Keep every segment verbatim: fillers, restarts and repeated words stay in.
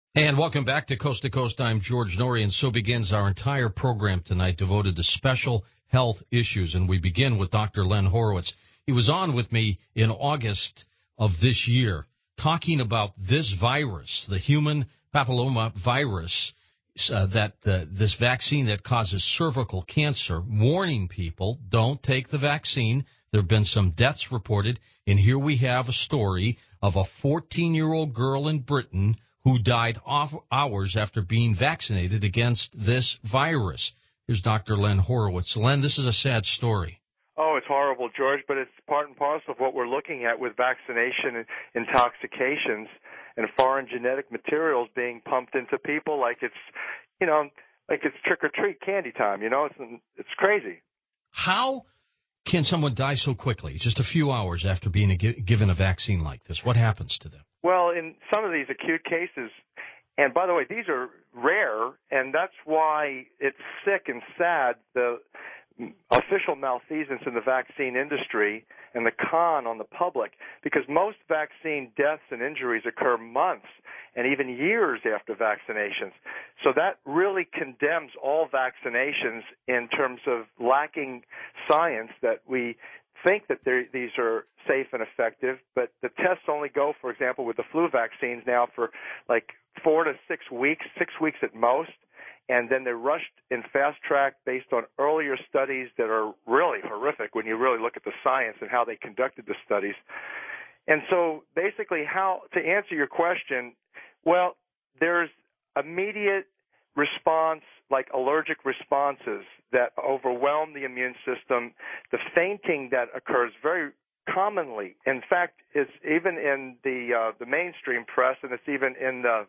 And welcome back to Coast to Coast. I'm George Norrie, and so begins our entire program tonight devoted to special health issues. And we begin with Doctor Len Horowitz. He was on with me in August of this year talking about this virus, the human papilloma virus, uh, that uh, this vaccine that causes cervical cancer, warning people, don't take the vaccine. There have been some deaths reported, and here we have a story of a fourteen-year-old girl in Britain who died off hours after being vaccinated against this virus. Here's Doctor Len Horowitz. Len, this is a sad story. Oh, it's horrible, George, but it's part and parcel of what we're looking at with vaccination intoxications and foreign genetic materials being pumped into people like it's, you know, like it's trick-or-treat candy time, you know? It's, it's crazy. How can someone die so quickly, just a few hours after being a, given a vaccine like this? What happens to them? Well, in some of these acute cases, and by the way, these are rare, and that's why it's sick and sad, the official malfeasance in the vaccine industry and the con on the public, because most vaccine deaths and injuries occur months and even years after vaccinations. So that really condemns all vaccinations in terms of lacking science that we think that these are safe and effective, but the tests only go, for example, with the flu vaccines now for like four to six weeks, six weeks at most, and then they're rushed in fast track based on earlier studies that are really horrific when you really look at the science and how they conducted the studies. And so basically how, to answer your question, well, there's immediate response, like allergic responses that overwhelm the immune system, the fainting that occurs very commonly. In fact, it's even in the uh, the mainstream press, and it's even in the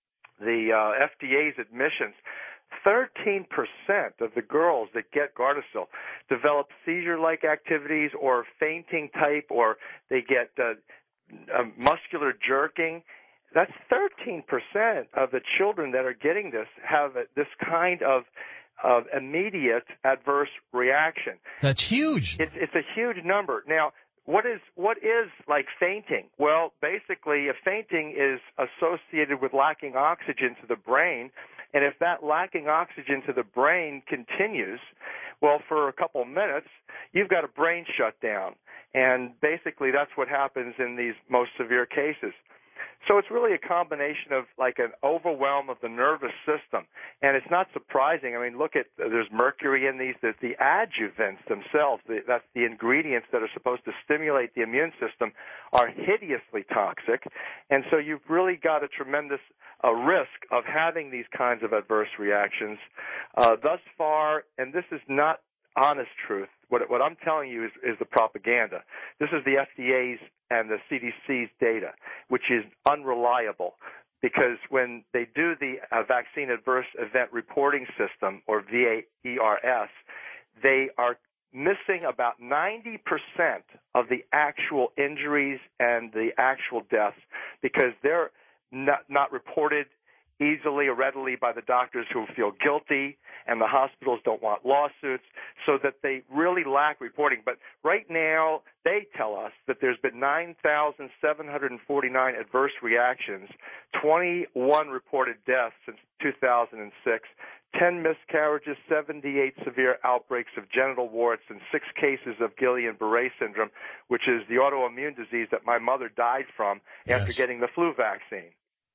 the uh, F D A's admissions. thirteen percent of the girls that get Gardasil develop seizure-like activities or fainting type, or they get uh, uh, muscular jerking. That's thirteen percent of the children that are getting this have this kind of of immediate adverse reaction. That's huge. It's, it's a huge number. Now, what is what is like fainting? Well, basically, if fainting is associated with lacking oxygen to the brain, and if that lacking oxygen to the brain continues, well, for a couple of minutes, you've got a brain shutdown. And basically, that's what happens in these most severe cases. So it's really a combination of like an overwhelm of the nervous system. And it's not surprising. I mean, look at, there's mercury in these, that the adjuvants themselves, the, that's the ingredients that are supposed to stimulate the immune system, are hideously toxic. And so you've really got a tremendous uh, risk of having these kinds of adverse reactions. Uh, thus far, and this is not honest truth, what, what I'm telling you is, is the propaganda. This is the F D A's and the C D C's data, which is unreliable, because when they do the uh, Vaccine Adverse Event Reporting System, or V A E R S, they are missing about ninety percent of the actual injuries and the actual deaths, because they're not, not reported easily or readily by the doctors who feel guilty, and the hospitals don't want lawsuits, so that they really lack reporting. But right now, they tell us that there's been nine thousand seven hundred forty-nine adverse reactions, twenty-one reported deaths since two thousand six, ten miscarriages, seventy-eight severe outbreaks of genital warts, and six cases of Guillain-Barré syndrome, which is the autoimmune disease that my mother died from Yes. after getting the flu vaccine.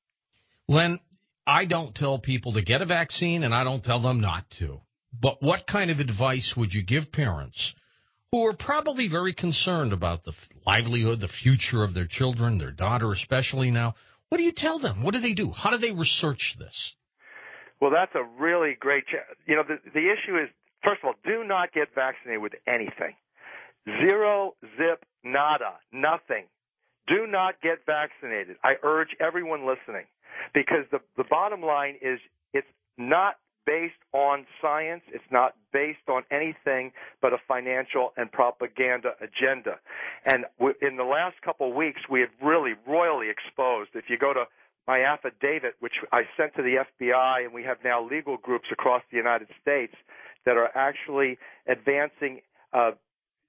Len, I don't tell people to get a vaccine, and I don't tell them not to. But what kind of advice would you give parents who are probably very concerned about the livelihood, the future of their children, their daughter especially now? What do you tell them? What do they do? How do they research this? Well, that's a really great ch- – you know, the, the issue is, first of all, do not get vaccinated with anything. Zero, zip, nada, nothing. Do not get vaccinated. I urge everyone listening, because the, the bottom line is it's not based on science. It's not based on anything but a financial and propaganda agenda. And w- in the last couple of weeks, we have really royally exposed. If you go to my affidavit, which I sent to the F B I, and we have now legal groups across the United States that are actually advancing uh,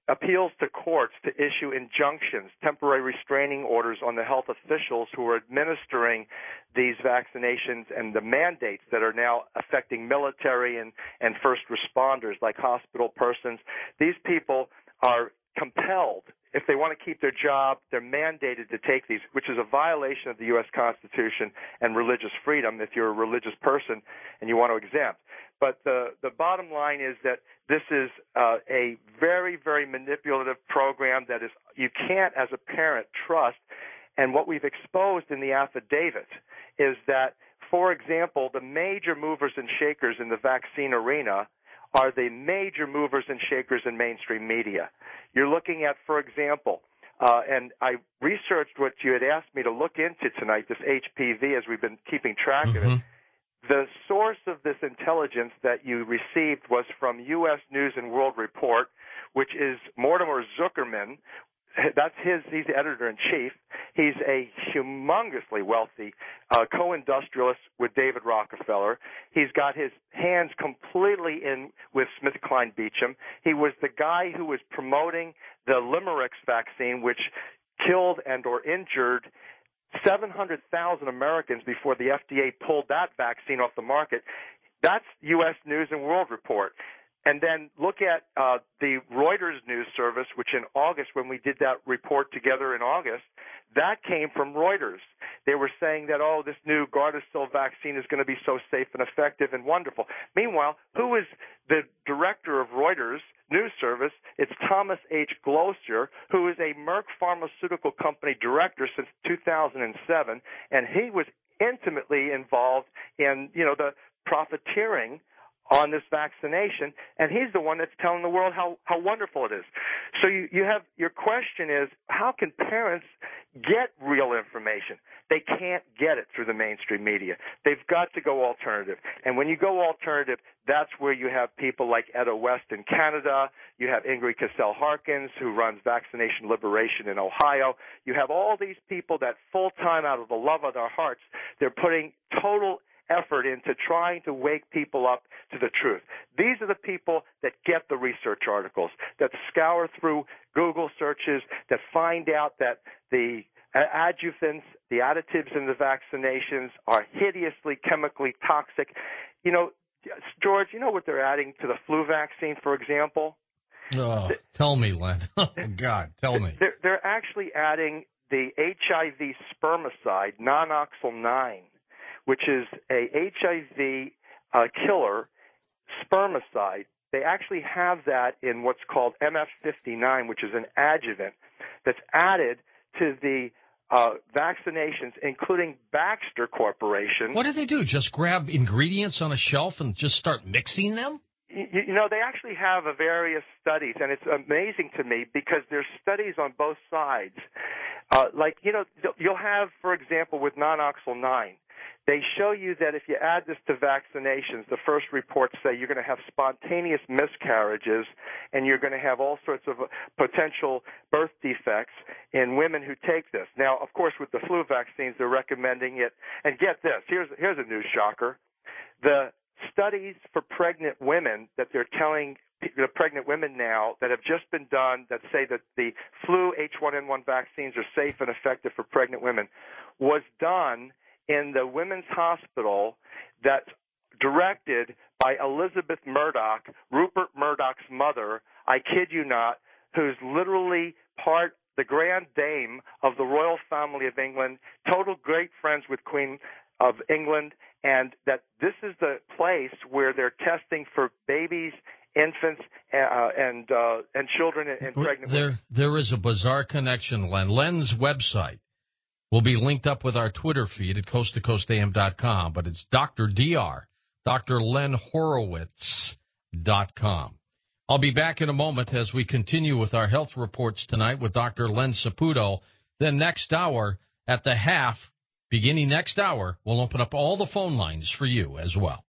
appeals to courts to issue injunctions, temporary restraining orders on the health officials who are administering these vaccinations and the mandates that are now affecting military and, and first responders like hospital persons. These people are compelled. If they want to keep their job, they're mandated to take these, which is a violation of the U S Constitution and religious freedom if you're a religious person and you want to exempt. But the, the bottom line is that this is uh, a very, very manipulative program that is you can't, as a parent, trust. And what we've exposed in the affidavit is that, for example, the major movers and shakers in the vaccine arena are the major movers and shakers in mainstream media. You're looking at, for example, uh, and I researched what you had asked me to look into tonight, this H P V, as we've been keeping track Mm-hmm. of it. The source of this intelligence that you received was from U S News and World Report, which is Mortimer Zuckerman. That's his, he's the editor-in-chief. He's a humongously wealthy uh, co-industrialist with David Rockefeller. He's got his hands completely in with SmithKline Beecham. He was the guy who was promoting the Limerix vaccine, which killed and or injured seven hundred thousand Americans before the F D A pulled that vaccine off the market. That's U S News and World Report. And then look at uh, the Reuters news service, which in August, when we did that report together in August, that came from Reuters. They were saying that, oh, this new Gardasil vaccine is going to be so safe and effective and wonderful. Meanwhile, who is the director of Reuters news service? It's Thomas H. Gloster, who is a Merck Pharmaceutical Company director since two thousand seven, and he was intimately involved in, you know, the profiteering on this vaccination, and he's the one that's telling the world how, how wonderful it is. So you, you have, your question is, how can parents get real information? They can't get it through the mainstream media. They've got to go alternative. And when you go alternative, that's where you have people like Etta West in Canada. You have Ingrid Cassell-Harkins, who runs Vaccination Liberation in Ohio. You have all these people that full-time, out of the love of their hearts, they're putting total effort into trying to wake people up to the truth. These are the people that get the research articles, that scour through Google searches, that find out that the adjuvants, the additives in the vaccinations are hideously chemically toxic. You know, George, you know what they're adding to the flu vaccine, for example? Oh, the, tell me, Len. Oh, God, tell me. They're, they're actually adding the H I V spermicide, nonoxyl nine, which is a H I V uh, killer spermicide. They actually have that in what's called M F fifty-nine, which is an adjuvant that's added to the uh, vaccinations, including Baxter Corporation. What do they do? Just grab ingredients on a shelf and just start mixing them? You, you know, they actually have a various studies, and it's amazing to me because there's studies on both sides. Uh, like, you know, you'll have, for example, with nonoxyl nine, they show you that if you add this to vaccinations, the first reports say you're going to have spontaneous miscarriages and you're going to have all sorts of potential birth defects in women who take this. Now, of course, with the flu vaccines, they're recommending it. And get this, here's, here's a news shocker. The studies for pregnant women that they're telling the pregnant women now that have just been done that say that the flu H one N one vaccines are safe and effective for pregnant women was done in the women's hospital that's directed by Elizabeth Murdoch, Rupert Murdoch's mother, I kid you not, who's literally part, the grand dame of the royal family of England, total great friends with Queen of England, and that this is the place where they're testing for babies, infants, uh, and uh, and children and pregnant there, women. There is a bizarre connection, Len. Len's website will be linked up with our Twitter feed at coast to coast A M dot com, but it's Doctor D R, Doctor Len Horowitz dot com. I'll be back in a moment as we continue with our health reports tonight with Doctor Len Saputo. Then next hour, at the half, beginning next hour, we'll open up all the phone lines for you as well.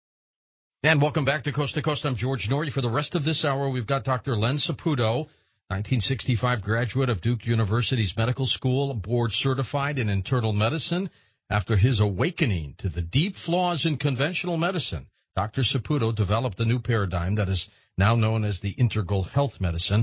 And welcome back to Coast to Coast. I'm George Noory. For the rest of this hour, we've got Doctor Len Saputo, nineteen sixty-five graduate of Duke University's Medical School, board certified in internal medicine. After his awakening to the deep flaws in conventional medicine, Doctor Saputo developed a new paradigm that is now known as the integral health medicine.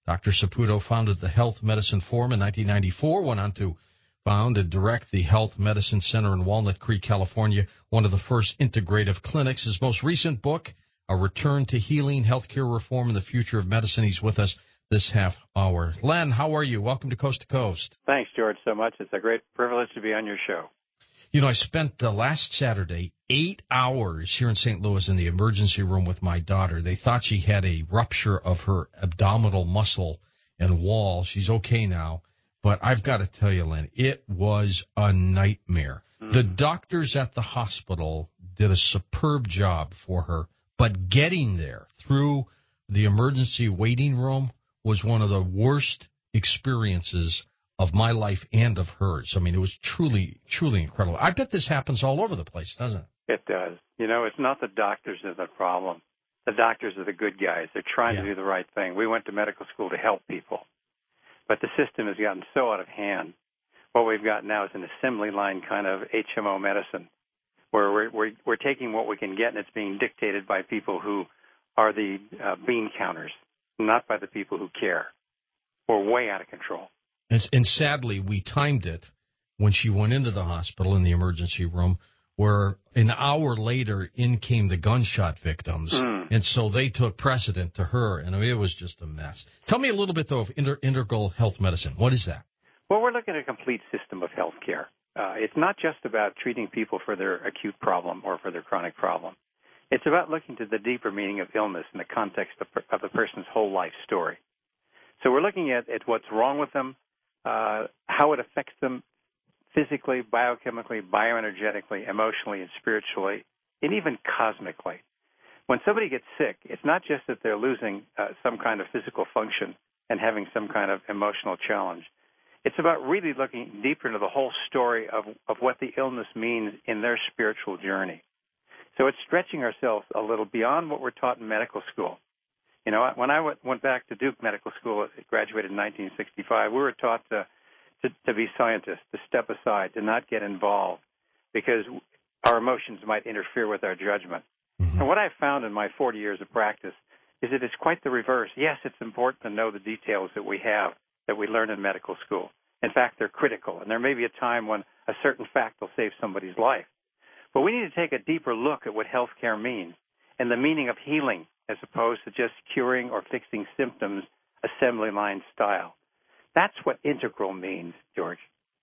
Doctor Saputo founded the Health Medicine Forum in nineteen ninety-four, went on to found and direct the Health Medicine Center in Walnut Creek, California, one of the first integrative clinics. His most recent book, A Return to Healing, Healthcare Reform and the Future of Medicine. He's with us this half hour. Len, how are you? Welcome to Coast to Coast. Thanks, George, so much. It's a great privilege to be on your show. You know, I spent the last Saturday eight hours here in Saint Louis in the emergency room with my daughter. They thought she had a rupture of her abdominal muscle and wall. She's okay now. But I've got to tell you, Len, it was a nightmare. Mm. The doctors at the hospital did a superb job for her, but getting there through the emergency waiting room was one of the worst experiences of my life and of hers. I mean, it was truly, truly incredible. I bet this happens all over the place, doesn't it? It does. You know, it's not the doctors that are the problem. The doctors are the good guys. They're trying yeah. to do the right thing. We went to medical school to help people. But the system has gotten so out of hand. What we've got now is an assembly line kind of H M O medicine, where we're, we're, we're taking what we can get, and it's being dictated by people who are the uh, bean counters, not by the people who care. We're way out of control. And, and sadly, we timed it when she went into the hospital in the emergency room, where an hour later in came the gunshot victims, mm. and so they took precedent to her, and it was just a mess. Tell me a little bit, though, of inter- integral health medicine. What is that? Well, we're looking at a complete system of health care. Uh, it's not just about treating people for their acute problem or for their chronic problem. It's about looking to the deeper meaning of illness in the context of, of the person's whole life story. So we're looking at, at what's wrong with them, uh, how it affects them, physically, biochemically, bioenergetically, emotionally, and spiritually, and even cosmically. When somebody gets sick, it's not just that they're losing uh, some kind of physical function and having some kind of emotional challenge. It's about really looking deeper into the whole story of, of what the illness means in their spiritual journey. So it's stretching ourselves a little beyond what we're taught in medical school. You know, when I went, went back to Duke Medical School, graduated in nineteen sixty-five, we were taught to To, to be scientists, to step aside, to not get involved, because our emotions might interfere with our judgment. Mm-hmm. And what I've found in my forty years of practice is that it's quite the reverse. Yes, it's important to know the details that we have, that we learn in medical school. In fact, they're critical, and there may be a time when a certain fact will save somebody's life. But we need to take a deeper look at what health care means and the meaning of healing as opposed to just curing or fixing symptoms assembly line style. That's what integral means, George.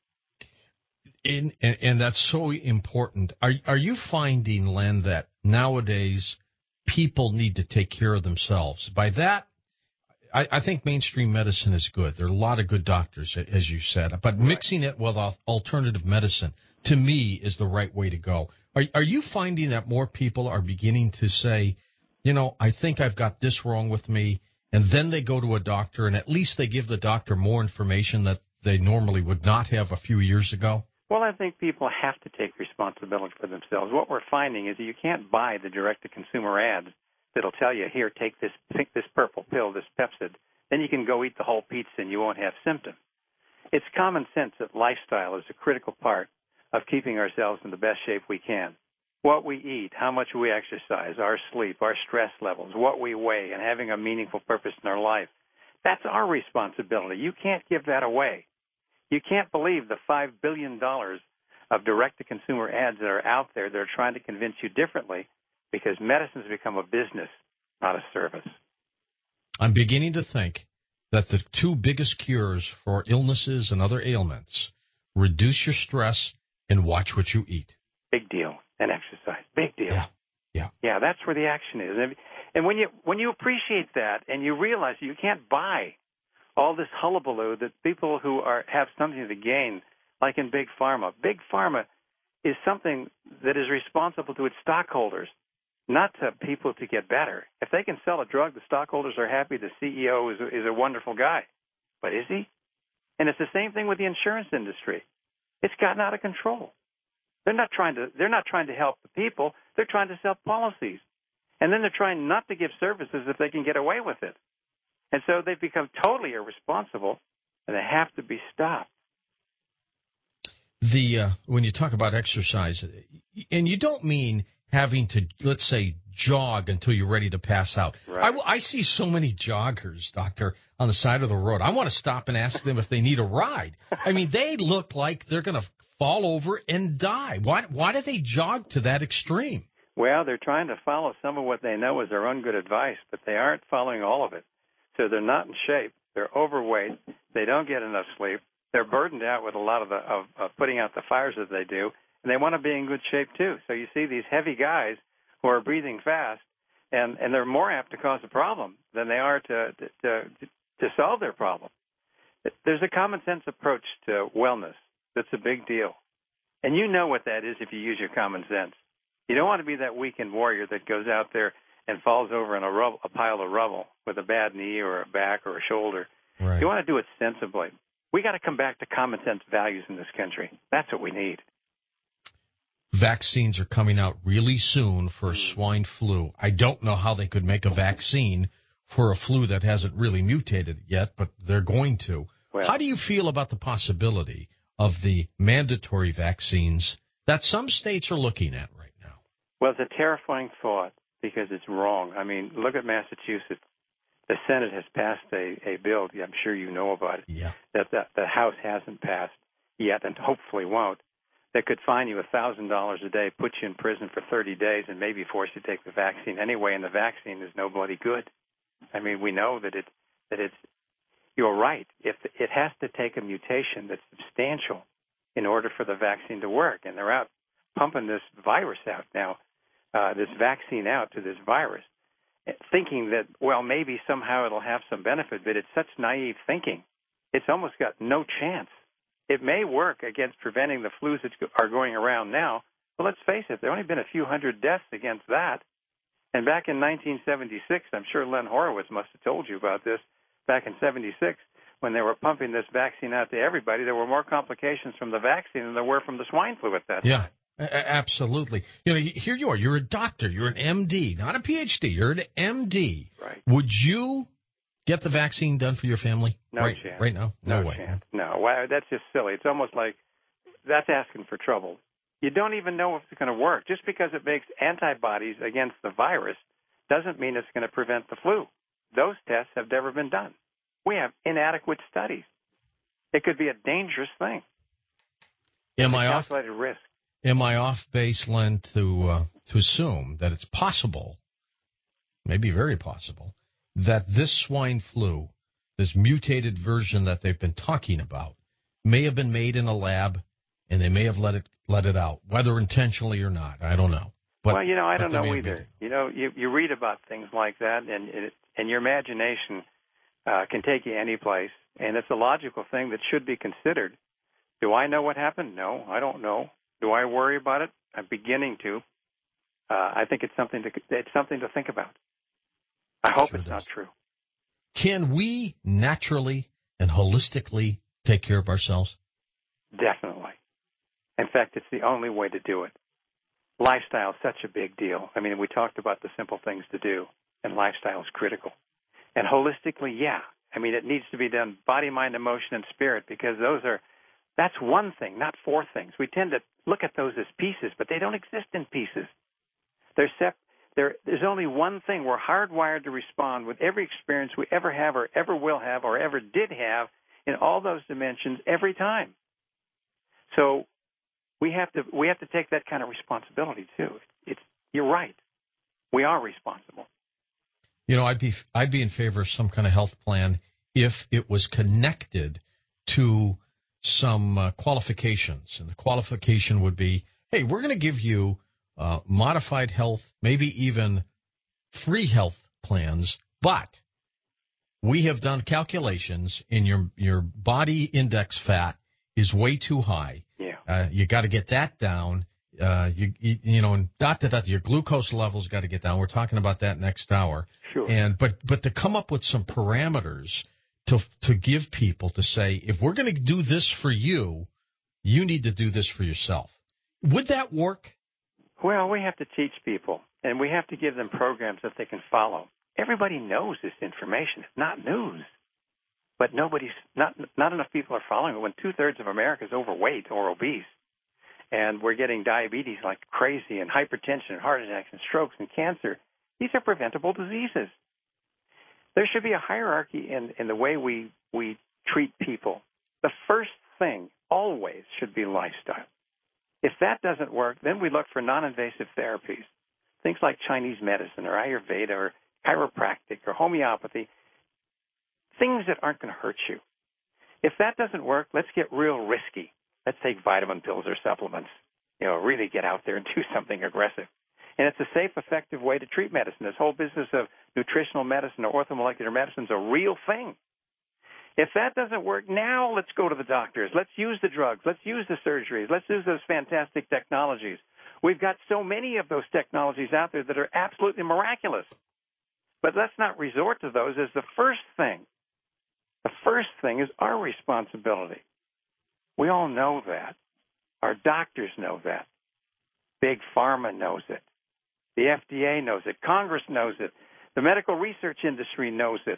In, and, and that's so important. Are are you finding, Len, that nowadays people need to take care of themselves? By that, I, I think mainstream medicine is good. There are a lot of good doctors, as you said. But right. mixing it with alternative medicine, to me, is the right way to go. Are, are you finding that more people are beginning to say, you know, I think I've got this wrong with me, and then they go to a doctor, and at least they give the doctor more information that they normally would not have a few years ago? Well, I think people have to take responsibility for themselves. What we're finding is that you can't buy the direct-to-consumer ads that'll tell you, here, take this take this purple pill, this Pepcid, then you can go eat the whole pizza and you won't have symptoms. It's common sense that lifestyle is a critical part of keeping ourselves in the best shape we can. What we eat, how much we exercise, our sleep, our stress levels, what we weigh, and having a meaningful purpose in our life, that's our responsibility. You can't give that away. You can't believe the five billion dollars of direct-to-consumer ads that are out there that are trying to convince you differently, because medicine's become a business, not a service. I'm beginning to think that the two biggest cures for illnesses and other ailments, reduce your stress and watch what you eat. Big deal. And exercise. Big deal. Yeah. Yeah. Yeah, that's where the action is. And, and when you when you appreciate that and you realize you can't buy all this hullabaloo that people who are have something to gain, like in Big Pharma. Big Pharma is something that is responsible to its stockholders, not to people to get better. If they can sell a drug, the stockholders are happy. The C E O is a, is a wonderful guy. But is he? And it's the same thing with the insurance industry. It's gotten out of control. They're not trying to they're not trying to help the people. They're trying to sell policies. And then they're trying not to give services if they can get away with it. And so they've become totally irresponsible, and they have to be stopped. The uh, when you talk about exercise, and you don't mean having to, let's say, jog until you're ready to pass out. Right. I, I see so many joggers, doctor, on the side of the road. I want to stop and ask them if they need a ride. I mean, they look like they're going to fall over and die. Why, why do they jog to that extreme? Well, they're trying to follow some of what they know is their own good advice, but they aren't following all of it. So they're not in shape. They're overweight. They don't get enough sleep. They're burdened out with a lot of the of, of putting out the fires that they do, and they want to be in good shape too. So you see these heavy guys who are breathing fast, and, and they're more apt to cause a problem than they are to to to solve their problem. There's a common sense approach to wellness that's a big deal, and you know what that is if you use your common sense. You don't want to be that weekend warrior that goes out there and falls over in a, rub- a pile of rubble with a bad knee or a back or a shoulder. Right. You want to do it sensibly. We got to come back to common sense values in this country. That's what we need. Vaccines are coming out really soon for swine flu. I don't know how they could make a vaccine for a flu that hasn't really mutated yet, but they're going to. Well, how do you feel about the possibility of the mandatory vaccines that some states are looking at right now? Well, it's a terrifying thought because it's wrong. I mean, look at Massachusetts. The Senate has passed a, a bill, I'm sure you know about it, yeah. that the, the House hasn't passed yet and hopefully won't, that could fine you one thousand dollars a day, put you in prison for thirty days, and maybe force you to take the vaccine anyway, and the vaccine is no bloody good. I mean, we know that, it, that it's, you're right. If it has to take a mutation that's substantial in order for the vaccine to work, and they're out pumping this virus out now, uh, this vaccine out to this virus, thinking that, well, maybe somehow it'll have some benefit, but it's such naive thinking. It's almost got no chance. It may work against preventing the flus that are going around now, but let's face it, there have only been a few hundred deaths against that. And back in nineteen seventy-six, I'm sure Len Horowitz must have told you about this, back in seventy-six, when they were pumping this vaccine out to everybody, there were more complications from the vaccine than there were from the swine flu at that time. Yeah. Absolutely. You know, here you are. You're a doctor. You're an M D, not a P H D. You're an M D. Right. Would you get the vaccine done for your family? No right, chance. Right now? No, no way. Chance. No. Well, that's just silly. It's almost like that's asking for trouble. You don't even know if it's going to work. Just because it makes antibodies against the virus doesn't mean it's going to prevent the flu. Those tests have never been done. We have inadequate studies. It could be a dangerous thing. Am it's I a off? calculated risk. Am I off base, Len, to uh, to assume that it's possible, maybe very possible, that this swine flu, this mutated version that they've been talking about, may have been made in a lab, and they may have let it let it out, whether intentionally or not? I don't know. But, well, you know, I but don't they know may have either. made it. You know, you you read about things like that, and it, and your imagination uh, can take you any place, and it's a logical thing that should be considered. Do I know what happened? No, I don't know. Do I worry about it? I'm beginning to. Uh, I think it's something to it's something to think about. I hope Sure it's does. not true. Can we naturally and holistically take care of ourselves? Definitely. In fact, it's the only way to do it. Lifestyle is such a big deal. I mean, we talked about the simple things to do, and lifestyle is critical. And holistically, yeah. I mean, it needs to be done body, mind, emotion, and spirit, because those are that's one thing, not four things. We tend to look at those as pieces, but they don't exist in pieces. They're sep- they're, there's only one thing. We're hardwired to respond with every experience we ever have or ever will have or ever did have in all those dimensions every time. So we have to we have to take that kind of responsibility too. It's you're right. We are responsible. You know, I'd be I'd be in favor of some kind of health plan if it was connected to some uh, qualifications, and the qualification would be, hey, we're going to give you uh, modified health, maybe even free health plans, but we have done calculations, and your your body index fat is way too high. Yeah, uh, you got to get that down. Uh, you, you you know, and dot dot dot. Your glucose levels got to get down. We're talking about that next hour. Sure. And but but to come up with some parameters to to give people to say, if we're going to do this for you, you need to do this for yourself. Would that work? Well, we have to teach people, and we have to give them programs that they can follow. Everybody knows this information. It's not news. But nobody's not not enough people are following it. When two thirds of America is overweight or obese, and we're getting diabetes like crazy, and hypertension, and heart attacks, and strokes, and cancer. These are preventable diseases. There should be a hierarchy in, in the way we, we treat people. The first thing always should be lifestyle. If that doesn't work, then we look for non-invasive therapies, things like Chinese medicine or Ayurveda or chiropractic or homeopathy, things that aren't going to hurt you. If that doesn't work, let's get real risky. Let's take vitamin pills or supplements, you know, really get out there and do something aggressive. And it's a safe, effective way to treat medicine. This whole business of nutritional medicine or orthomolecular medicine is a real thing. If that doesn't work, now let's go to the doctors. Let's use the drugs. Let's use the surgeries. Let's use those fantastic technologies. We've got so many of those technologies out there that are absolutely miraculous. But let's not resort to those as the first thing. The first thing is our responsibility. We all know that. Our doctors know that. Big Pharma knows it. The F D A knows it. Congress knows it. The medical research industry knows it.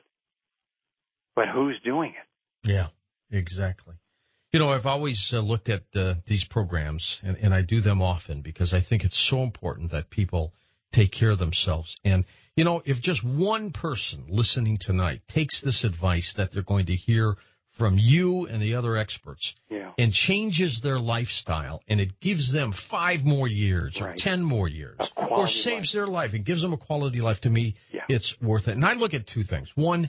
But who's doing it? Yeah, exactly. You know, I've always uh, looked at uh, these programs, and, and I do them often because I think it's so important that people take care of themselves. And, you know, if just one person listening tonight takes this advice that they're going to hear from you and the other experts yeah. and changes their lifestyle, and it gives them five more years right. or ten more years or saves life. their life and gives them a quality life, to me, yeah. it's worth it. And I look at two things. One,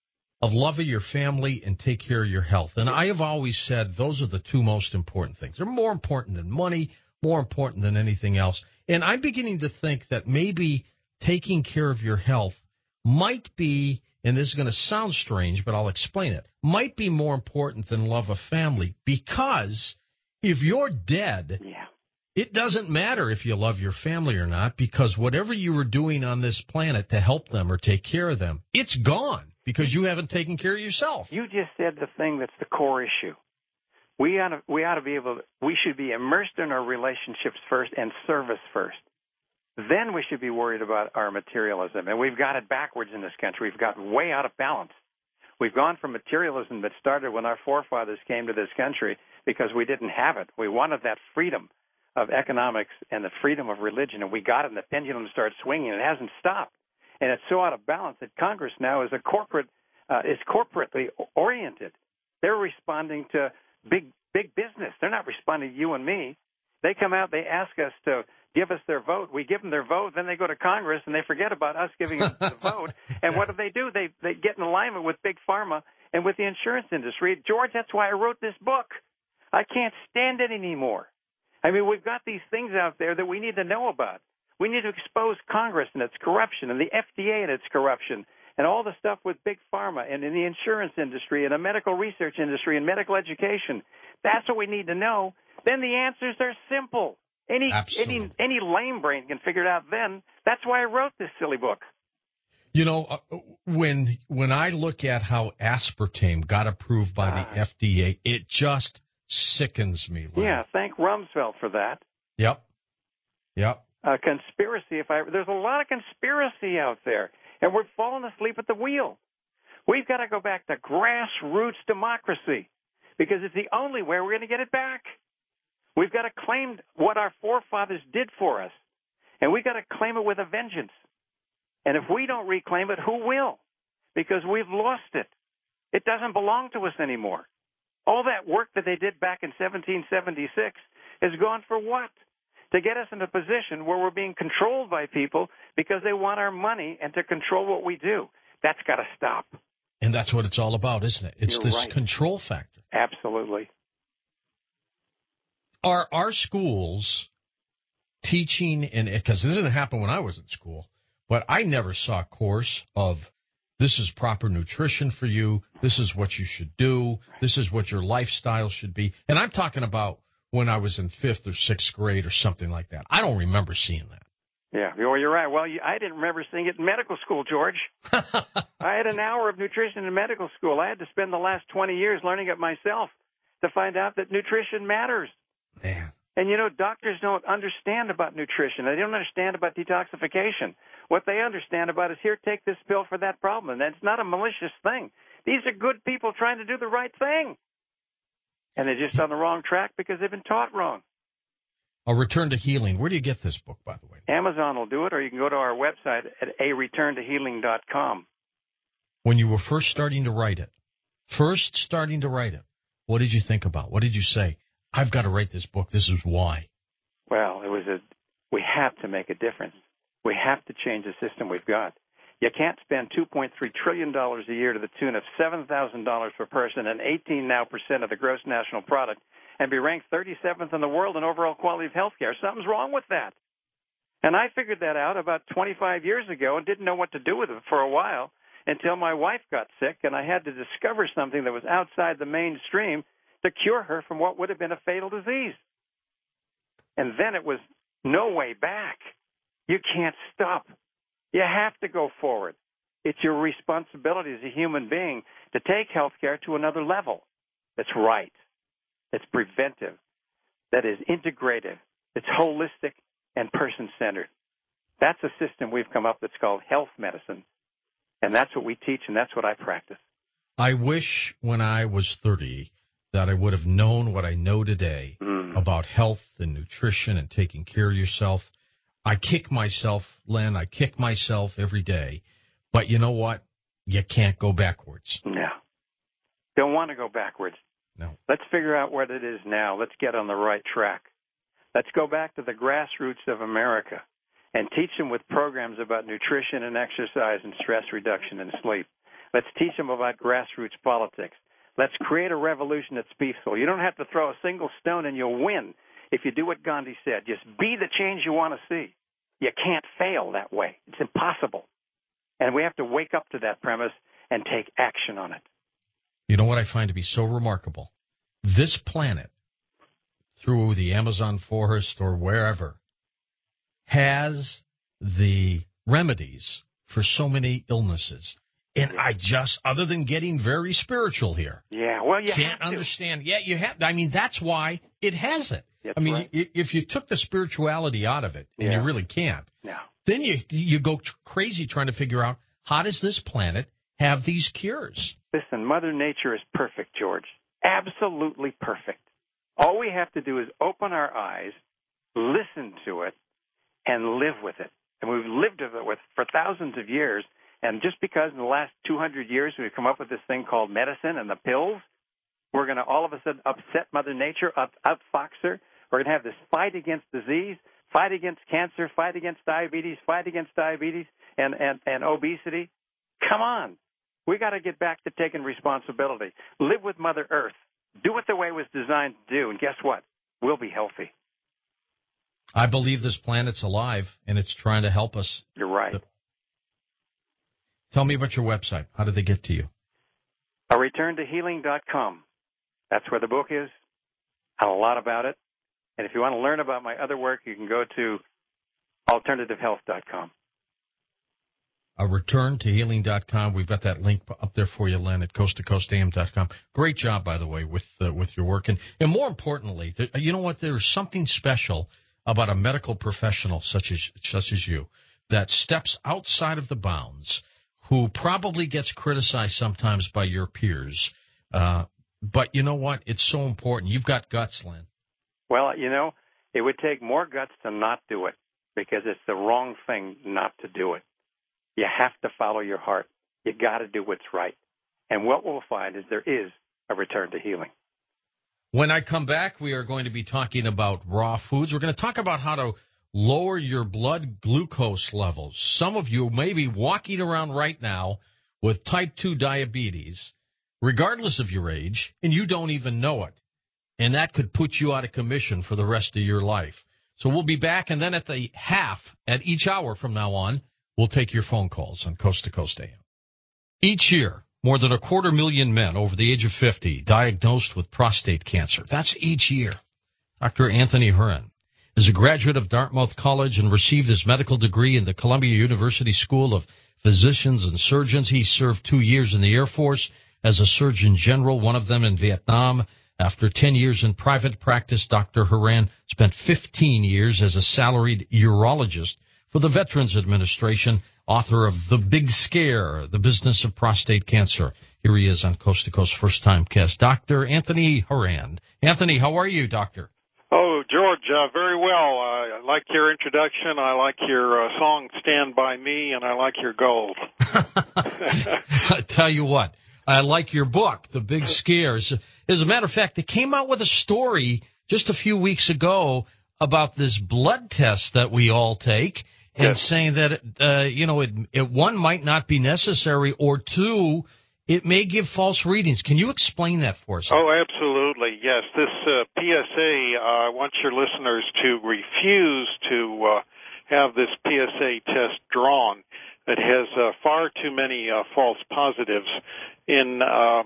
of love of your family and take care of your health. And I have always said those are the two most important things. They're more important than money, more important than anything else. And I'm beginning to think that maybe taking care of your health might be, and this is going to sound strange, but I'll explain it, might be more important than love of family, because if you're dead, yeah. it doesn't matter if you love your family or not, because whatever you were doing on this planet to help them or take care of them, it's gone because you haven't taken care of yourself. You just said the thing that's the core issue. We ought to, we ought to be able to, we should be immersed in our relationships first and service first. Then we should be worried about our materialism. And we've got it backwards in this country. We've gotten way out of balance. We've gone from materialism that started when our forefathers came to this country because we didn't have it. We wanted that freedom of economics and the freedom of religion, and we got it, and the pendulum started swinging, and it hasn't stopped. And it's so out of balance that Congress now is a corporate, uh, is corporately oriented. They're responding to big, big business. They're not responding to you and me. They come out, they ask us to give us their vote. We give them their vote, then they go to Congress and they forget about us giving them the vote. And what do they do? They they get in alignment with Big Pharma and with the insurance industry. George, that's why I wrote this book. I can't stand it anymore. I mean, we've got these things out there that we need to know about. We need to expose Congress and its corruption and the F D A and its corruption and all the stuff with Big Pharma and in the insurance industry and the medical research industry and medical education. That's what we need to know. Then the answers are simple. Any any any lame brain can figure it out then. That's why I wrote this silly book. You know, uh, when when I look at how aspartame got approved by uh, the F D A, it just sickens me. Len. Yeah, thank Rumsfeld for that. Yep. Yep. Uh, conspiracy. If I there's a lot of conspiracy out there, and we're falling asleep at the wheel. We've got to go back to grassroots democracy because it's the only way we're going to get it back. We've got to claim what our forefathers did for us, and we've got to claim it with a vengeance. And if we don't reclaim it, who will? Because we've lost it. It doesn't belong to us anymore. All that work that they did back in seventeen seventy-six is gone for what? To get us in a position where we're being controlled by people because they want our money and to control what we do. That's got to stop. And that's what it's all about, isn't it? It's You're this right. control factor. Absolutely. Are our schools teaching, and because this didn't happen when I was in school, but I never saw a course of this is proper nutrition for you, this is what you should do, this is what your lifestyle should be. And I'm talking about when I was in fifth or sixth grade or something like that. I don't remember seeing that. Yeah, well, you're right. Well, you, I didn't remember seeing it in medical school, George. I had an hour of nutrition in medical school. I had to spend the last twenty years learning it myself to find out that nutrition matters. Man. And, you know, doctors don't understand about nutrition. They don't understand about detoxification. What they understand about is, here, take this pill for that problem. And it's not a malicious thing. These are good people trying to do the right thing. And they're just on the wrong track because they've been taught wrong. A Return to Healing. Where do you get this book, by the way? Amazon will do it, or you can go to our website at a return to healing dot com. When you were first starting to write it, first starting to write it, what did you think about? What did you say? I've got to write this book. This is why. Well, it was a, we have to make a difference. We have to change the system we've got. You can't spend two point three trillion dollars a year to the tune of seven thousand dollars per person and eighteen now percent of the gross national product and be ranked thirty-seventh in the world in overall quality of health care. Something's wrong with that. And I figured that out about twenty-five years ago and didn't know what to do with it for a while until my wife got sick, and I had to discover something that was outside the mainstream to cure her from what would have been a fatal disease. And then it was no way back. You can't stop. You have to go forward. It's your responsibility as a human being to take health care to another level. That's right. That's preventive. That is integrative. It's holistic and person-centered. That's a system we've come up that's called health medicine. And that's what we teach, and that's what I practice. I wish when I was thirty that I would have known what I know today mm. about health and nutrition and taking care of yourself. I kick myself, Len, I kick myself every day. But you know what? You can't go backwards. No. Don't want to go backwards. No. Let's figure out what it is now. Let's get on the right track. Let's go back to the grassroots of America and teach them with programs about nutrition and exercise and stress reduction and sleep. Let's teach them about grassroots politics. Let's create a revolution that's peaceful. You don't have to throw a single stone and you'll win if you do what Gandhi said. Just be the change you want to see. You can't fail that way. It's impossible. And we have to wake up to that premise and take action on it. You know what I find to be so remarkable? This planet, through the Amazon forest or wherever, has the remedies for so many illnesses. And I just, other than getting very spiritual here, yeah, well, you can't have to. understand. Yeah, you have. I mean, that's why it has it. That's I mean, right. if you took the spirituality out of it, and yeah. you really can't, no. then you you go tr- crazy trying to figure out how does this planet have these cures? Listen, Mother Nature is perfect, George. Absolutely perfect. All we have to do is open our eyes, listen to it, and live with it. And we've lived with it with, for thousands of years. And just because in the last two hundred years we've come up with this thing called medicine and the pills, we're going to all of a sudden upset Mother Nature, up, outfox her. We're going to have this fight against disease, fight against cancer, fight against diabetes, fight against diabetes and, and, and obesity. Come on. We got to get back to taking responsibility. Live with Mother Earth. Do it the way it was designed to do. And guess what? We'll be healthy. I believe this planet's alive, and it's trying to help us. You're right. Tell me about your website. How did they get to you? a return to healing dot com. That's where the book is. A lot about it. And if you want to learn about my other work, you can go to alternative health dot com. a return to healing dot com. We've got that link up there for you, Len, at coast to coast a m dot com. Great job, by the way, with uh, with your work. And, and more importantly, th- you know what? There's something special about a medical professional such as such as you that steps outside of the bounds, who probably gets criticized sometimes by your peers. Uh, but you know what? It's so important. You've got guts, Len. Well, you know, it would take more guts to not do it because it's the wrong thing not to do it. You have to follow your heart. You got to do what's right. And what we'll find is there is a return to healing. When I come back, we are going to be talking about raw foods. We're going to talk about how to lower your blood glucose levels. Some of you may be walking around right now with type two diabetes, regardless of your age, and you don't even know it. And that could put you out of commission for the rest of your life. So we'll be back, and then at the half, at each hour from now on, we'll take your phone calls on Coast to Coast A M. Each year, more than a quarter million men over the age of fifty diagnosed with prostate cancer. That's each year. Doctor Anthony Horan is a graduate of Dartmouth College and received his medical degree in the Columbia University School of Physicians and Surgeons. He served two years in the Air Force as a Surgeon General, one of them in Vietnam. After ten years in private practice, Doctor Horan spent fifteen years as a salaried urologist for the Veterans Administration, author of The Big Scare, The Business of Prostate Cancer. Here he is on Coast to Coast First Time Guest, Doctor Anthony Horan. Anthony, how are you, Doctor? Oh, George, uh, very well. Uh, I like your introduction. I like your uh, song, Stand By Me, and I like your gold. I tell you what, I like your book, The Big Scares. As a matter of fact, they came out with a story just a few weeks ago about this blood test that we all take, and yes. saying that, uh, you know, it, it, one, might not be necessary, or two, it may give false readings. Can you explain that for us? Oh, absolutely. Yes. This uh, P S A, uh, I want your listeners to refuse to uh, have this P S A test drawn. It has uh, far too many uh, false positives. In uh,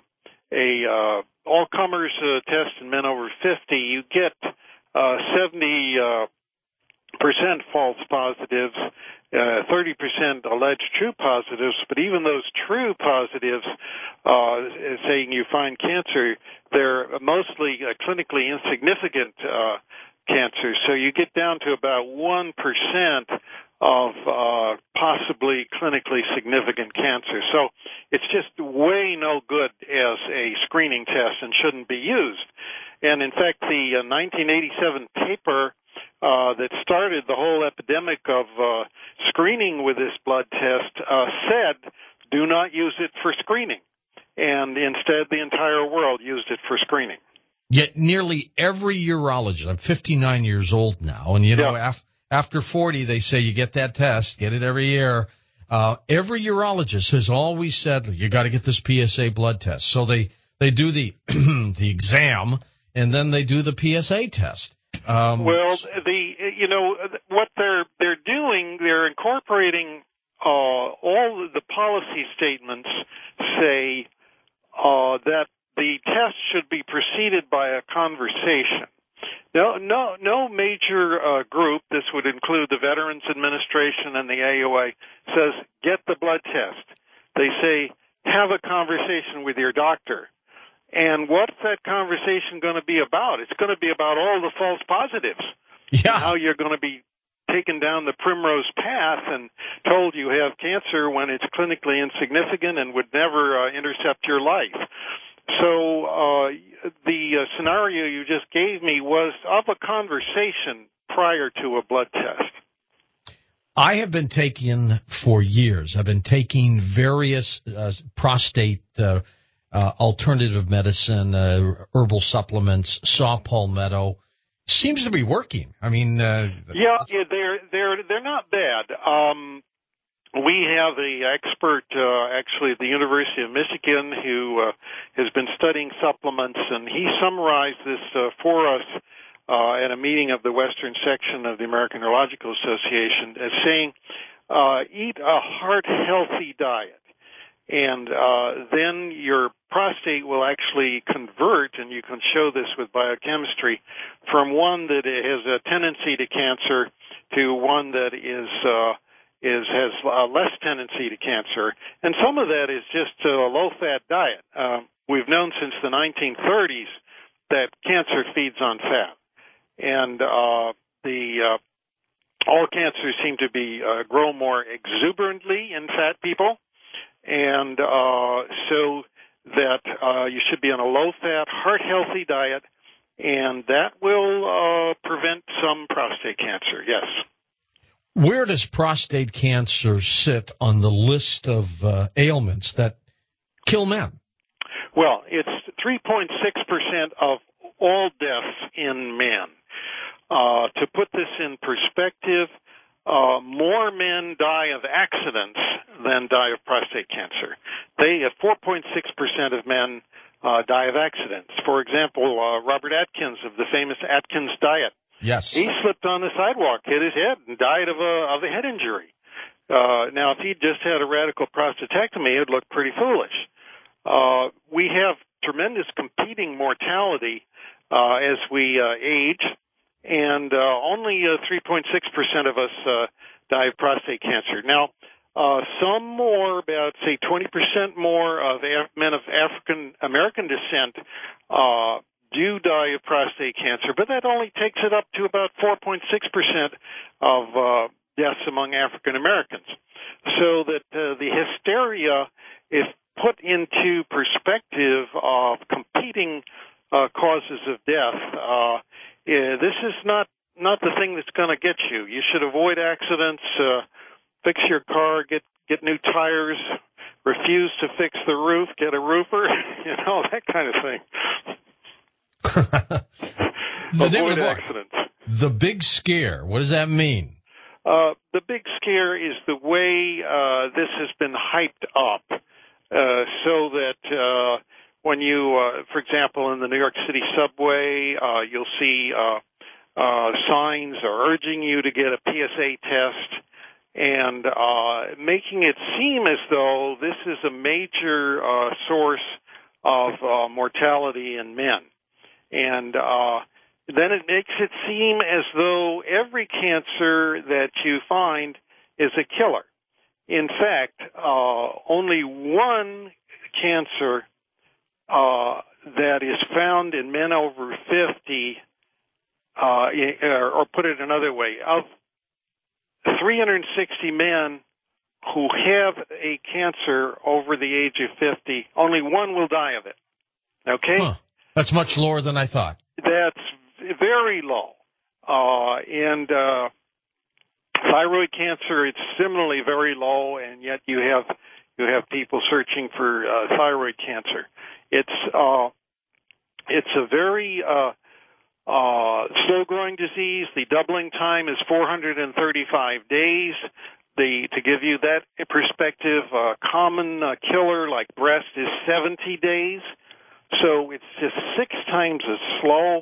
a uh, all-comers uh, test in men over fifty, you get uh, seventy uh, percent false positives, uh, thirty percent alleged true positives, but even those true positives, uh, saying you find cancer, they're mostly uh, clinically insignificant uh, cancers. So you get down to about one percent of uh, possibly clinically significant cancer. So it's just way no good as a screening test and shouldn't be used. And in fact, the uh, nineteen eighty-seven paper Uh, that started the whole epidemic of uh, screening with this blood test uh, said, do not use it for screening. And instead, the entire world used it for screening. Yet nearly every urologist, I'm fifty-nine years old now, and, you know, yeah. af- after forty, they say you get that test, get it every year. Uh, every urologist has always said, you got to get this P S A blood test. So they, they do the the exam, and then they do the P S A test. Um, well, the you know what they're they're doing, they're incorporating uh, all the policy statements say uh, that the test should be preceded by a conversation. No, no, no major uh, group. This would include the Veterans Administration and the A O A. Says get the blood test. They say have a conversation with your doctor. And what's that conversation going to be about? It's going to be about all the false positives. Yeah. And how you're going to be taken down the primrose path and told you have cancer when it's clinically insignificant and would never uh, intercept your life. So uh, the uh, scenario you just gave me was of a conversation prior to a blood test. I have been taking for years. I've been taking various uh, prostate uh Uh, alternative medicine, uh, herbal supplements, saw palmetto. Seems to be working. I mean, uh, yeah, yeah, they're they're they're not bad. Um, we have a expert uh, actually at the University of Michigan who uh, has been studying supplements, and he summarized this uh, for us uh, at a meeting of the Western section of the American Urological Association as saying, uh, eat a heart-healthy diet. And uh, then your prostate will actually convert, and you can show this with biochemistry, from one that has a tendency to cancer to one that is uh, is has uh, less tendency to cancer. And some of that is just a low-fat diet. Uh, we've known since the nineteen thirties that cancer feeds on fat, and uh, the uh, all cancers seem to be uh, grow more exuberantly in fat people. And uh, so that uh, you should be on a low-fat, heart-healthy diet, and that will uh, prevent some prostate cancer, yes. Where does prostate cancer sit on the list of uh, ailments that kill men? Well, it's three point six percent of all deaths in men. Uh, to put this in perspective, Uh, more men die of accidents than die of prostate cancer. They, uh, four point six percent of men uh, die of accidents. For example, uh, Robert Atkins of the famous Atkins diet. Yes. He slipped on the sidewalk, hit his head, and died of a, of a head injury. Uh, now, if he'd just had a radical prostatectomy, it would look pretty foolish. Uh, we have tremendous competing mortality uh, as we uh, age. And uh, only uh, three point six percent of us uh, die of prostate cancer. Now, uh, some more, about, say, twenty percent more of Af- men of African American descent uh, do die of prostate cancer, but that only takes it up to about four point six percent of uh, deaths among African Americans. So that uh, the hysteria, if put into perspective of competing uh, causes of death, uh, yeah, this is not, not the thing that's going to get you. You should avoid accidents, uh, fix your car, get, get new tires, refuse to fix the roof, get a roofer, you know, that kind of thing. the Avoid accidents. The big scare, what does that mean? Uh, the big scare is the way uh, this has been hyped up uh, so that uh, when you, uh, for example, in the New York City subway, uh, you'll see uh, uh, signs are urging you to get a P S A test and uh, making it seem as though this is a major uh, source of uh, mortality in men. And uh, then it makes it seem as though every cancer that you find is a killer. In fact, uh, only one cancer uh, that is found in men over fifty, uh, or put it another way, of three hundred sixty men who have a cancer over the age of fifty, only one will die of it. Okay? Huh. That's much lower than I thought. That's very low. Uh, and uh, thyroid cancer, it's similarly very low, and yet you have you have people searching for uh, thyroid cancer. It's uh, it's a very uh, uh, slow-growing disease. The doubling time is four hundred thirty-five days. The, to give you that perspective, a common uh, killer like breast is seventy days. So it's just six times as slow,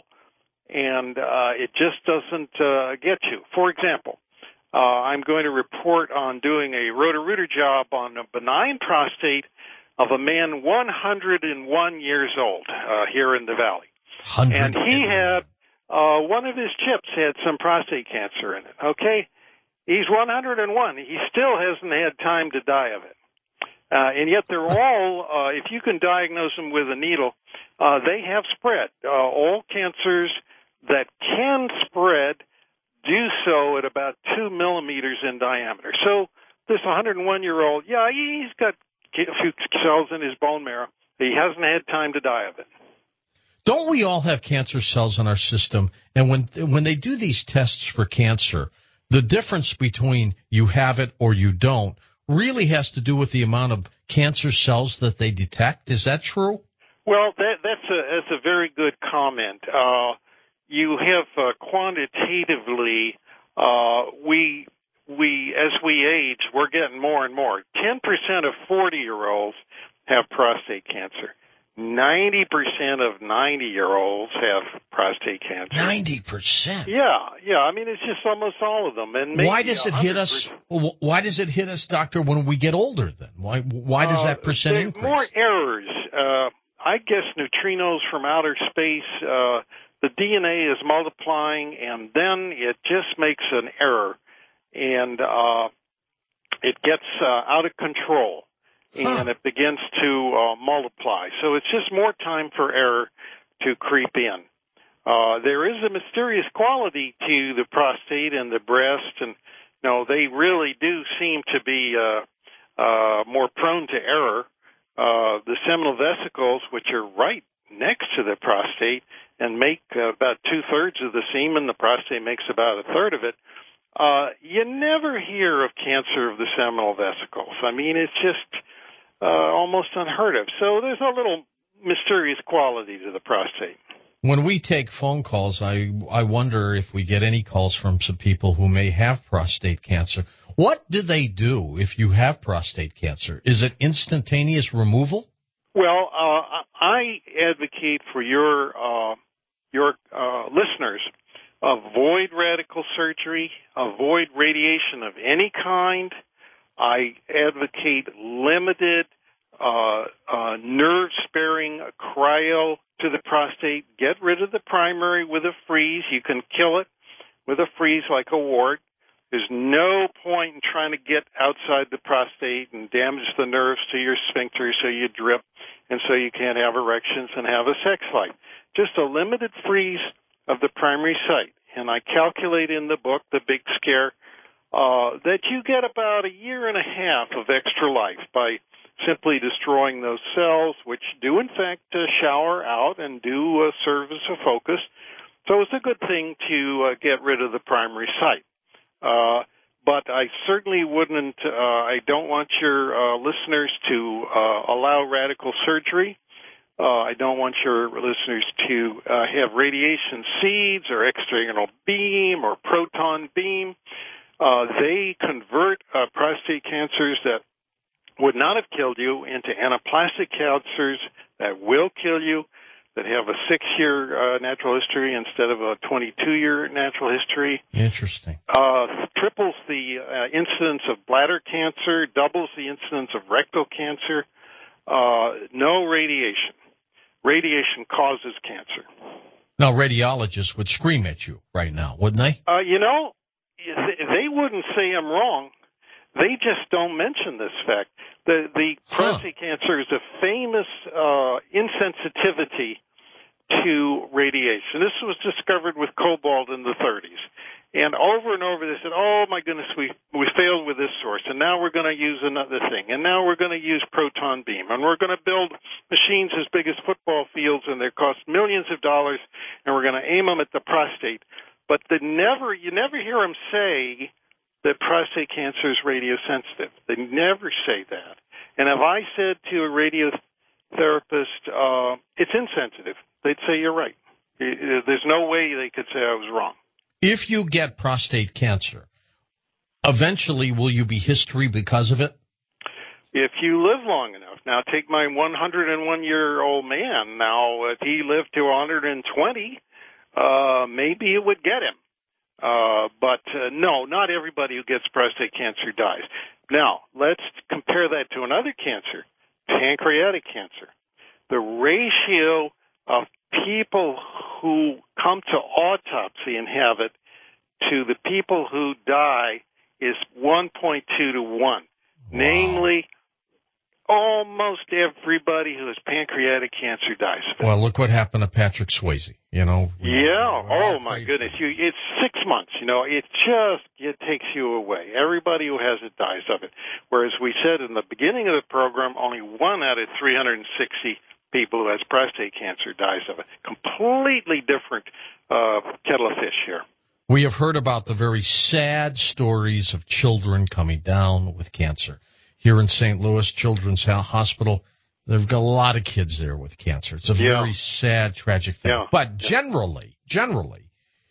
and uh, it just doesn't uh, get you. For example, uh, I'm going to report on doing a Roto-Rooter job on a benign prostate of a man one hundred one years old uh, here in the Valley. And he had, uh, one of his chips had some prostate cancer in it, okay? He's one hundred one. He still hasn't had time to die of it. Uh, and yet they're all, uh, if you can diagnose them with a needle, uh, they have spread. Uh, all cancers that can spread do so at about two millimeters in diameter. So this one hundred one-year-old, yeah, he's got a few cells in his bone marrow. He hasn't had time to die of it. Don't we all have cancer cells in our system? And when when they do these tests for cancer, the difference between you have it or you don't really has to do with the amount of cancer cells that they detect. Is that true? Well, that, that's a that's a very good comment. Uh, you have uh, quantitatively, uh, we we as we age, we're getting more and more. Ten percent of forty-year-olds have prostate cancer. Ninety percent of ninety-year-olds have prostate cancer. Ninety percent. Yeah, yeah. I mean, it's just almost all of them. And maybe why does it hit us? Why does it hit us, doctor, when we get older? Then why? Why does that percent uh, increase? More errors. Uh, I guess neutrinos from outer space. Uh, the D N A is multiplying, and then it just makes an error, and uh, it gets uh, out of control. And huh. it begins to uh, multiply. So it's just more time for error to creep in. Uh, there is a mysterious quality to the prostate and the breast, and you know, they really do seem to be uh, uh, more prone to error. Uh, the seminal vesicles, which are right next to the prostate and make uh, about two-thirds of the semen, the prostate makes about a third of it, uh, you never hear of cancer of the seminal vesicles. I mean, it's just... Uh, almost unheard of. So there's a little mysterious quality to the prostate. When we take phone calls, I I wonder if we get any calls from some people who may have prostate cancer. What do they do if you have prostate cancer? Is it instantaneous removal? Well, uh, I advocate for your uh, your uh, listeners, avoid radical surgery, avoid radiation of any kind. I advocate limited, uh, uh, nerve-sparing cryo to the prostate. Get rid of the primary with a freeze. You can kill it with a freeze like a wart. There's no point in trying to get outside the prostate and damage the nerves to your sphincter so you drip and so you can't have erections and have a sex life. Just a limited freeze of the primary site. And I calculate in the book, The Big Scare, Uh, that you get about a year and a half of extra life by simply destroying those cells, which do in fact uh, shower out and do uh, serve as a focus. So it's a good thing to uh, get rid of the primary site. Uh, but I certainly wouldn't, uh, I don't want your uh, listeners to uh, allow radical surgery. Uh, I don't want your listeners to uh, have radiation seeds or external beam or proton beam. Uh, they convert uh, prostate cancers that would not have killed you into anaplastic cancers that will kill you, that have a six-year uh, natural history instead of a twenty-two-year natural history. Interesting. Uh, triples the uh, incidence of bladder cancer, doubles the incidence of rectal cancer. Uh, no radiation. Radiation causes cancer. Now, radiologists would scream at you right now, wouldn't they? Uh, you know, they wouldn't say I'm wrong. They just don't mention this fact. The the prostate huh. cancer is a famous uh, insensitivity to radiation. This was discovered with cobalt in the thirties. And over and over they said, oh, my goodness, we we failed with this source, and now we're going to use another thing, and now we're going to use proton beam, and we're going to build machines as big as football fields, and they cost millions of dollars, and we're going to aim them at the prostate. But they never, you never hear them say that prostate cancer is radiosensitive. They never say that. And if I said to a radiotherapist, uh, it's insensitive, they'd say, you're right. There's no way they could say I was wrong. If you get prostate cancer, eventually will you be history because of it? If you live long enough. Now, take my one hundred one-year-old man. Now, if he lived to one hundred twenty, uh, maybe it would get him. Uh, but uh, no, not everybody who gets prostate cancer dies. Now, let's compare that to another cancer, pancreatic cancer. The ratio of people who come to autopsy and have it to the people who die is one point two to one. Wow. Namely, almost everybody who has pancreatic cancer dies of it. Well, look what happened to Patrick Swayze, you know. Yeah, oh my goodness. You, it's six months, you know, it just, it takes you away. Everybody who has it dies of it. Whereas we said in the beginning of the program, only one out of three hundred sixty people who has prostate cancer dies of it. Completely different uh, kettle of fish here. We have heard about the very sad stories of children coming down with cancer. Here in Saint Louis Children's Hospital, they've got a lot of kids there with cancer. It's a yeah. very sad, tragic thing. Yeah. But generally, generally,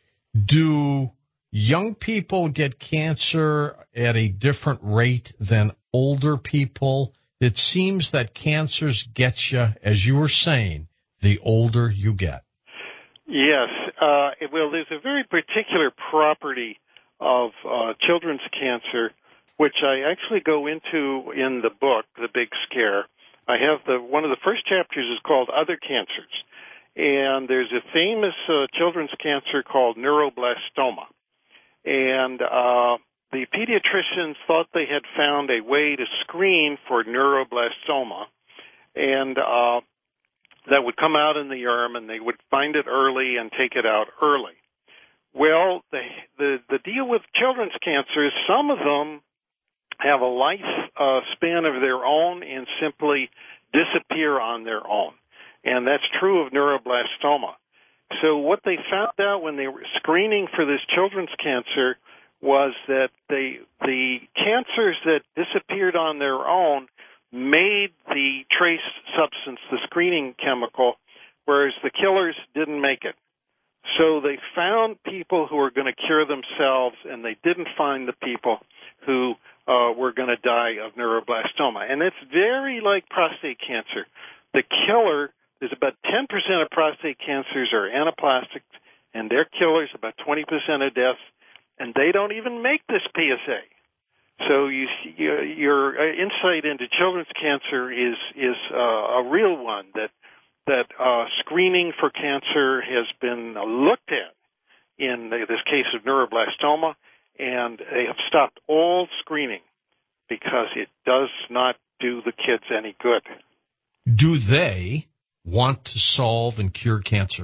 do young people get cancer at a different rate than older people? It seems that cancers get you, as you were saying, the older you get. Yes. Uh, well, there's a very particular property of uh, children's cancer, which I actually go into in the book, The Big Scare. I have the one of the first chapters is called Other Cancers, and there's a famous uh, children's cancer called neuroblastoma, and uh, the pediatricians thought they had found a way to screen for neuroblastoma, and uh, that would come out in the urine, and they would find it early and take it out early. Well, the the, the deal with children's cancer is some of them have a life uh, span of their own and simply disappear on their own. And that's true of neuroblastoma. So what they found out when they were screening for this children's cancer was that they, the cancers that disappeared on their own made the trace substance, the screening chemical, whereas the killers didn't make it. So they found people who were going to cure themselves, and they didn't find the people who uh, were going to die of neuroblastoma. And it's very like prostate cancer. The killer, there's about ten percent of prostate cancers are anaplastic, and their killers, about twenty percent of deaths, and they don't even make this P S A. So you, your, your insight into children's cancer is is uh, a real one, that that uh, screening for cancer has been looked at in this case of neuroblastoma, and they have stopped all screening because it does not do the kids any good. Do they want to solve and cure cancer?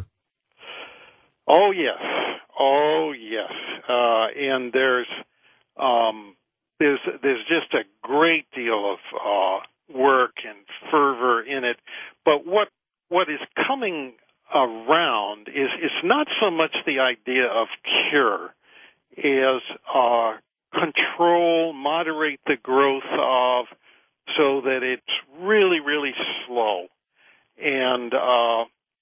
Oh, yes. Oh, yes. Uh, and there's um, there's there's just a great deal of uh, work and fervor in it. But what what is coming around is it's not so much the idea of cure as uh, control, moderate the growth of, so that it's really, really slow, and uh,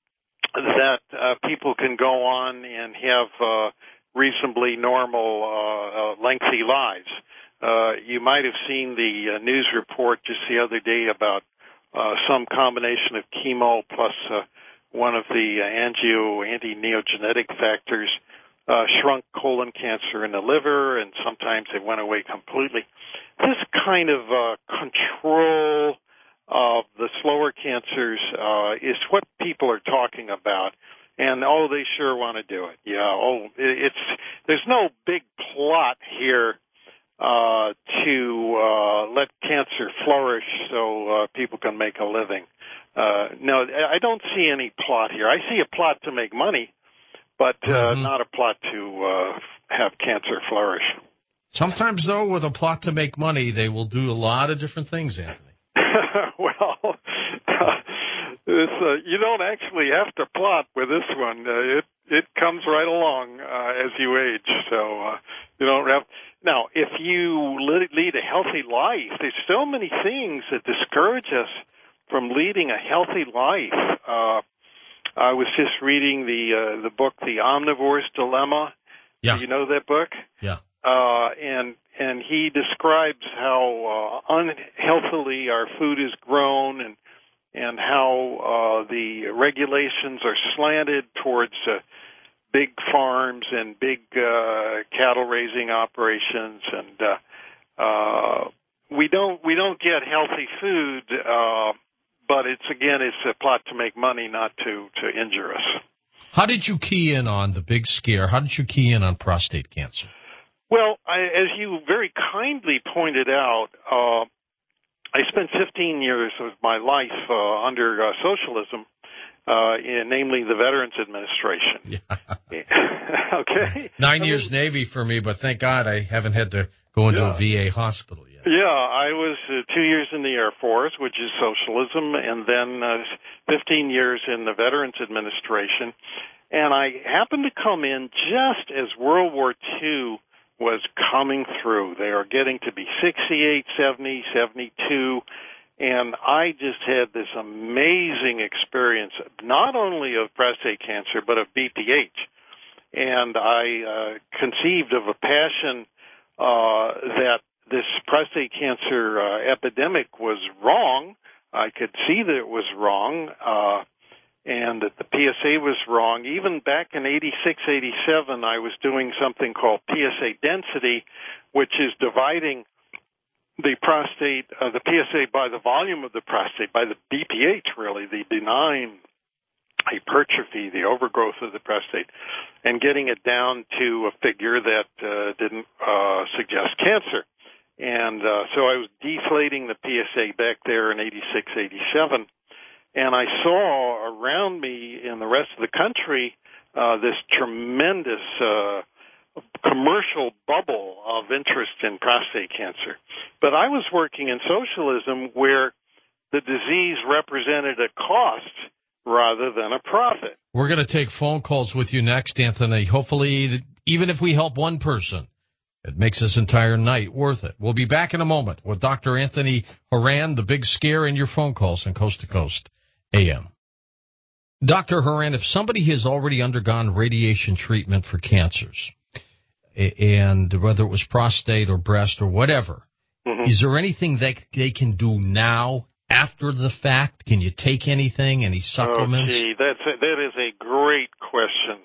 that uh, people can go on and have uh, reasonably normal, uh, uh, lengthy lives. Uh, you might have seen the uh, news report just the other day about uh, some combination of chemo plus uh, one of the uh, angio anti-neogenetic factors uh, shrunk colon cancer in the liver, and sometimes it went away completely. This kind of uh, control of the slower cancers uh, is what people are talking about. And, oh, they sure want to do it. Yeah, oh, it's there's no big plot here uh, to uh, let cancer flourish so uh, people can make a living. Uh, no, I don't see any plot here. I see a plot to make money, but uh, mm-hmm. not a plot to uh, have cancer flourish. Sometimes, though, with a plot to make money, they will do a lot of different things, Anthony. well, this, uh, you don't actually have to plot with this one. Uh, it it comes right along uh, as you age, so uh, you don't have. Now, if you lead a healthy life, there's so many things that discourage us from leading a healthy life. Uh, I was just reading the uh, the book, The Omnivore's Dilemma. Yeah. Do you know that book? Yeah. Uh, and and he describes how uh, unhealthily our food is grown, and and how uh, the regulations are slanted towards uh, big farms and big uh, cattle raising operations, and uh, uh, we don't we don't get healthy food, uh, but it's again it's a plot to make money, not to to injure us. How did you key in on the big scare? How did you key in on prostate cancer? Well, I, as you very kindly pointed out, uh, I spent fifteen years of my life uh, under uh, socialism, uh, in, namely the Veterans Administration. Yeah. Okay. Nine I years mean, Navy for me, but thank God I haven't had to go into yeah. a V A hospital yet. Yeah, I was uh, two years in the Air Force, which is socialism, and then uh, fifteen years in the Veterans Administration. And I happened to come in just as World War Two was coming through. They are getting to be sixty-eight, seventy, seventy-two, and I just had this amazing experience, not only of prostate cancer, but of B P H. And I uh, conceived of a passion uh, that this prostate cancer uh, epidemic was wrong. I could see that it was wrong, uh, and that the P S A was wrong. Even back in eighty-six, eighty-seven, I was doing something called P S A density, which is dividing the prostate, uh, the P S A by the volume of the prostate, by the B P H, really, the benign hypertrophy, the overgrowth of the prostate, and getting it down to a figure that uh, didn't uh, suggest cancer. And uh, so I was deflating the P S A back there in eighty-six, eighty-seven. And I saw around me in the rest of the country uh, this tremendous uh, commercial bubble of interest in prostate cancer. But I was working in socialism where the disease represented a cost rather than a profit. We're going to take phone calls with you next, Anthony. Hopefully, even if we help one person, it makes this entire night worth it. We'll be back in a moment with Doctor Anthony Horan, the big scare in your phone calls on Coast to Coast A M. Doctor Horan, if somebody has already undergone radiation treatment for cancers, and whether it was prostate or breast or whatever, mm-hmm. is there anything that they can do now after the fact? Can you take anything, any supplements? Oh, gee, that's a, that is a great question.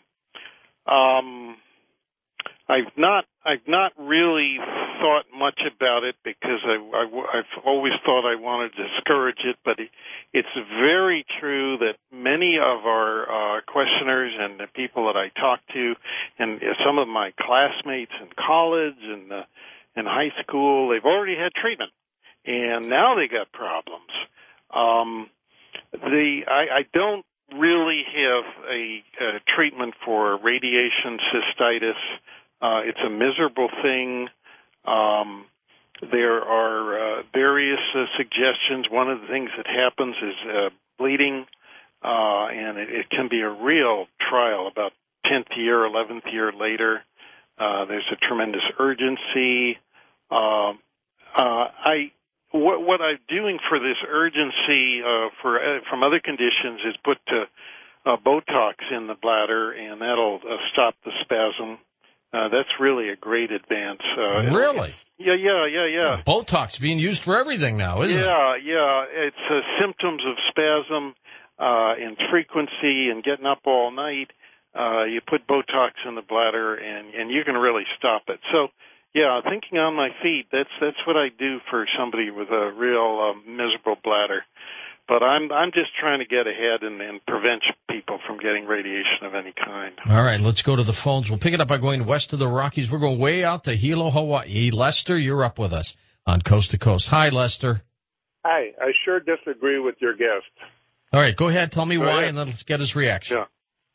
Um, I've not I've not really thought much about it because I, I, I've always thought I wanted to discourage it, but it, it's very true that many of our uh, questioners and the people that I talk to, and some of my classmates in college and uh, in high school, they've already had treatment, and now they got problems. Um, the I, I don't really have a, a treatment for radiation cystitis. Uh, it's a miserable thing. Um, there are uh, various uh, suggestions. One of the things that happens is uh, bleeding uh, and it, it can be a real trial. About tenth year, eleventh year later, uh, there's a tremendous urgency. Uh, uh, I what, what I'm doing for this urgency uh, for uh, from other conditions is put uh, uh, Botox in the bladder, and that'll uh, stop the spasm. Uh, that's really a great advance. Uh, really? Yeah, yeah, yeah, yeah. yeah. Botox being used for everything now, isn't yeah, it? Yeah, yeah. It's uh, symptoms of spasm uh, and frequency and getting up all night. Uh, you put Botox in the bladder, and, and you can really stop it. So, yeah, thinking on my feet, that's that's what I do for somebody with a real uh, miserable bladder. But I'm I'm just trying to get ahead and, and prevent people from getting radiation of any kind. All right, let's go to the phones. We'll pick it up by going west of the Rockies. We're going way out to Hilo, Hawaii. Lester, you're up with us on Coast to Coast. Hi, Lester. Hi. I sure disagree with your guest. All right, go ahead. Tell me go why, ahead. and then let's get his reaction. Yeah.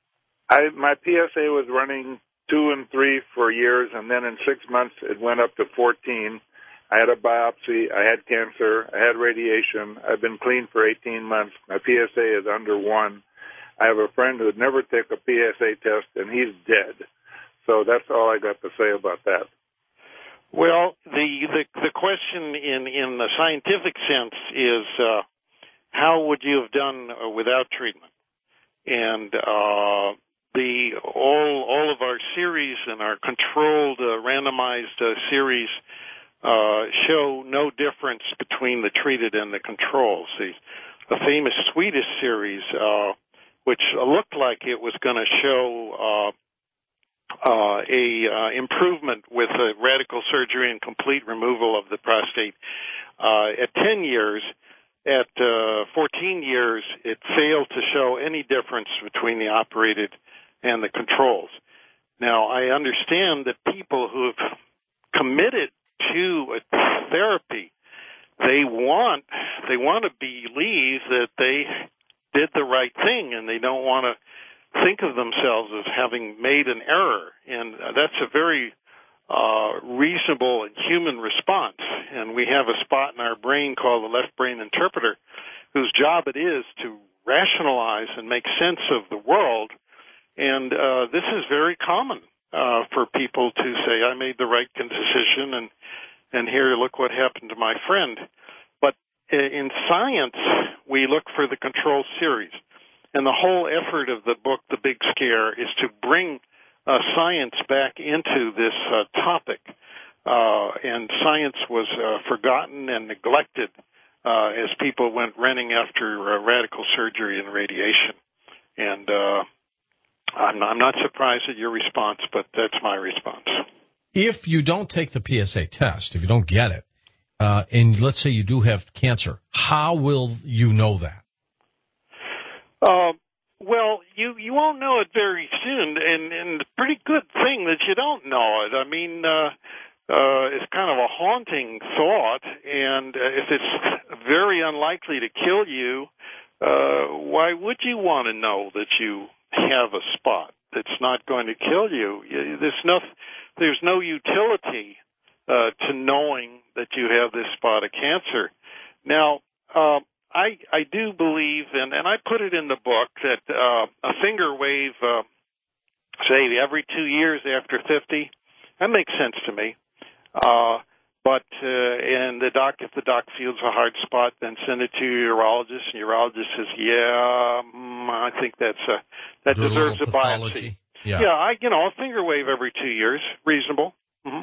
I my P S A was running two and three for years, and then in six months it went up to fourteen. I had a biopsy. I had cancer. I had radiation. I've been clean for eighteen months. My P S A is under one. I have a friend who would never take a P S A test, and he's dead. So that's all I got to say about that. Well, the the, the question in, in the scientific sense is uh, how would you have done uh, without treatment? And uh, the all all of our series and our controlled uh, randomized uh, series Uh, show no difference between the treated and the controls. The, the famous Swedish series, uh, which looked like it was going to show uh, uh, a uh, improvement with uh, radical surgery and complete removal of the prostate uh, at ten years. At uh, fourteen years, it failed to show any difference between the operated and the controls. Now, I understand that people who have committed to a therapy, they want they want to believe that they did the right thing, and they don't want to think of themselves as having made an error. And that's a very uh, reasonable and human response. And we have a spot in our brain called the left brain interpreter, whose job it is to rationalize and make sense of the world. And uh, this is very common. Uh, for people to say, I made the right decision, and and here, look what happened to my friend. But in science, we look for the control series. And the whole effort of the book, The Big Scare, is to bring uh, science back into this uh, topic. Uh, and science was uh, forgotten and neglected uh, as people went running after uh, radical surgery and radiation. And uh I'm not, I'm not surprised at your response, but that's my response. If you don't take the P S A test, if you don't get it, uh, and let's say you do have cancer, how will you know that? Uh, well, you you won't know it very soon, and, and a pretty good thing that you don't know it. I mean, uh, uh, it's kind of a haunting thought, and uh, if it's very unlikely to kill you, uh, why would you want to know that you have a spot that's not going to kill you? There's no, there's no utility uh, to knowing that you have this spot of cancer. Now, uh, I I do believe, and, and I put it in the book, that uh, a finger wave, uh, say every two years after fifty, that makes sense to me. Uh, But uh, and the doc, if the doc feels a hard spot, then send it to your urologist. And your urologist says, "Yeah, mm, I think that's a, that Do deserves a, a biopsy." Yeah, yeah, I you know a finger wave every two years, reasonable. Mm-hmm.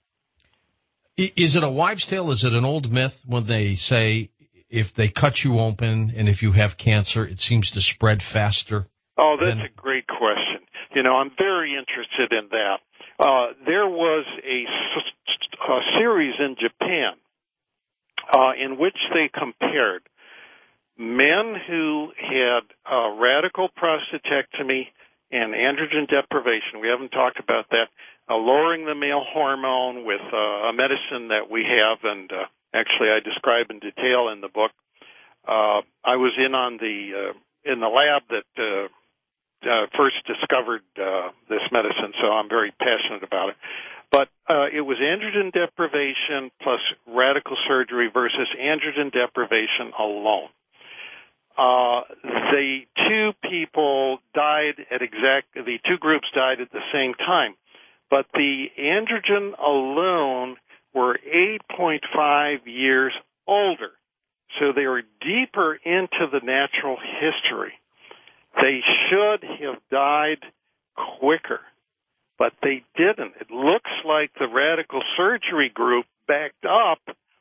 Is it a wives' tale? Is it an old myth when they say if they cut you open and if you have cancer, it seems to spread faster? Oh, that's than... a great question. You know, I'm very interested in that. Uh, there was a, a series in Japan uh, in which they compared men who had uh, radical prostatectomy and androgen deprivation. We haven't talked about that. Uh, lowering the male hormone with uh, a medicine that we have, and uh, actually I describe in detail in the book. Uh, I was in on the uh, in the lab that uh, uh, first discovered uh, this medicine, so I'm very passionate about it. But uh, it was androgen deprivation plus radical surgery versus androgen deprivation alone. uh, the two people died at exact, the two groups died at the same time. But the androgen alone were eight point five years older. So they were deeper into the natural history. They should have died quicker, but they didn't. It looks like the radical surgery group backed up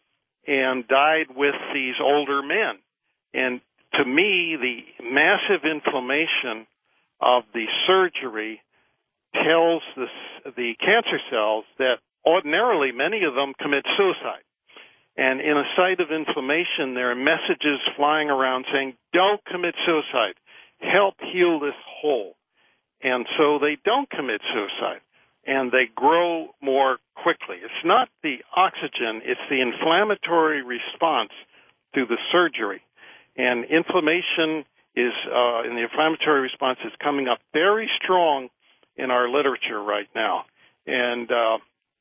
and died with these older men. And to me, the massive inflammation of the surgery tells the, the cancer cells that ordinarily many of them commit suicide. And in a site of inflammation, there are messages flying around saying, don't commit suicide. Help heal this hole. And so they don't commit suicide, and they grow more quickly. It's not the oxygen, it's the inflammatory response to the surgery. And inflammation is, uh, and the inflammatory response is coming up very strong in our literature right now. And uh,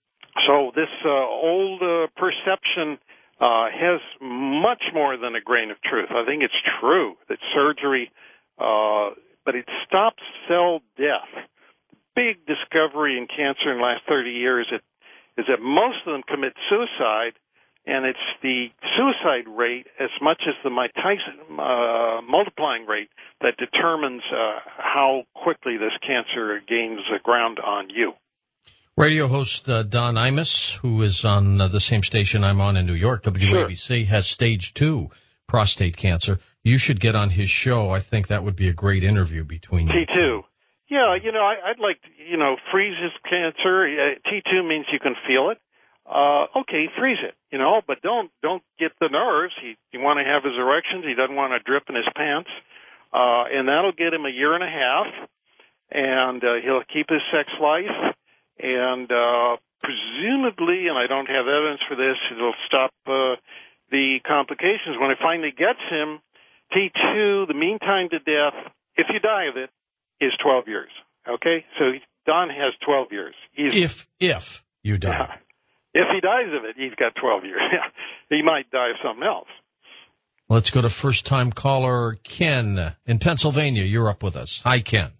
so this uh, old uh, perception uh, has much more than a grain of truth. I think it's true that surgery, uh, but it stops cell death. Big discovery in cancer in the last thirty years is, is that most of them commit suicide, and it's the suicide rate as much as the mitosis, uh, multiplying rate that determines uh, how quickly this cancer gains uh, ground on you. Radio host uh, Don Imus, who is on uh, the same station I'm on in New York, W A B C, sure. has stage two prostate cancer. You should get on his show. I think that would be a great interview between you. T two. Yeah, you know, I, I'd like to, you know, freeze his cancer. Uh, T two means you can feel it. Uh, okay, freeze it, you know, but don't don't get the nerves. He you want to have his erections. He doesn't want to drip in his pants, uh, and that'll get him a year and a half, and uh, he'll keep his sex life. And uh, presumably, and I don't have evidence for this, it'll stop uh, the complications. When it finally gets him, T two, the mean time to death, if you die of it, is twelve years. Okay? So Don has twelve years. Easy. If, if you die. If he dies of it, he's got twelve years. He might die of something else. Let's go to first-time caller Ken in Pennsylvania. You're up with us. Hi, Ken.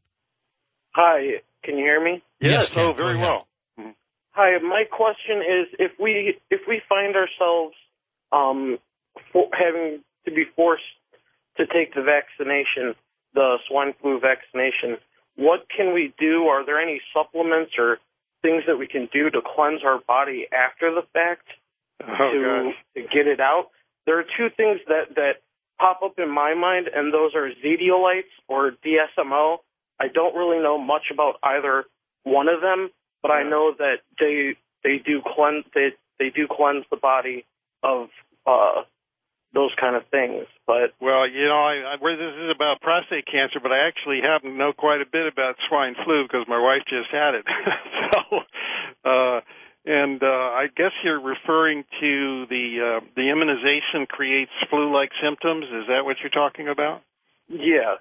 Hi. Can you hear me? Yes, yes Ken, oh, very well. Mm-hmm. Hi. My question is, if we if we find ourselves um, for, having to be forced to take the vaccination, the swine flu vaccination, what can we do? Are there any supplements or things that we can do to cleanse our body after the fact oh, to, to get it out? There are two things that, that pop up in my mind, and those are Zediolites or D S M O. I don't really know much about either one of them, but I know that they they do cleanse they they do cleanse the body of uh, those kind of things. But well, you know, I, I, this is about prostate cancer, but I actually happen to know quite a bit about swine flu because my wife just had it. so, uh, and uh, I guess you're referring to the uh, the immunization creates flu-like symptoms. Is that what you're talking about? Yeah.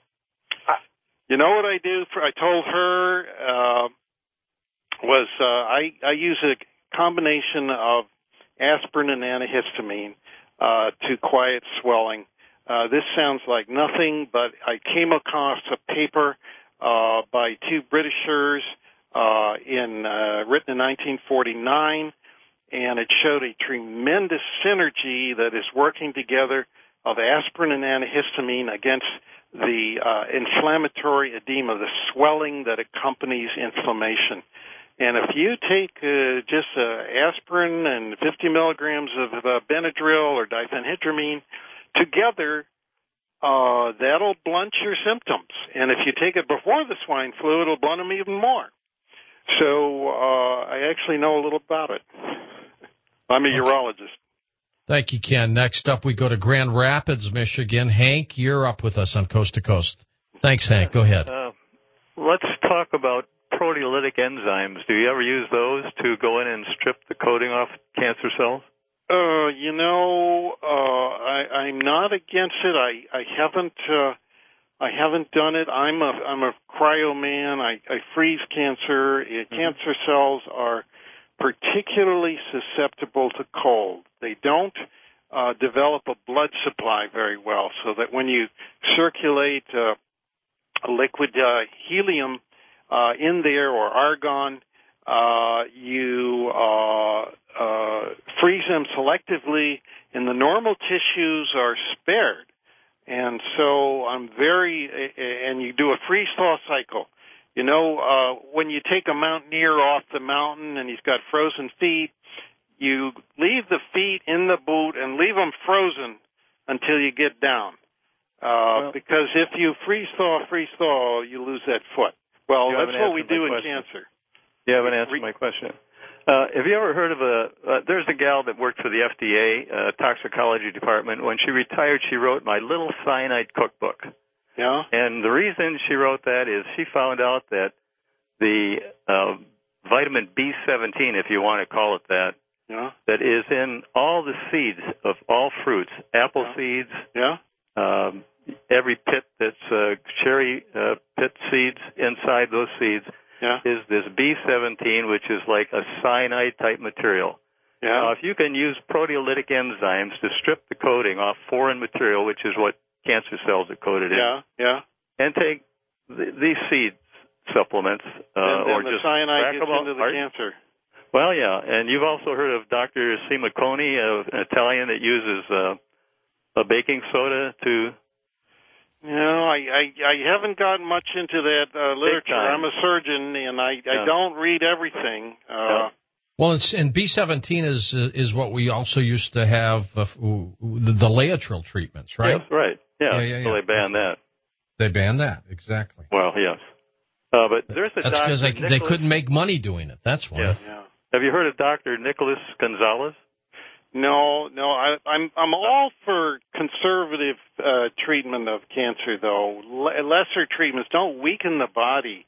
You know what I do? For, I told her uh, was uh, I, I use a combination of aspirin and antihistamine uh, to quiet swelling. Uh, this sounds like nothing, but I came across a paper uh, by two Britishers uh, in uh, written in nineteen forty-nine, and it showed a tremendous synergy that is working together of aspirin and antihistamine against the uh, inflammatory edema, the swelling that accompanies inflammation. And if you take uh, just uh, aspirin and fifty milligrams of uh, Benadryl or diphenhydramine together, uh, that'll blunt your symptoms. And if you take it before the swine flu, it'll blunt them even more. So uh, I actually know a little about it. I'm a okay. urologist. Thank you, Ken. Next up, we go to Grand Rapids, Michigan. Hank, you're up with us on Coast to Coast. Thanks, Hank. Go ahead. Uh, let's talk about proteolytic enzymes. Do you ever use those to go in and strip the coating off cancer cells? Uh, you know, uh, I, I'm not against it. I, I haven't, uh, I haven't done it. I'm a, I'm a cryo man. I, I freeze cancer. Mm-hmm. Cancer cells are particularly susceptible to cold. They don't uh, develop a blood supply very well, so that when you circulate uh, a liquid uh, helium uh, in there or argon. Uh, you uh, uh, freeze them selectively, and the normal tissues are spared. And so I'm very, and you do a freeze-thaw cycle. You know, uh, when you take a mountaineer off the mountain and he's got frozen feet, you leave the feet in the boot and leave them frozen until you get down. Uh, well, because if you freeze-thaw, freeze-thaw, you lose that foot. Well, that's what we do in question. cancer. You haven't answered my question. Uh, have you ever heard of a, uh, there's a gal that worked for the F D A uh, toxicology department. When she retired, she wrote My Little Cyanide Cookbook. Yeah. And the reason she wrote that is she found out that the uh, vitamin B seventeen, if you want to call it that, yeah. that is in all the seeds of all fruits, apple yeah. seeds, yeah. Um, every pit that's uh, cherry uh, pit seeds inside those seeds, yeah. is this B seventeen, which is like a cyanide-type material. Yeah. Now, if you can use proteolytic enzymes to strip the coating off foreign material, which is what cancer cells are coated in, yeah, yeah. and take th- these seed supplements, uh, and, and or the just cyanide gets out, into the art, cancer. Well, yeah, and you've also heard of Doctor Simaconi, uh, an Italian that uses uh, a baking soda to... No, I, I I haven't gotten much into that uh, literature. I'm a surgeon, and I, yeah. I don't read everything. Uh, yeah. Well, it's, and B seventeen is uh, is what we also used to have, uh, the, the Laetrile treatments, right? Yes, right. Yeah, yeah, yeah, yeah. So they banned that. They banned that, exactly. Well, yes. Uh, but there's a That's because they, they couldn't make money doing it. That's why. Yes. Yeah. Have you heard of Doctor Nicholas Gonzalez? No, no. I, I'm I'm all for conservative uh, treatment of cancer, though. L- lesser treatments don't weaken the body.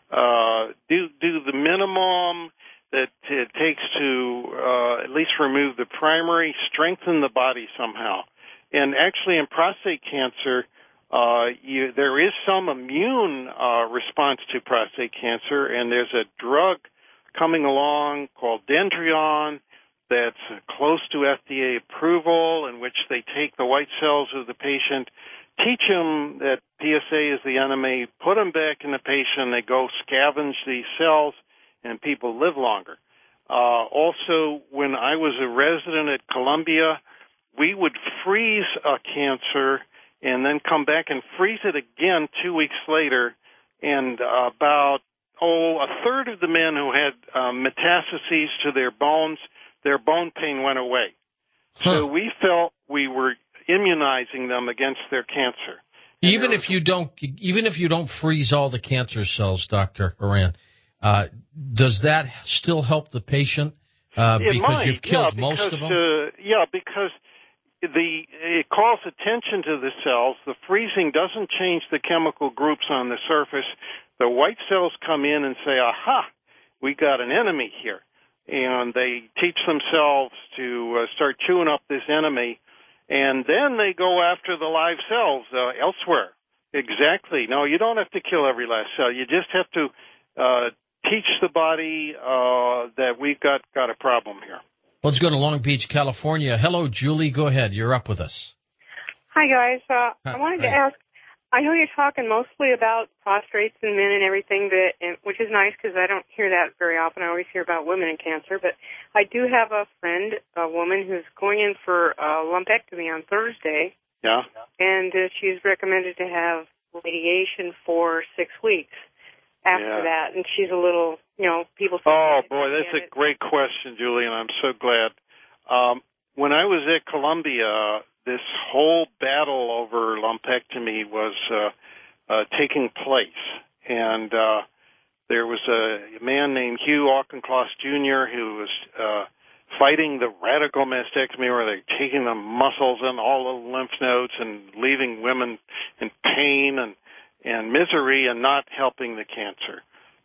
Uh, do do the minimum that it takes to uh, at least remove the primary, strengthen the body somehow. And actually, in prostate cancer, uh, you, there is some immune uh, response to prostate cancer, and there's a drug coming along called Dendreon that's close to F D A approval, in which they take the white cells of the patient, teach them that P S A is the enemy, put them back in the patient, they go scavenge these cells, and people live longer. Uh, also, when I was a resident at Columbia, we would freeze a cancer and then come back and freeze it again two weeks later, and uh, about, oh, a third of the men who had uh, metastases to their bones, their bone pain went away. Huh. So we felt we were immunizing them against their cancer. And even if you don't, even if you don't freeze all the cancer cells, Doctor Horan, uh, does that still help the patient? Uh, it because might. you've killed yeah, most because, of them. Uh, yeah, because the it calls attention to the cells. The freezing doesn't change the chemical groups on the surface. The white cells come in and say, "Aha, we got an enemy here." And they teach themselves to uh, start chewing up this enemy, and then they go after the live cells uh, elsewhere. Exactly. No, you don't have to kill every last cell. You just have to uh, teach the body uh, that we've got, got a problem here. Let's go to Long Beach, California. Hello, Julie. Go ahead. You're up with us. Hi, guys. Uh, Hi. I wanted to Hi. ask, I know you're talking mostly about prostrates and men and everything, but and, which is nice because I don't hear that very often. I always hear about women and cancer. But I do have a friend, a woman, who's going in for a lumpectomy on Thursday. Yeah. And uh, she's recommended to have radiation for six weeks after yeah. that. And she's a little, you know, people say... Oh, boy, that's a great question, Julie, and I'm so glad. Um, when I was at Columbia... this whole battle over lumpectomy was uh, uh, taking place. And uh, there was a man named Hugh Auchincloss Junior who was uh, fighting the radical mastectomy, where they're taking the muscles and all the lymph nodes and leaving women in pain and, and misery and not helping the cancer.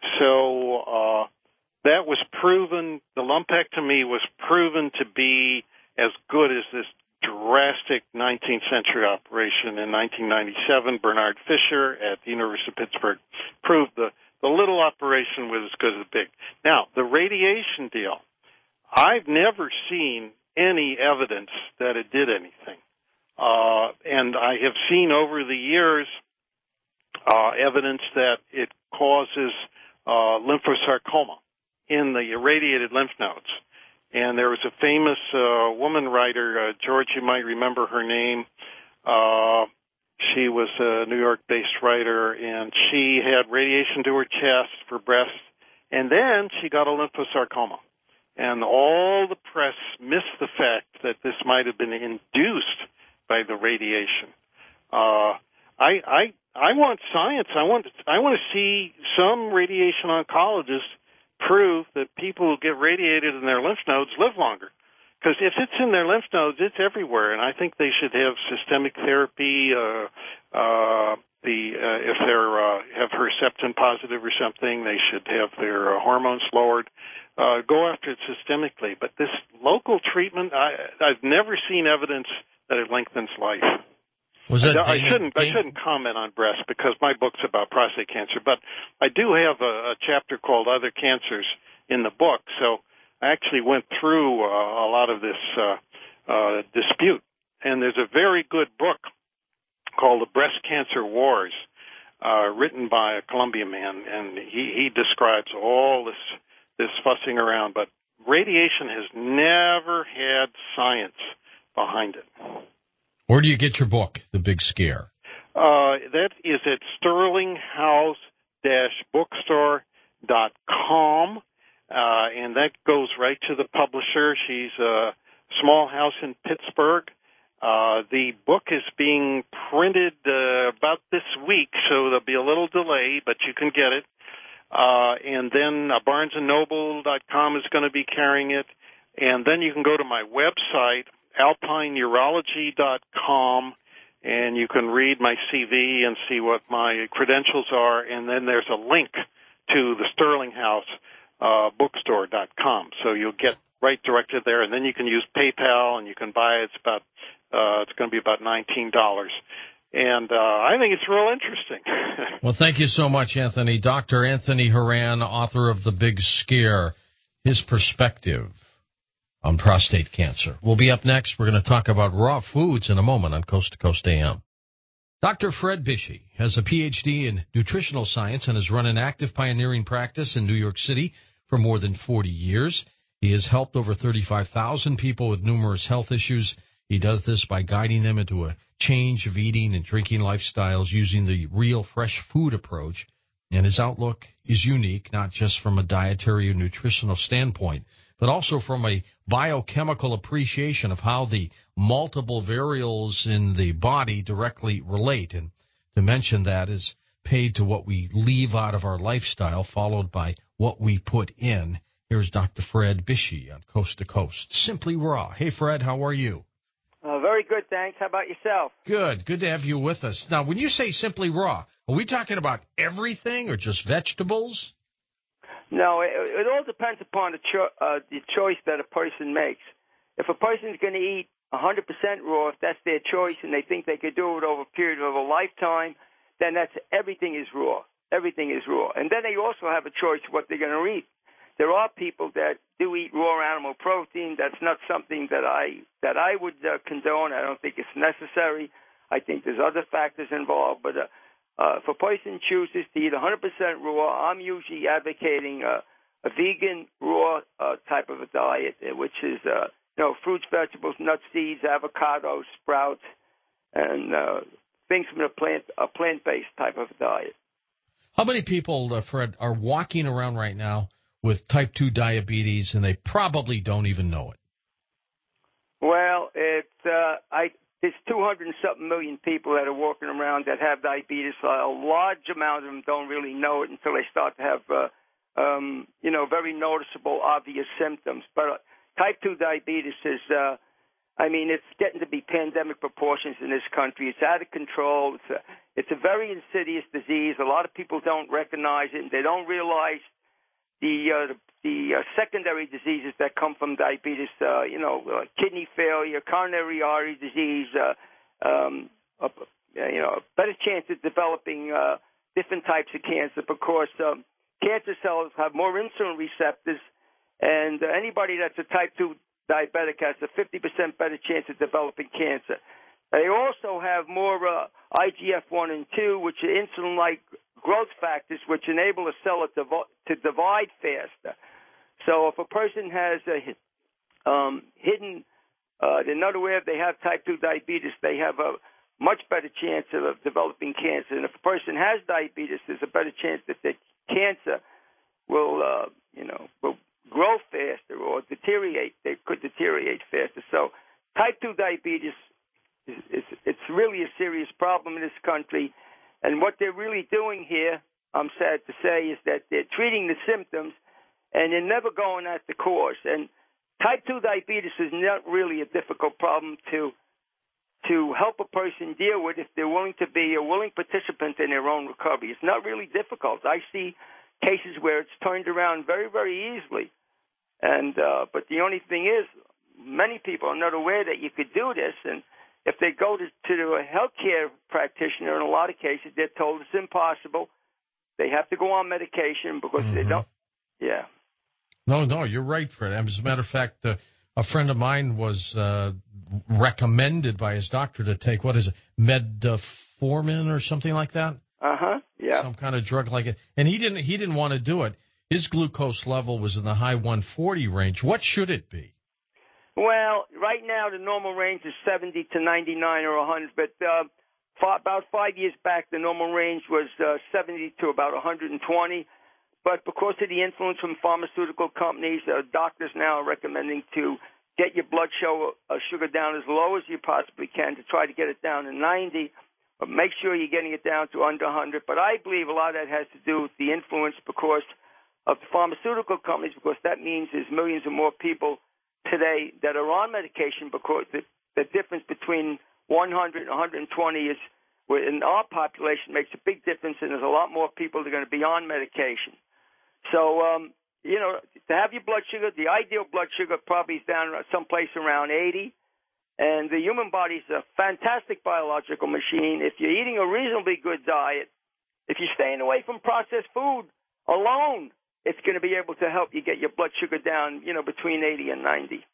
So uh, that was proven, the lumpectomy was proven to be as good as this drastic nineteenth century operation. In nineteen ninety-seven, Bernard Fisher at the University of Pittsburgh proved the, the little operation was as good as the big. Now, the radiation deal, I've never seen any evidence that it did anything. Uh, and I have seen over the years uh, evidence that it causes uh, lymphosarcoma in the irradiated lymph nodes. And there was a famous uh, woman writer, uh, George, you might remember her name. Uh, she was a New York-based writer, and she had radiation to her chest for breast, and then she got a lymphosarcoma. And all the press missed the fact that this might have been induced by the radiation. Uh, I, I, I want science. I want, I want to see some radiation oncologists prove that people who get radiated in their lymph nodes live longer. Because if it's in their lymph nodes, it's everywhere, and I think they should have systemic therapy. Uh, uh, the uh, if they're uh, have Herceptin positive or something, they should have their uh, hormones lowered. Uh, go after it systemically. But this local treatment, I, I've never seen evidence that it lengthens life. Was that I, I Damon, shouldn't. Damon? I shouldn't comment on breast because my book's about prostate cancer. But I do have a, a chapter called Other Cancers in the book. So I actually went through uh, a lot of this uh, uh, dispute. And there's a very good book called The Breast Cancer Wars, uh, written by a Colombian man, and he, he describes all this this fussing around. But radiation has never had science behind it. Where do you get your book, The Big Scare? Uh, that is at sterling house dash bookstore dot com, uh, and that goes right to the publisher. She's a small house in Pittsburgh. Uh, the book is being printed uh, about this week, so there'll be a little delay, but you can get it. Uh, and then uh, barnes and noble dot com is going to be carrying it. And then you can go to my website, alpine urology dot com, and you can read my C V and see what my credentials are. And then there's a link to the Sterling House uh, bookstore dot com. So you'll get right directed there, and then you can use PayPal, and you can buy it. It's about uh, it's going to be about nineteen dollars. And uh, I think it's real interesting. Well, thank you so much, Anthony. Doctor Anthony Horan, author of The Big Scare, his perspective on prostate cancer. We'll be up next. We're going to talk about raw foods in a moment on Coast to Coast A M. Doctor Fred Bishey has a P H D in nutritional science and has run an active pioneering practice in New York City for more than forty years. He has helped over thirty-five thousand people with numerous health issues. He does this by guiding them into a change of eating and drinking lifestyles using the real fresh food approach. And his outlook is unique, not just from a dietary or nutritional standpoint, but also from a biochemical appreciation of how the multiple variables in the body directly relate. And to mention that is paid to what we leave out of our lifestyle, followed by what we put in. Here's Doctor Fred Bishey on Coast to Coast. Simply Raw. Hey, Fred, how are you? Uh, very good, thanks. How about yourself? Good. Good to have you with us. Now, when you say Simply Raw, are we talking about everything or just vegetables? No, it, it all depends upon the, cho- uh, the choice that a person makes. If a person's going to eat one hundred percent raw, if that's their choice and they think they could do it over a period of a lifetime, then that's everything is raw. Everything is raw. And then they also have a choice of what they're going to eat. There are people that do eat raw animal protein. That's not something that I that I would uh, condone. I don't think it's necessary. I think there's other factors involved. But uh, uh, if a person chooses to eat one hundred percent raw, I'm usually advocating uh, a vegan raw uh, type of a diet, which is uh, you know fruits, vegetables, nuts, seeds, avocados, sprouts, and uh, things from a plant a plant-based type of diet. How many people, uh, Fred, are walking around right now with type two diabetes, and they probably don't even know it? Well, it's uh, I there's two hundred and something million people that are walking around that have diabetes. So a large amount of them don't really know it until they start to have, uh, um, you know, very noticeable, obvious symptoms. But uh, type two diabetes is, uh, I mean, it's getting to be pandemic proportions in this country. It's out of control. It's a, it's a very insidious disease. A lot of people don't recognize it, and they don't realize the uh, the uh, secondary diseases that come from diabetes, uh, you know, uh, kidney failure, coronary artery disease, uh, um, uh, you know, better chance of developing uh, different types of cancer because um, cancer cells have more insulin receptors, and uh, anybody that's a type two diabetic has a fifty percent better chance of developing cancer. They also have more uh, I G F one and two, which are insulin-like growth factors, which enable a cell to, to divide faster. So if a person has a um, hidden, uh, they're not aware if they have type two diabetes, they have a much better chance of developing cancer. And if a person has diabetes, there's a better chance that the cancer will, uh, you know, will grow faster or deteriorate. They could deteriorate faster. So type two diabetes, is, is it's really a serious problem in this country. And what they're really doing here, I'm sad to say, is that they're treating the symptoms and they're never going at the cause. And type two diabetes is not really a difficult problem to to help a person deal with if they're willing to be a willing participant in their own recovery. It's not really difficult. I see cases where it's turned around very, very easily. And uh, but the only thing is, many people are not aware that you could do this. And if they go to, to a healthcare practitioner, in a lot of cases, they're told it's impossible. They have to go on medication because mm-hmm. they don't. Yeah. No, no, you're right, Fred. As a matter of fact, uh, a friend of mine was uh, recommended by his doctor to take, what is it, metformin or something like that? Uh-huh, yeah. Some kind of drug like it. And he didn't he didn't want to do it. His glucose level was in the high one forty range. What should it be? Well, right now the normal range is seventy to ninety-nine or one hundred, but uh, for about five years back the normal range was uh, seventy to about one hundred twenty. But because of the influence from pharmaceutical companies, uh, doctors now are recommending to get your blood sugar, uh, sugar down as low as you possibly can to try to get it down to ninety. But make sure you're getting it down to under one hundred. But I believe a lot of that has to do with the influence because of the pharmaceutical companies, because that means there's millions of more people today that are on medication, because the, the difference between one hundred and one hundred twenty is, in our population, makes a big difference, and there's a lot more people that are going to be on medication. So, um, you know, to have your blood sugar, the ideal blood sugar probably is down someplace around eighty. And the human body is a fantastic biological machine. If you're eating a reasonably good diet, if you're staying away from processed food alone, it's going to be able to help you get your blood sugar down, you know, between eighty and ninety.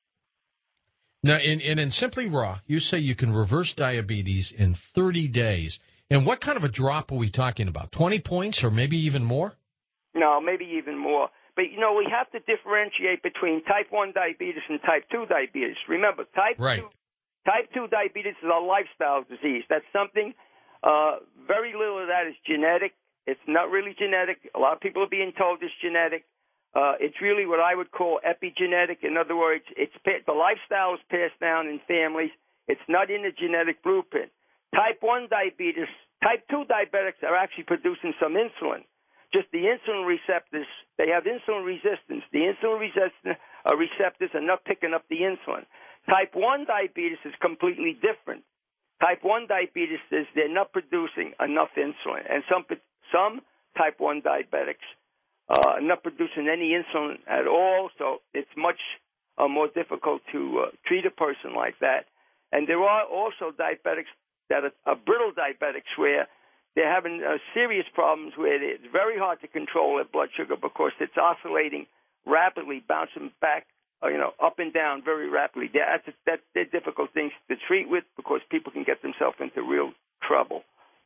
Now, in, in, in Simply Raw, you say you can reverse diabetes in thirty days. And what kind of a drop are we talking about? twenty points or maybe even more? No, maybe even more. But, you know, we have to differentiate between type one diabetes and type two diabetes. Remember, type right. two type two diabetes is a lifestyle disease. That's something, uh, very little of that is genetic. It's not really genetic. A lot of people are being told it's genetic. Uh, it's really what I would call epigenetic. In other words, it's the lifestyle is passed down in families. It's not in the genetic blueprint. Type one diabetes, type two diabetics are actually producing some insulin. Just the insulin receptors, they have insulin resistance. The insulin resistant uh, receptors are not picking up the insulin. Type one diabetes is completely different. Type one diabetes is they're not producing enough insulin. And some some type one diabetics uh, are not producing any insulin at all, so it's much uh, more difficult to uh, treat a person like that. And there are also diabetics that are, are brittle diabetics where they're having uh, serious problems where it's very hard to control their blood sugar because it's oscillating rapidly, bouncing back, uh, you know, up and down very rapidly. That's, that's they're difficult things to treat with because people can get themselves into real trouble.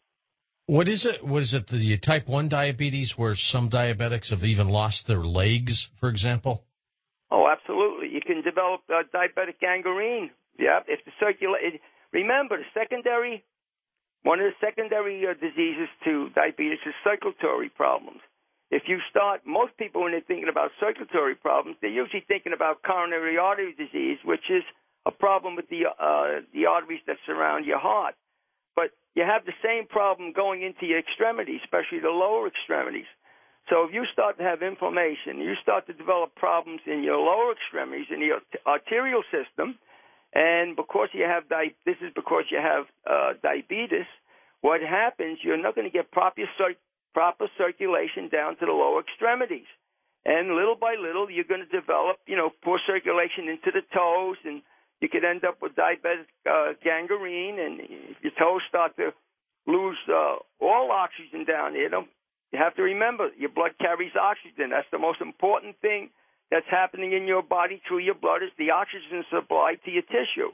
What is it? What is it? The type one diabetes, where some diabetics have even lost their legs, for example? Oh, absolutely. You can develop uh, diabetic gangrene. Yeah, if the circulation. Remember, the secondary. One of the secondary uh, diseases to diabetes is circulatory problems. If you start, most people, when they're thinking about circulatory problems, they're usually thinking about coronary artery disease, which is a problem with the uh, the arteries that surround your heart. But you have the same problem going into your extremities, especially the lower extremities. So if you start to have inflammation, you start to develop problems in your lower extremities, in the arterial system, and because you have di- this is because you have uh, diabetes, what happens, you're not going to get proper, cir- proper circulation down to the lower extremities. And little by little, you're going to develop, you know, poor circulation into the toes, and you could end up with diabetic uh, gangrene, and if your toes start to lose uh, all oxygen down there, you have to remember, your blood carries oxygen. That's the most important thing that's happening in your body through your blood is the oxygen supply to your tissue.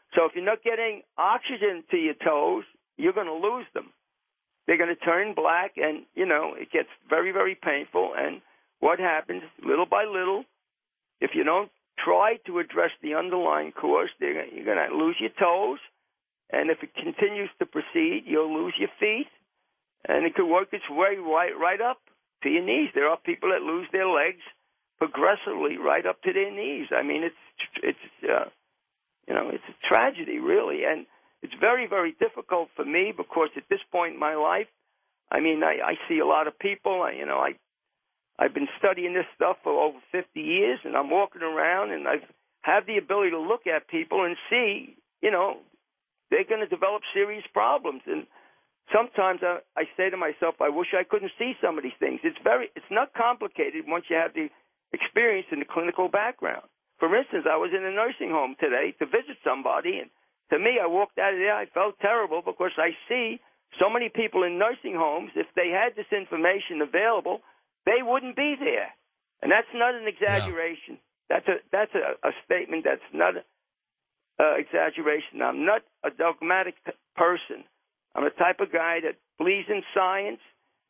So if you're not getting oxygen to your toes, you're going to lose them. They're going to turn black, and, you know, it gets very, very painful. And what happens, little by little, if you don't try to address the underlying cause, you're going to lose your toes. And if it continues to proceed, you'll lose your feet. And it could work its way right, right up to your knees. There are people that lose their legs progressively right up to their knees. I mean, it's, it's uh, you know, it's a tragedy, really. And it's very, very difficult for me because at this point in my life, I mean, I, I see a lot of people. I, you know, I, I've been studying this stuff for over fifty years, and I'm walking around, and I have the ability to look at people and see, you know, they're going to develop serious problems. And sometimes I, I say to myself, I wish I couldn't see some of these things. It's very, it's not complicated once you have the experience in the clinical background. For instance, I was in a nursing home today to visit somebody, and to me, I walked out of there, I felt terrible because I see so many people in nursing homes, if they had this information available, they wouldn't be there. And that's not an exaggeration. Yeah. That's a that's a, a statement that's not an uh, exaggeration. I'm not a dogmatic p- person. I'm the type of guy that believes in science.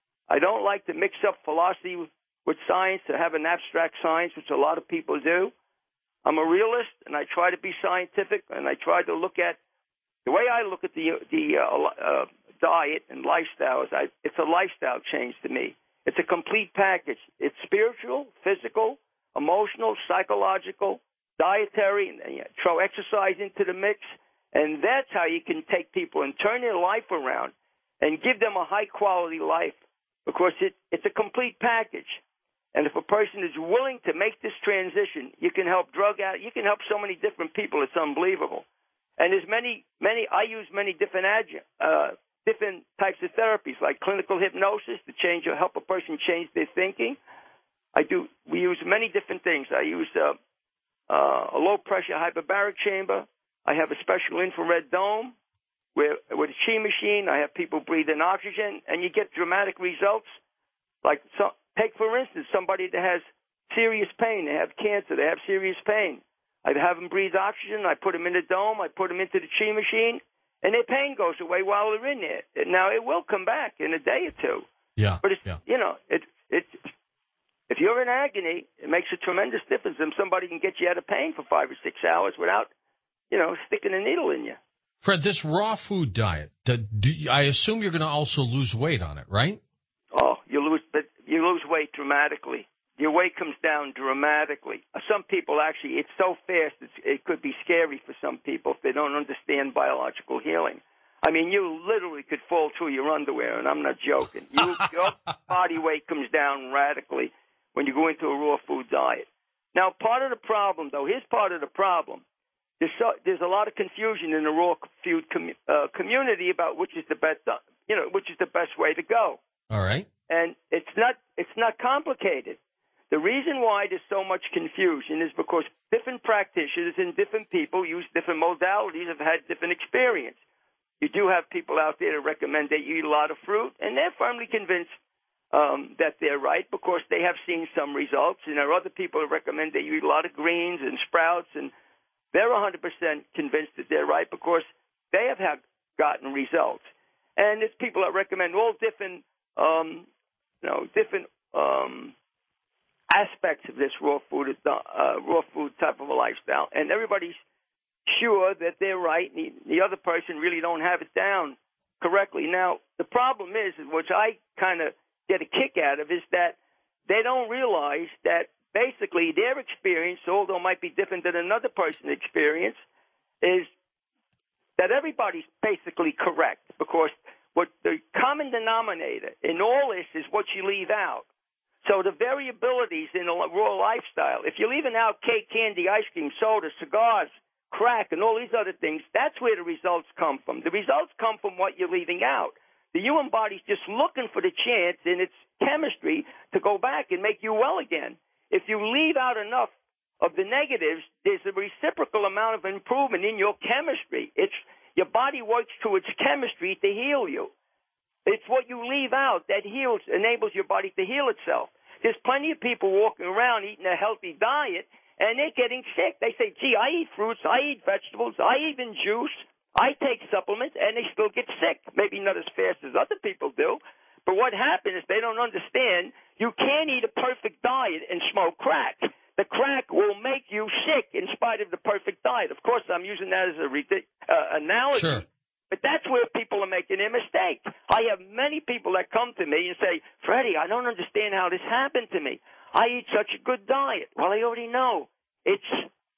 I don't like to mix up philosophy with, with science, to have an abstract science, which a lot of people do. I'm a realist, and I try to be scientific, and I try to look at the way I look at the the uh, uh, diet and lifestyle. Is I, it's a lifestyle change to me. It's a complete package. It's spiritual, physical, emotional, psychological, dietary, and, and you throw exercise into the mix, and that's how you can take people and turn their life around and give them a high-quality life, because it, it's a complete package. And if a person is willing to make this transition, you can help drug out. You can help so many different people. It's unbelievable. And there's many, many. I use many different adjunct, uh, different types of therapies, like clinical hypnosis to change or help a person change their thinking. I do. We use many different things. I use uh, uh, a low pressure hyperbaric chamber. I have a special infrared dome where, with a chi machine, I have people breathe in oxygen, and you get dramatic results. Like so. Take, for instance, somebody that has serious pain. They have cancer. They have serious pain. I have them breathe oxygen. I put them in the dome. I put them into the chi machine, and their pain goes away while they're in there. Now, it will come back in a day or two. Yeah. But, it's, yeah. you know, it, it, if you're in agony, it makes a tremendous difference. And somebody can get you out of pain for five or six hours without, you know, sticking a needle in you. Fred, this raw food diet, do, do, I assume you're going to also lose weight on it, right? Oh, you lose, but you lose weight dramatically. Your weight comes down dramatically. Some people actually, it's so fast, it's, it could be scary for some people if they don't understand biological healing. I mean, you literally could fall through your underwear, and I'm not joking. You, your body weight comes down radically when you go into a raw food diet. Now, part of the problem, though, here's part of the problem. There's, so, there's a lot of confusion in the raw food com, uh, community about which is the best, you know, which is the best way to go. All right. And it's not it's not complicated. The reason why there's so much confusion is because different practitioners and different people use different modalities, have had different experience. You do have people out there that recommend that you eat a lot of fruit, and they're firmly convinced um, that they're right because they have seen some results. And there are other people that recommend that you eat a lot of greens and sprouts, and they're one hundred percent convinced that they're right because they have had, gotten results. And there's people that recommend all different Um, you know, different um, aspects of this raw food, uh, raw food type of a lifestyle, and everybody's sure that they're right, and the, the other person really don't have it down correctly. Now, the problem is, which I kind of get a kick out of, is that they don't realize that basically their experience, although it might be different than another person's experience, is that everybody's basically correct because what the common denominator in all this is what you leave out. So the variabilities in a raw lifestyle, if you're leaving out cake, candy, ice cream, soda, cigars, crack, and all these other things, that's where the results come from. The results come from what you're leaving out. The human body's just looking for the chance in its chemistry to go back and make you well again. If you leave out enough of the negatives, there's a reciprocal amount of improvement in your chemistry. It's Your body works through its chemistry to heal you. It's what you leave out that heals, enables your body to heal itself. There's plenty of people walking around eating a healthy diet, and they're getting sick. They say, gee, I eat fruits, I eat vegetables, I even juice, I take supplements, and they still get sick. Maybe not as fast as other people do, but what happens is they don't understand you can't eat a perfect diet and smoke crack. The crack will make you sick in spite of the perfect diet. Of course, I'm using that as a uh, analogy. Sure. But that's where people are making a mistake. I have many people that come to me and say, Freddie, I don't understand how this happened to me. I eat such a good diet. Well, I already know. It's,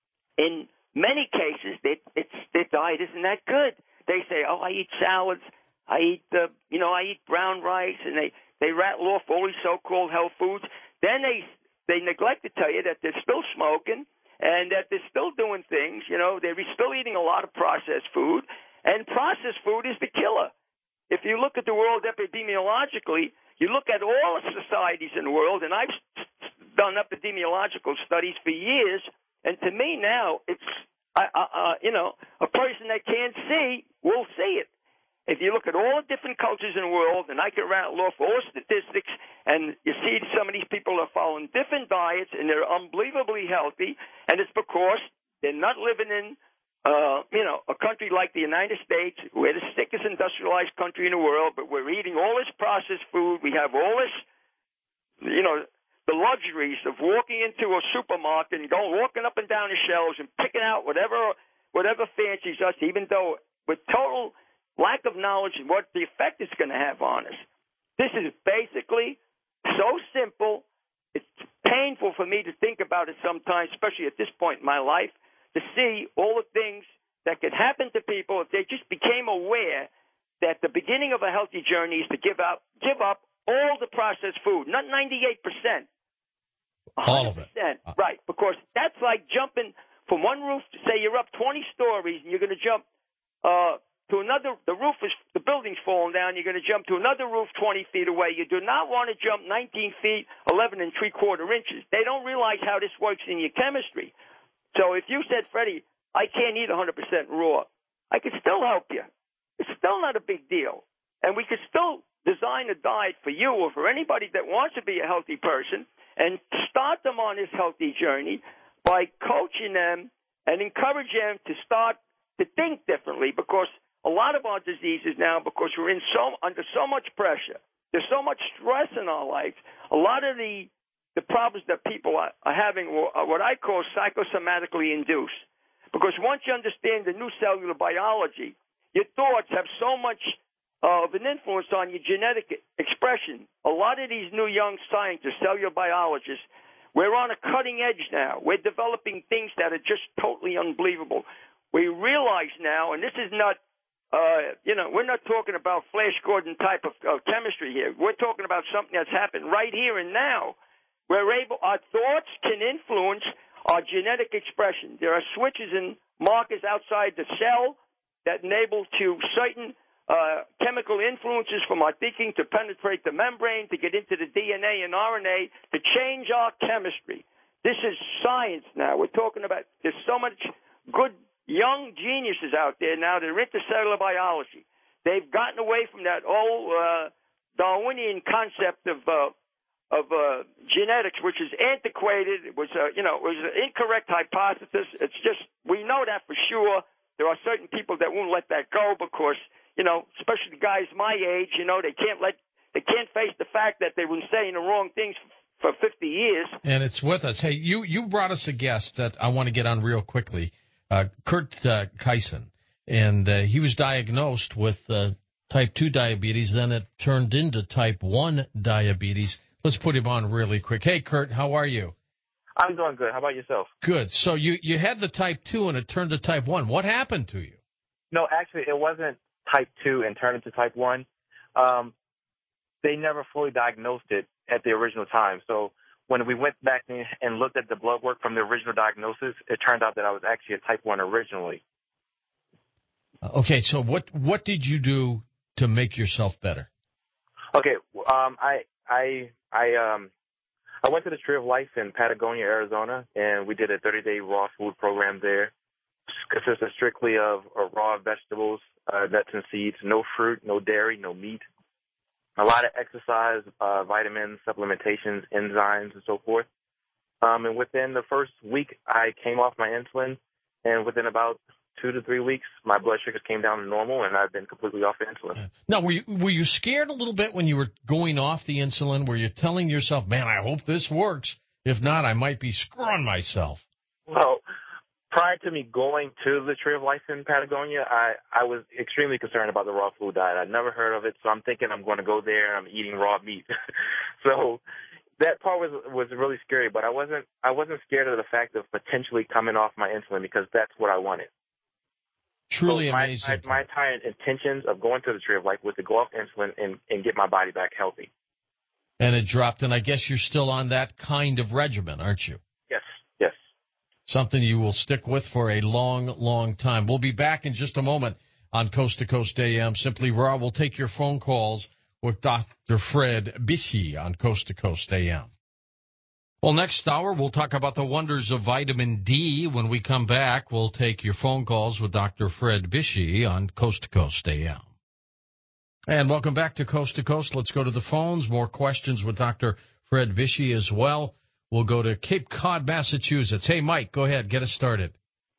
in many cases, they, it's, their diet isn't that good. They say, oh, I eat salads. I eat, uh, you know, I eat brown rice. And they, they rattle off all these so-called health foods. Then they, they neglect to tell you that they're still smoking and that they're still doing things. You know, they're still eating a lot of processed food. And processed food is the killer. If you look at the world epidemiologically, you look at all the societies in the world, and I've done epidemiological studies for years, and to me now, it's, uh, uh, you know, a person that can't see will see it. If you look at all the different cultures in the world, and I can rattle off all statistics, and you see some of these people are following different diets, and they're unbelievably healthy, and it's because they're not living in Uh, you know, a country like the United States, we're the sickest industrialized country in the world, but we're eating all this processed food. We have all this, you know, the luxuries of walking into a supermarket and going, walking up and down the shelves and picking out whatever, whatever fancies us, even though with total lack of knowledge of what the effect it's going to have on us. This is basically so simple. It's painful for me to think about it sometimes, especially at this point in my life, to see all the things that could happen to people if they just became aware that the beginning of a healthy journey is to give up, give up all the processed food, not ninety-eight percent, all of it. Right, because that's like jumping from one roof, say you're up twenty stories and you're going to jump uh, to another, the roof is, the building's falling down, you're going to jump to another roof twenty feet away. You do not want to jump nineteen feet, eleven and three quarter inches. They don't realize how this works in your chemistry. So if you said, Freddie, I can't eat one hundred percent raw, I could still help you. It's still not a big deal. And we could still design a diet for you or for anybody that wants to be a healthy person and start them on this healthy journey by coaching them and encourage them to start to think differently, because a lot of our diseases now, because we're in so under so much pressure, there's so much stress in our life, a lot of the The problems that people are having are what I call psychosomatically induced. Because once you understand the new cellular biology, your thoughts have so much uh, of an influence on your genetic expression. A lot of these new young scientists, cellular biologists, we're on a cutting edge now. We're developing things that are just totally unbelievable. We realize now, and this is not, uh, you know, we're not talking about Flash Gordon type of uh, chemistry here. We're talking about something that's happened right here and now. We're able, our thoughts can influence our genetic expression. There are switches and markers outside the cell that enable to certain uh, chemical influences from our thinking to penetrate the membrane, to get into the D N A and R N A, to change our chemistry. This is science now. We're talking about, there's so much good young geniuses out there now that are into cellular biology. They've gotten away from that old uh, Darwinian concept of uh, of uh, genetics, which is antiquated. It was, uh, you know, it was an incorrect hypothesis. It's just, we know that for sure. There are certain people that won't let that go because, you know, especially guys my age, you know, they can't let, they can't face the fact that they've been saying the wrong things for fifty years. And it's with us. Hey, you, you brought us a guest that I want to get on real quickly, uh, Kurt uh, Kyson. And uh, he was diagnosed with uh, type two diabetes, then it turned into type one diabetes. Let's put him on really quick. Hey, Kurt, how are you? I'm doing good. How about yourself? Good. So you, you had the type two and it turned to type one. What happened to you? No, actually, it wasn't type two and turned into type one. Um, they never fully diagnosed it at the original time. So when we went back in and looked at the blood work from the original diagnosis, it turned out that I was actually a type one originally. Okay, so what what did you do to make yourself better? Okay, um, I I I um I went to the Tree of Life in Patagonia, Arizona, and we did a thirty-day raw food program there. It consisted strictly of uh, raw vegetables, uh, nuts and seeds, no fruit, no dairy, no meat. A lot of exercise, uh, vitamins, supplementations, enzymes, and so forth. Um, and within the first week, I came off my insulin, and within about two to three weeks, my blood sugars came down to normal, and I've been completely off insulin. Now, were you, were you scared a little bit when you were going off the insulin? Were you telling yourself, man, I hope this works. If not, I might be screwing myself. Well, prior to me going to the Tree of Life in Patagonia, I, I was extremely concerned about the raw food diet. I'd never heard of it, so I'm thinking I'm going to go there. I'm eating raw meat. So that part was was really scary, but I wasn't I wasn't scared of the fact of potentially coming off my insulin because that's what I wanted. Truly so my, amazing. My, my entire intentions of going to the Tree of Life was to go off insulin and, and get my body back healthy. And it dropped, and I guess you're still on that kind of regimen, aren't you? Yes, yes. Something you will stick with for a long, long time. We'll be back in just a moment on Coast to Coast A M. Simply Raw. We'll take your phone calls with Doctor Fred Bishy on Coast to Coast A M. Well, next hour, we'll talk about the wonders of vitamin D. When we come back, we'll take your phone calls with Doctor Fred Bishy on Coast to Coast A M. And welcome back to Coast to Coast. Let's go to the phones. More questions with Doctor Fred Bishy as well. We'll go to Cape Cod, Massachusetts. Hey, Mike, go ahead. Get us started.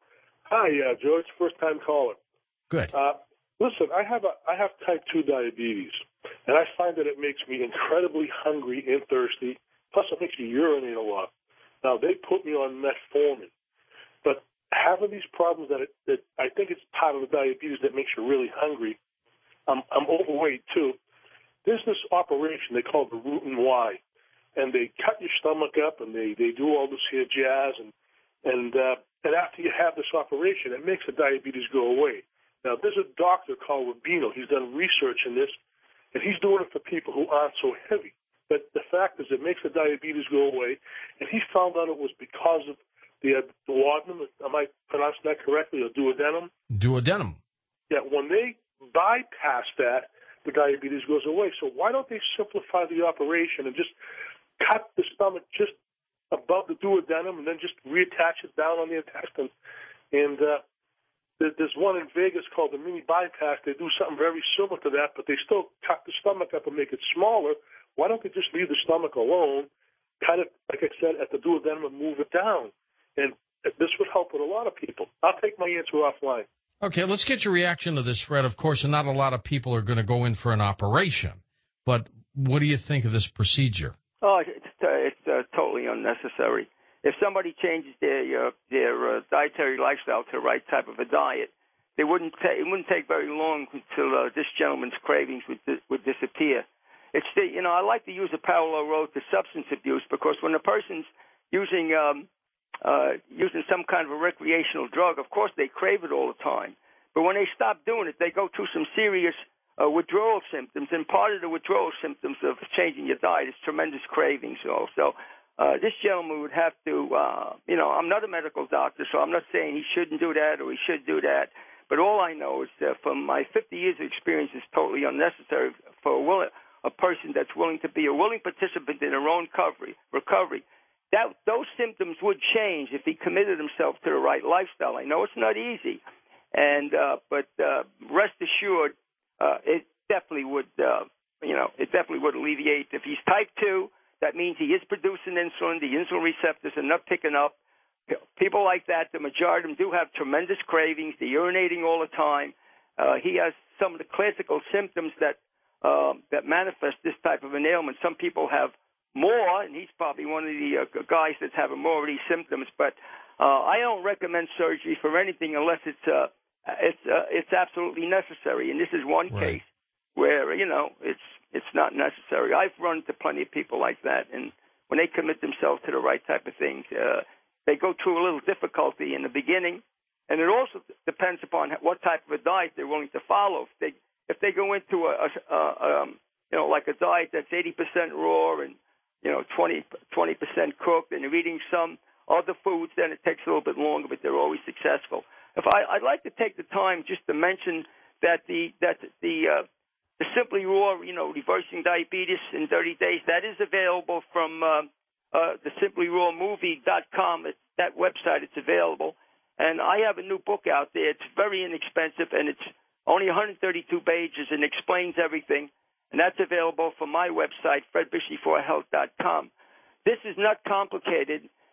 Hi, uh, George. First-time caller. Good. Uh, listen, I have a, I have type two diabetes, and I find that it makes me incredibly hungry and thirsty. Plus, it makes me urinate a lot. Now, they put me on metformin, but having these problems that, it, that I think it's part of the diabetes that makes you really hungry. I'm, I'm overweight, too. There's this operation they call the Root and Y, and they cut your stomach up, and they, they do all this here jazz, and and uh, and after you have this operation, it makes the diabetes go away. Now, there's a doctor called Rubino. He's done research in this, and he's doing it for people who aren't so heavy. But the fact is it makes the diabetes go away, and he found out it was because of the uh, duodenum, am I pronouncing that correctly, or duodenum? Duodenum. Yeah, when they bypass that, the diabetes goes away. So why don't they simplify the operation and just cut the stomach just above the duodenum and then just reattach it down on the intestine? And uh, there's one in Vegas called the mini bypass. They do something very similar to that, but they still cut the stomach up and make it smaller. Why don't they just leave the stomach alone, kind of, like I said, at the duodenum and move it down? And this would help with a lot of people. I'll take my answer offline. Okay, let's get your reaction to this, Fred. Of course, not a lot of people are going to go in for an operation, but what do you think of this procedure? Oh, it's, uh, it's uh, totally unnecessary. If somebody changes their uh, their uh, dietary lifestyle to the right type of a diet, they wouldn't ta- it wouldn't take very long until uh, this gentleman's cravings would would disappear. It's the, you know, I like to use a parallel road to substance abuse because when a person's using um, uh, using some kind of a recreational drug, of course they crave it all the time. But when they stop doing it, they go through some serious uh, withdrawal symptoms. And part of the withdrawal symptoms of changing your diet is tremendous cravings. Also, uh, this gentleman would have to, uh, you know, I'm not a medical doctor, so I'm not saying he shouldn't do that or he should do that. But all I know is that from my fifty years of experience, it's totally unnecessary for a willing. a person that's willing to be a willing participant in their own recovery, recovery, that those symptoms would change if he committed himself to the right lifestyle. I know it's not easy, and uh, but uh, rest assured, uh, it definitely would, uh, you know, it definitely would alleviate. If he's type two, that means he is producing insulin. The insulin receptors are not picking up. People like that, the majority of them do have tremendous cravings. They're urinating all the time. Uh, he has some of the classical symptoms that. Um, that manifest this type of an ailment. Some people have more, and he's probably one of the uh, guys that's having more of these symptoms. But uh, I don't recommend surgery for anything unless it's uh, it's uh, it's absolutely necessary. And this is one right. case where you know it's it's not necessary. I've run into plenty of people like that, and when they commit themselves to the right type of things, uh, they go through a little difficulty in the beginning, and it also depends upon what type of a diet they're willing to follow. If they If they go into a, a, a um, you know, like a diet that's eighty percent raw and, you know, twenty percent cooked, and they're eating some other foods, then it takes a little bit longer, but they're always successful. If I, I'd like to take the time just to mention that the that the uh, the Simply Raw, you know, reversing diabetes in thirty days, that is available from uh, uh, the simply raw movie dot com. That website, it's available, and I have a new book out there. It's very inexpensive, and it's only one hundred thirty-two pages and explains everything, and that's available from my website, fred bishy for health dot com. This is not complicated,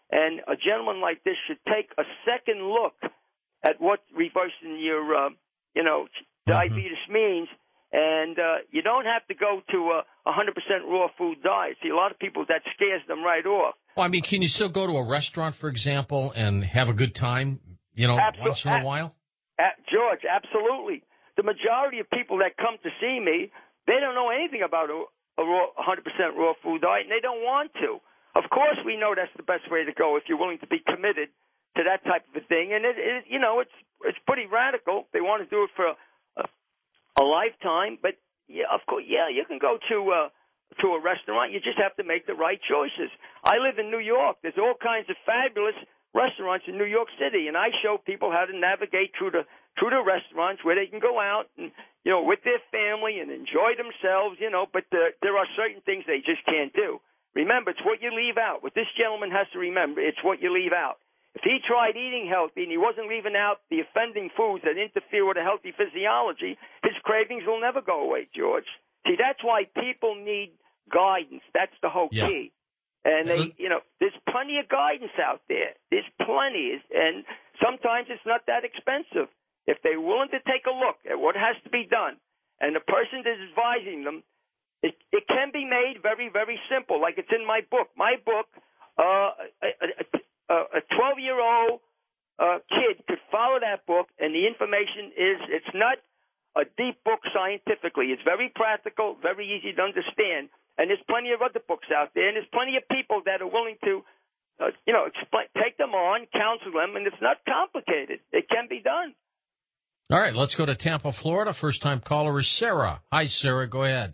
And a gentleman like this should take a second look at what reversing your, uh, you know, diabetes mm-hmm. means. And uh, you don't have to go to a one hundred percent raw food diet. See, a lot of people, that scares them right off. Well, I mean, can you still go to a restaurant, for example, and have a good time, you know, Absol- once in a while? Uh, George, absolutely. The majority of people that come to see me, they don't know anything about a, a raw, one hundred percent raw food diet, and they don't want to. Of course, we know that's the best way to go if you're willing to be committed to that type of a thing. And, it, it you know, it's it's pretty radical. They want to do it for a, a, a lifetime. But, yeah, of course, yeah, you can go to uh, to a restaurant. You just have to make the right choices. I live in New York. There's all kinds of fabulous restaurants in New York City, and I show people how to navigate through the through the restaurants where they can go out and, you know, with their family and enjoy themselves, you know, but the, there are certain things they just can't do. Remember, it's what you leave out. What this gentleman has to remember, it's what you leave out. If he tried eating healthy and he wasn't leaving out the offending foods that interfere with a healthy physiology, his cravings will never go away, George. See, that's why people need guidance. That's the whole yeah. key. And they, you know, there's plenty of guidance out there. There's plenty, and sometimes it's not that expensive. If they're willing to take a look at what has to be done, and the person that is advising them, it, it can be made very, very simple, like it's in my book. My book, uh, a twelve-year-old uh, kid could follow that book, and the information is, it's not a deep book scientifically. It's very practical, very easy to understand. And there's plenty of other books out there, and there's plenty of people that are willing to, uh, you know, explain, take them on, counsel them, and it's not complicated. It can be done. All right, let's go to Tampa, Florida. First-time caller is Sarah. Hi, Sarah. Go ahead.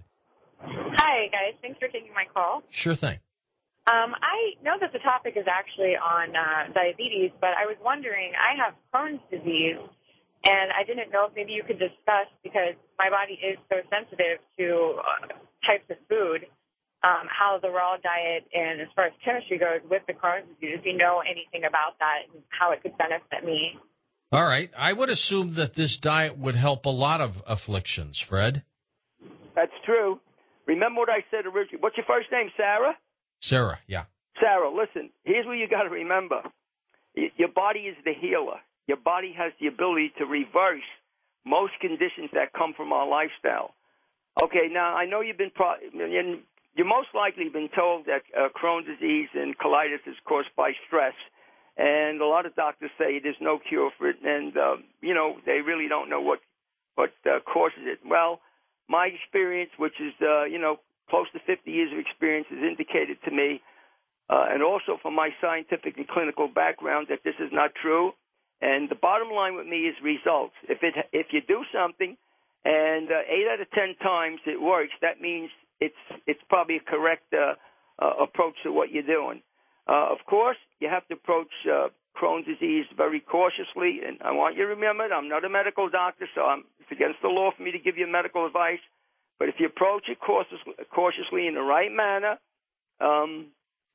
Hi, guys. Thanks for taking my call. Sure thing. Um, I know that the topic is actually on uh, diabetes, but I was wondering, I have Crohn's disease, and I didn't know if maybe you could discuss, because my body is so sensitive to uh, types of food, um, how the raw diet and as far as chemistry goes with the Crohn's disease, if you know anything about that and how it could benefit me. All right. I would assume that this diet would help a lot of afflictions, Fred. That's true. Remember what I said originally. What's your first name, Sarah? Sarah, yeah. Sarah, listen, here's what you got to remember. Your body is the healer. Your body has the ability to reverse most conditions that come from our lifestyle. Okay, now I know you've been, pro- you're most likely been told that uh, Crohn's disease and colitis is caused by stress, and a lot of doctors say there's no cure for it, and uh, you know they really don't know what what uh, causes it. Well, my experience, which is uh, you know close to fifty years of experience, has indicated to me, uh, and also from my scientific and clinical background, that this is not true. And the bottom line with me is results. If it if you do something, and uh, eight out of ten times it works, that means it's it's probably a correct uh, uh, approach to what you're doing. Uh, of course, you have to approach uh, Crohn's disease very cautiously, and I want you to remember, I'm not a medical doctor, so I'm, it's against the law for me to give you medical advice. But if you approach it cautiously, cautiously in the right manner, um,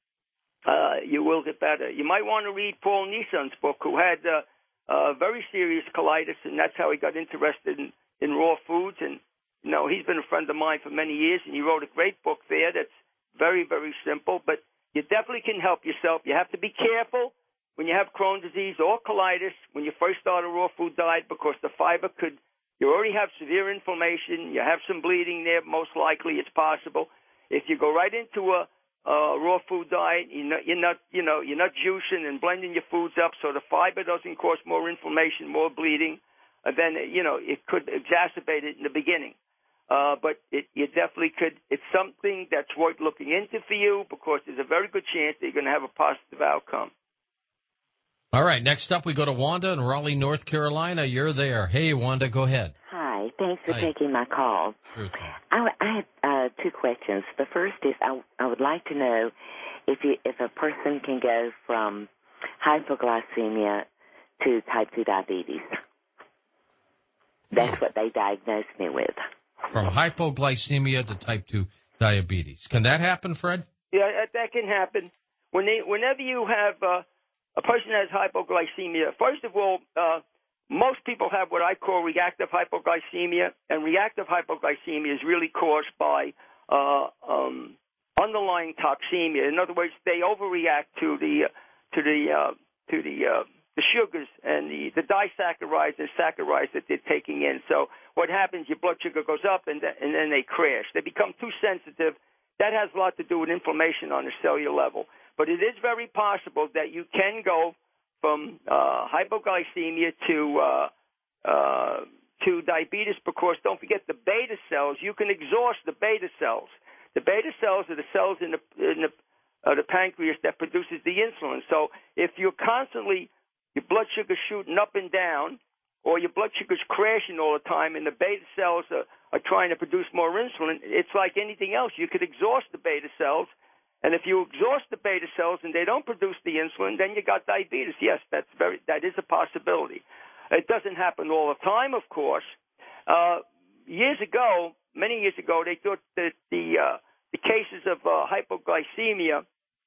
uh, you will get better. You might want to read Paul Nison's book, who had uh, uh, very serious colitis, and that's how he got interested in, in raw foods. And you know, he's been a friend of mine for many years, and he wrote a great book there that's very, very simple, but you definitely can help yourself. You have to be careful when you have Crohn's disease or colitis when you first start a raw food diet, because the fiber could, you already have severe inflammation, you have some bleeding there, most likely it's possible. If you go right into a, a raw food diet, you're not, you're not, you know, you're not juicing and blending your foods up so the fiber doesn't cause more inflammation, more bleeding, and then, you know, it could exacerbate it in the beginning. Uh, but it, you definitely could. It's something that's worth looking into for you, because there's a very good chance that you're going to have a positive outcome. All right. Next up, we go to Wanda in Raleigh, North Carolina. You're there. Hey, Wanda, go ahead. Hi. Thanks for Hi. taking my call. Sure. I, I have uh, two questions. The first is I, I would like to know if you, if a person can go from hypoglycemia to type two diabetes. That's what they diagnosed me with. From hypoglycemia to type two diabetes. Can that happen, Fred? Yeah, that can happen. When they, whenever you have uh, a person that has hypoglycemia, first of all, uh, most people have what I call reactive hypoglycemia, and reactive hypoglycemia is really caused by uh, um, underlying toxemia. In other words, they overreact to the to the uh, to the uh, the sugars and the, the disaccharides and saccharides that they're taking in. So what happens, your blood sugar goes up and, th- and then they crash. They become too sensitive. That has a lot to do with inflammation on the cellular level. But it is very possible that you can go from uh, hypoglycemia to uh, uh, to diabetes because, don't forget, the beta cells, you can exhaust the beta cells. The beta cells are the cells in the, in the, uh, the pancreas that produces the insulin. So if you're constantly your blood sugar shooting up and down, or your blood sugar's crashing all the time, and the beta cells are, are trying to produce more insulin, it's like anything else. You could exhaust the beta cells, and if you exhaust the beta cells and they don't produce the insulin, then you got diabetes. Yes, that's very that is a possibility. It doesn't happen all the time, of course. Uh, years ago, many years ago, they thought that the uh, the cases of uh, hypoglycemia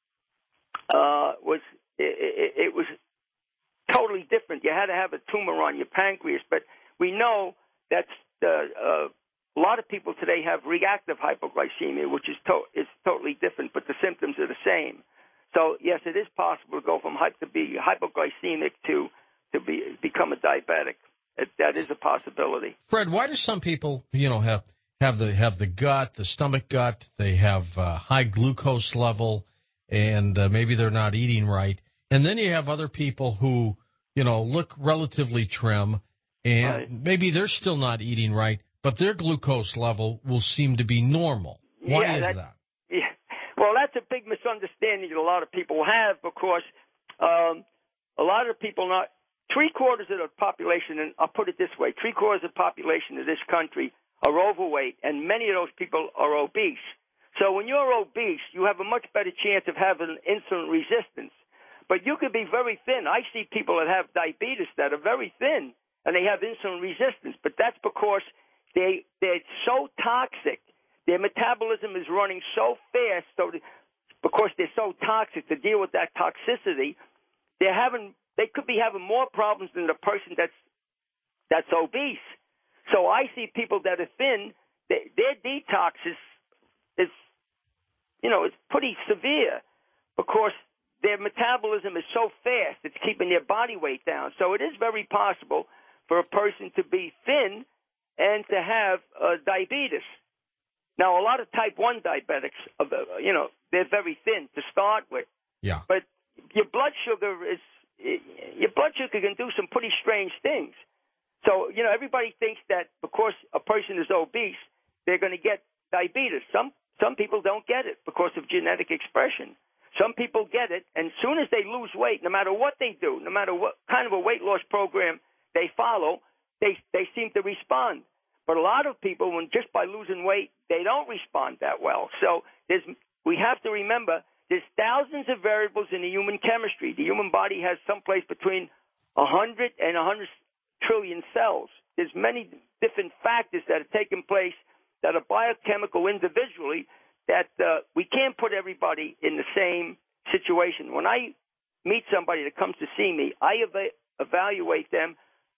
uh, was it, it, it was totally different. You had to have a tumor on your pancreas, but we know that uh, uh, a lot of people today have reactive hypoglycemia, which is to- is totally different, but the symptoms are the same. So yes, it is possible to go from hy- to be hypoglycemic to to be become a diabetic. It, that is a possibility. Fred, why do some people, you know, have have the have the gut, the stomach gut? They have uh, high glucose level, and uh, maybe they're not eating right. And then you have other people who, you know, look relatively trim, and right. maybe they're still not eating right, but their glucose level will seem to be normal. Why yeah, is that? that? Yeah. Well, that's a big misunderstanding that a lot of people have because um, a lot of people not three quarters of the population, and I'll put it this way: three quarters of the population of this country are overweight, and many of those people are obese. So when you're obese, you have a much better chance of having insulin resistance. But you could be very thin. I see people that have diabetes that are very thin, and they have insulin resistance. But that's because they, they're so toxic. Their metabolism is running so fast, so because they're so toxic to deal with that toxicity, they're having, they could be having more problems than the person that's that's obese. So I see people that are thin, they, their detox is, is, you know, it's pretty severe because their metabolism is so fast, it's keeping their body weight down. So it is very possible for a person to be thin and to have uh, diabetes. Now, a lot of type one diabetics, uh, you know, they're very thin to start with. Yeah. But your blood sugar is, your blood sugar can do some pretty strange things. So, you know, everybody thinks that because a person is obese, they're going to get diabetes. Some some people don't get it because of genetic expression. Some people get it, and as soon as they lose weight, no matter what they do, no matter what kind of a weight loss program they follow, they they seem to respond. But a lot of people, when just by losing weight, they don't respond that well. So there's, we have to remember there's thousands of variables in the human chemistry. The human body has someplace between one hundred and one hundred trillion cells. There's many different factors that are taking place that are biochemical individually that uh, we can't put everybody in the same situation. When I meet somebody that comes to see me, I ev- evaluate them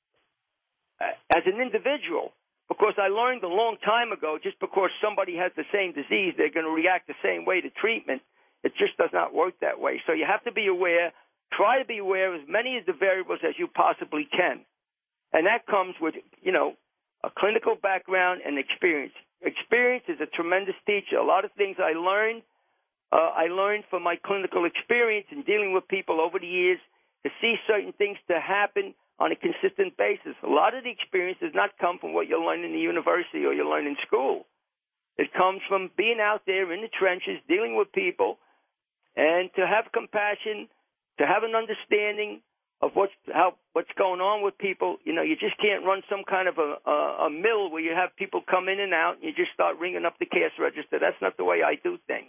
uh, as an individual because I learned a long time ago just because somebody has the same disease, they're going to react the same way to treatment. It just does not work that way. So you have to be aware, try to be aware of as many of the variables as you possibly can. And that comes with, you know, a clinical background and experience. Experience is a tremendous teacher. A lot of things I learned, uh, I learned from my clinical experience in dealing with people over the years to see certain things to happen on a consistent basis. A lot of the experience does not come from what you learn in the university or you learn in school. It comes from being out there in the trenches, dealing with people, and to have compassion, to have an understanding of what's how what's going on with people. You know, you just can't run some kind of a, a, a mill where you have people come in and out and you just start ringing up the cash register. That's not the way I do things.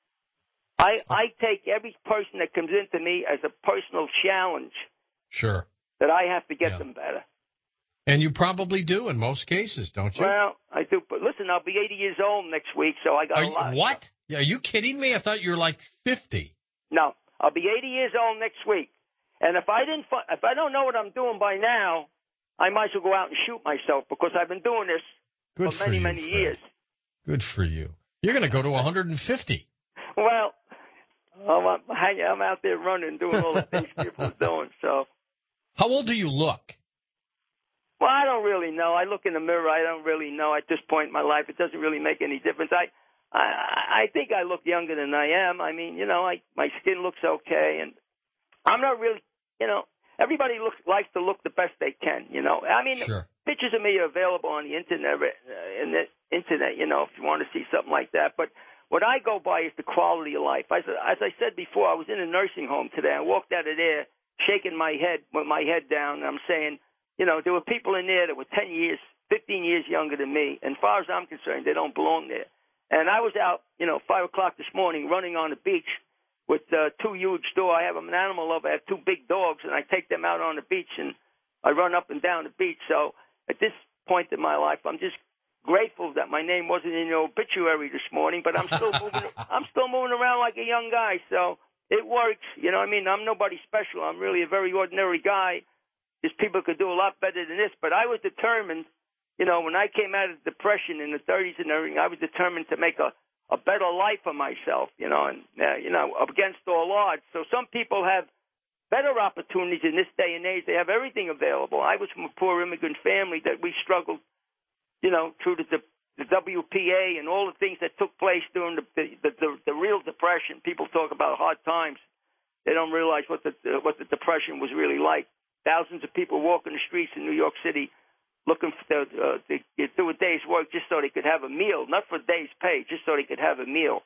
I I take every person that comes into me as a personal challenge. Sure. That I have to get yeah. them better. And you probably do in most cases, don't you? Well, I do. But listen, I'll be eighty years old next week, so I got Are a lot. You, what? Are you kidding me? I thought you were like fifty. No, I'll be eighty years old next week. And if I didn't, if I don't know what I'm doing by now, I might as well go out and shoot myself because I've been doing this Good for many, for you, many Fred. years. Good for you. You're going to go to one hundred fifty. Well, I'm, I'm out there running, doing all the things people are doing. So, how old do you look? Well, I don't really know. I look in the mirror. I don't really know at this point in my life. It doesn't really make any difference. I, I, I think I look younger than I am. I mean, you know, I, my skin looks okay, and I'm not really, you know, everybody looks likes to look the best they can. You know, I mean, sure. Pictures of me are available on the internet. Uh, in the internet, you know, if you want to see something like that. But what I go by is the quality of life. As, as I said before, I was in a nursing home today. I walked out of there shaking my head with my head down, and I'm saying, you know, there were people in there that were ten years, fifteen years younger than me. And as far as I'm concerned, they don't belong there. And I was out, you know, five o'clock this morning running on the beach with uh, two huge dogs. I have I'm an animal lover. I have two big dogs, and I take them out on the beach, and I run up and down the beach. So at this point in my life, I'm just grateful that my name wasn't in the obituary this morning, but I'm still moving. I'm still moving around like a young guy, so it works. You know what I mean? I'm nobody special. I'm really a very ordinary guy. These people could do a lot better than this, but I was determined, you know, when I came out of depression in the thirties and everything, I was determined to make a, a better life for myself, you know, and, uh, you know, against all odds. So some people have better opportunities in this day and age. They have everything available. I was from a poor immigrant family that we struggled, you know, through the, the, the W P A and all the things that took place during the, the, the, the real depression. People talk about hard times. They don't realize what the, what the depression was really like. Thousands of people walking the streets in New York City looking for the, uh, to do a day's work just so they could have a meal, not for a day's pay, just so they could have a meal.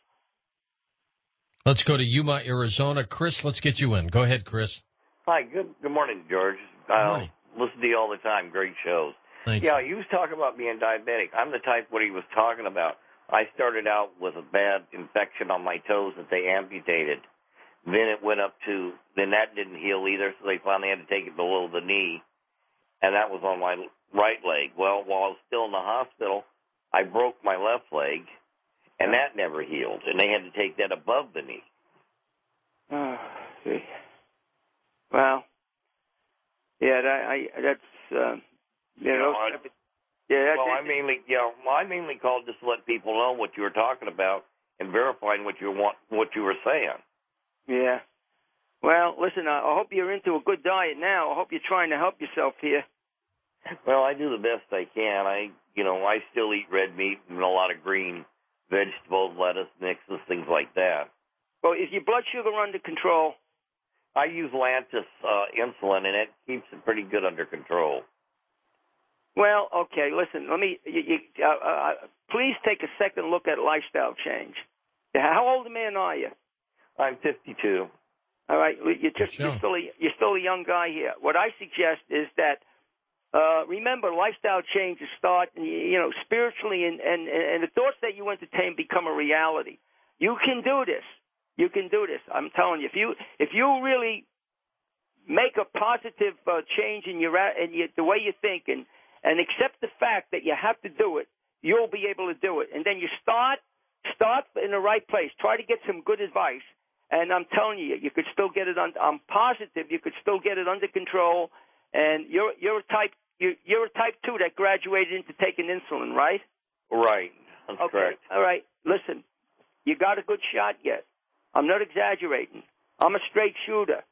Let's go to Yuma, Arizona. Chris, let's get you in. Go ahead, Chris. Hi, good good morning, George. I uh, listen to you all the time. Great shows. Thank yeah, you. you was talking about being diabetic. I'm the type what he was talking about. I started out with a bad infection on my toes that they amputated. Then it went up to, then that didn't heal either, so they finally had to take it below the knee, and that was on my right leg. Well, while I was still in the hospital, I broke my left leg, and that never healed, and they had to take that above the knee. Oh, see. Well, yeah, that, I, that's, uh, you you know, know I, yeah. Well, I mainly, you know, well, I mainly called just to let people know what you were talking about and verifying what you want, what you were saying. Yeah. Well, listen, I hope you're into a good diet now. I hope you're trying to help yourself here. Well, I do the best I can. I, you know, I still eat red meat and a lot of green vegetables, lettuce mixes, things like that. Well, is your blood sugar under control? I use Lantus uh, insulin, and it keeps it pretty good under control. Well, okay, listen, let me, you, you, uh, uh, please take a second look at lifestyle change. How old a man are you? I'm fifty-two. All right, you're, just, you're, still a, you're still a young guy here. What I suggest is that, uh, remember, lifestyle changes start, you know, spiritually, and, and, and the thoughts that you entertain become a reality. You can do this. You can do this. I'm telling you, if you if you really make a positive uh, change in your in your, the way you think, and and accept the fact that you have to do it, you'll be able to do it. And then you start start in the right place. Try to get some good advice. And I'm telling you, you could still get it on. I'm positive you could still get it under control. And you're you're a type you're, you're a type two that graduated into taking insulin, right? Right. That's okay. correct. All right. Listen, you got a good shot yet. I'm not exaggerating. I'm a straight shooter.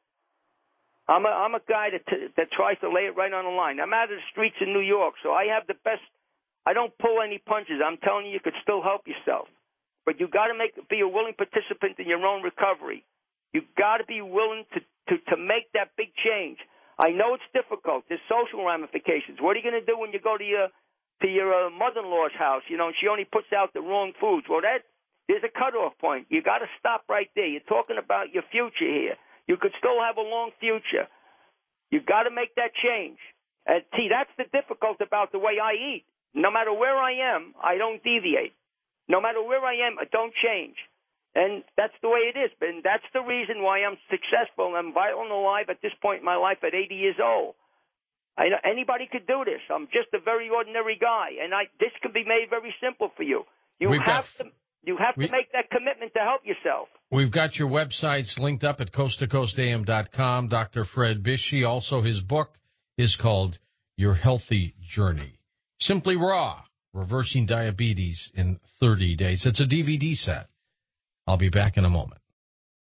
I'm a I'm a guy that t- that tries to lay it right on the line. I'm out of the streets in New York, so I have the best. I don't pull any punches. I'm telling you, you could still help yourself. But you got to make be a willing participant in your own recovery. You got to be willing to, to, to make that big change. I know it's difficult. There's social ramifications. What are you going to do when you go to your to your uh, mother-in-law's house? You know, and she only puts out the wrong foods. Well, that there's a cutoff point. You got to stop right there. You're talking about your future here. You could still have a long future. You got to make that change. And see, that's the difficult about the way I eat. No matter where I am, I don't deviate. No matter where I am, I don't change. And that's the way it is. And that's the reason why I'm successful and I'm vital and alive at this point in my life at eighty years old. I, anybody could do this. I'm just a very ordinary guy. And I, this can be made very simple for you. You We've have got, to you have we, to make that commitment to help yourself. We've got your websites linked up at coast to coast a m dot com. Doctor Fred Bisci, also his book is called Your Healthy Journey. Simply Raw. Reversing Diabetes in thirty days. It's a D V D set. I'll be back in a moment.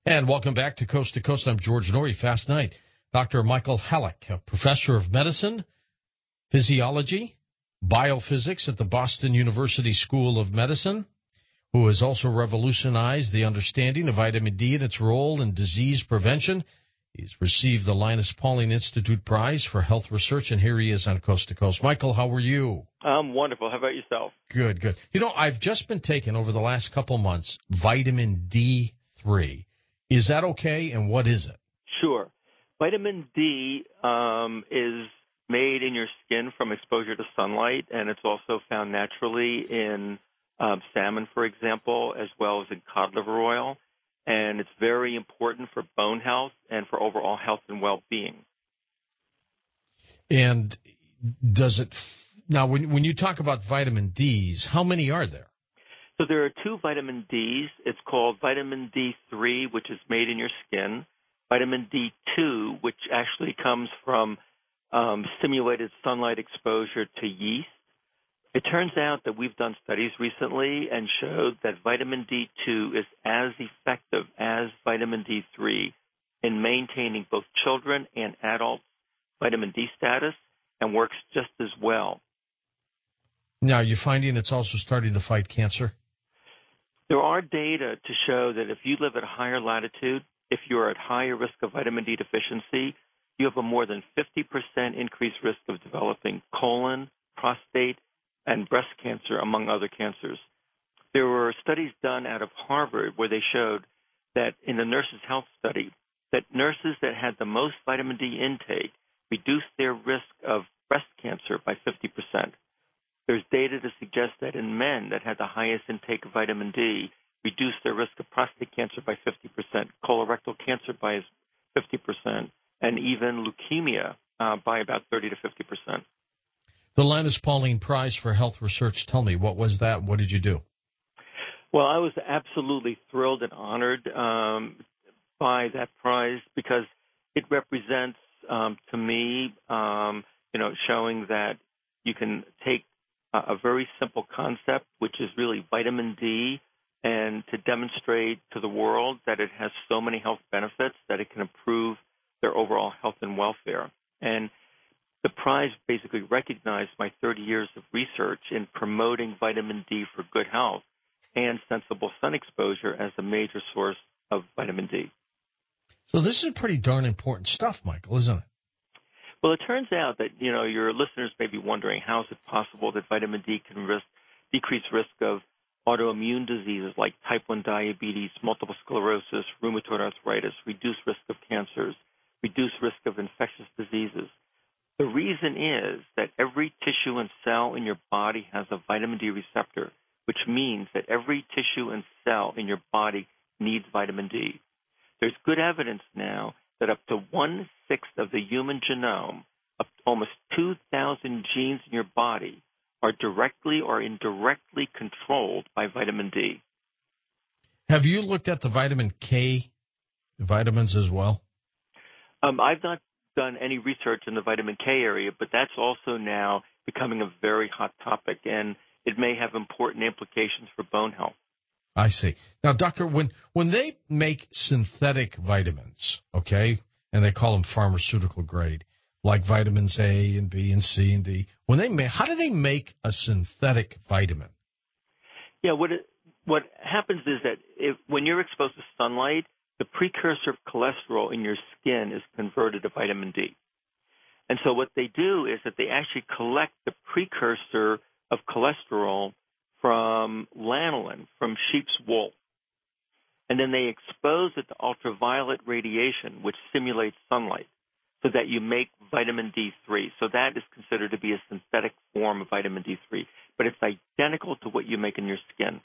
And welcome back to Coast to Coast. I'm George Noory. Fast night. Doctor Michael Hallett, a professor of medicine, physiology, biophysics at the Boston University School of Medicine, who has also revolutionized the understanding of vitamin D and its role in disease prevention. He's received the Linus Pauling Institute Prize for Health Research, and here he is on Coast to Coast. Michael, how are you? I'm wonderful. How about yourself? Good, good. You know, I've just been taking over the last couple months vitamin D three. Is that okay, and what is it? Sure. Vitamin D um, is made in your skin from exposure to sunlight, and it's also found naturally in um, salmon, for example, as well as in cod liver oil. And it's very important for bone health and for overall health and well-being. And does it now? When when you talk about vitamin D's, how many are there? So there are two vitamin D's. It's called vitamin D three, which is made in your skin. Vitamin D two, which actually comes from um, stimulated sunlight exposure to yeast. It turns out that we've done studies recently and showed that vitamin D two is as effective as vitamin D three in maintaining both children and adults' vitamin D status and works just as well. Now, you're finding it's also starting to fight cancer? There are data to show that if you live at a higher latitude, if you're at higher risk of vitamin D deficiency, you have a more than fifty percent increased risk of developing colon, prostate, and breast cancer, among other cancers. There were studies done out of Harvard where they showed that in the nurses' health study, that nurses that had the most vitamin D intake reduced their risk of breast cancer by fifty percent. There's data to suggest that in men that had the highest intake of vitamin D reduced their risk of prostate cancer by fifty percent, colorectal cancer by fifty percent, and even leukemia uh, by about thirty to fifty percent. The Linus Pauling Prize for Health Research, tell me, what was that? What did you do? Well, I was absolutely thrilled and honored um, by that prize because it represents, um, to me, um, you know, showing that you can take a, a very simple concept, which is really vitamin D, and to demonstrate to the world that it has so many health benefits that it can improve their overall health and welfare. And the prize basically recognized my thirty years of research in promoting vitamin D for good health and sensible sun exposure as a major source of vitamin D. So this is pretty darn important stuff, Michael, isn't it? Well, it turns out that, you know, your listeners may be wondering, how is it possible that vitamin D can risk, decrease risk of autoimmune diseases like type one diabetes, multiple sclerosis, rheumatoid arthritis, reduce risk of cancers, reduce risk of infectious diseases? The reason is that every tissue and cell in your body has a vitamin D receptor, which means that every tissue and cell in your body needs vitamin D. There's good evidence now that up to one-sixth of the human genome, up to almost two thousand genes in your body, are directly or indirectly controlled by vitamin D. Have you looked at the vitamin K vitamins as well? Um, I've not done any research in the vitamin K area, but that's also now becoming a very hot topic, and it may have important implications for bone health. I see. Now, doctor, when when they make synthetic vitamins, okay, and they call them pharmaceutical grade, like vitamins A and B and C and D, when they make, how do they make a synthetic vitamin? Yeah, what it, what happens is that if, when you're exposed to sunlight, the precursor of cholesterol in your skin is converted to vitamin D. And so what they do is that they actually collect the precursor of cholesterol from lanolin, from sheep's wool. And then they expose it to ultraviolet radiation, which simulates sunlight, so that you make vitamin D three. So that is considered to be a synthetic form of vitamin D three. But it's identical to what you make in your skin.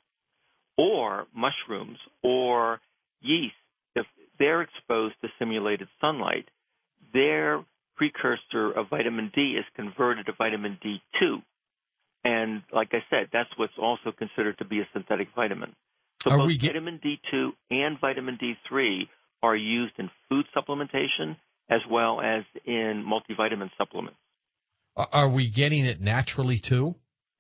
Or mushrooms or yeast, if they're exposed to simulated sunlight, their precursor of vitamin D is converted to vitamin D two. And like I said, that's what's also considered to be a synthetic vitamin. So are both we get- vitamin D two and vitamin D three are used in food supplementation as well as in multivitamin supplements. Are we getting it naturally too?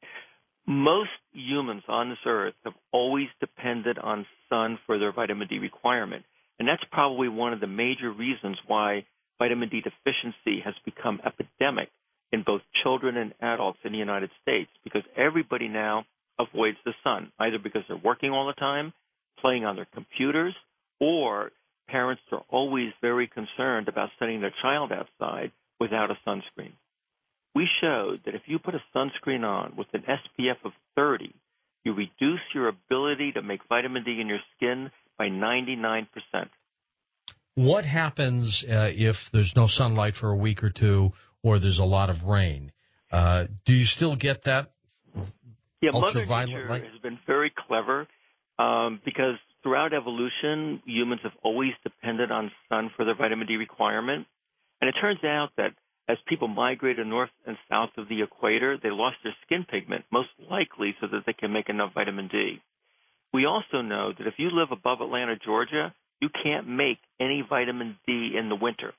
Most humans on this earth have always depended on sun for their vitamin D requirement. And that's probably one of the major reasons why vitamin D deficiency has become epidemic in both children and adults in the United States, because everybody now avoids the sun, either because they're working all the time, playing on their computers, or parents are always very concerned about sending their child outside without a sunscreen. We showed that if you put a sunscreen on with an S P F of thirty, you reduce your ability to make vitamin D in your skin by ninety-nine percent. What happens uh, if there's no sunlight for a week or two, or there's a lot of rain? Uh, do you still get that yeah, ultraviolet Mother Nature light? has been very clever um, because throughout evolution, humans have always depended on sun for their vitamin D requirement. And it turns out that as people migrated north and south of the equator, they lost their skin pigment, most likely so that they can make enough vitamin D. We also know that if you live above Atlanta, Georgia, you can't make any vitamin D in the winter.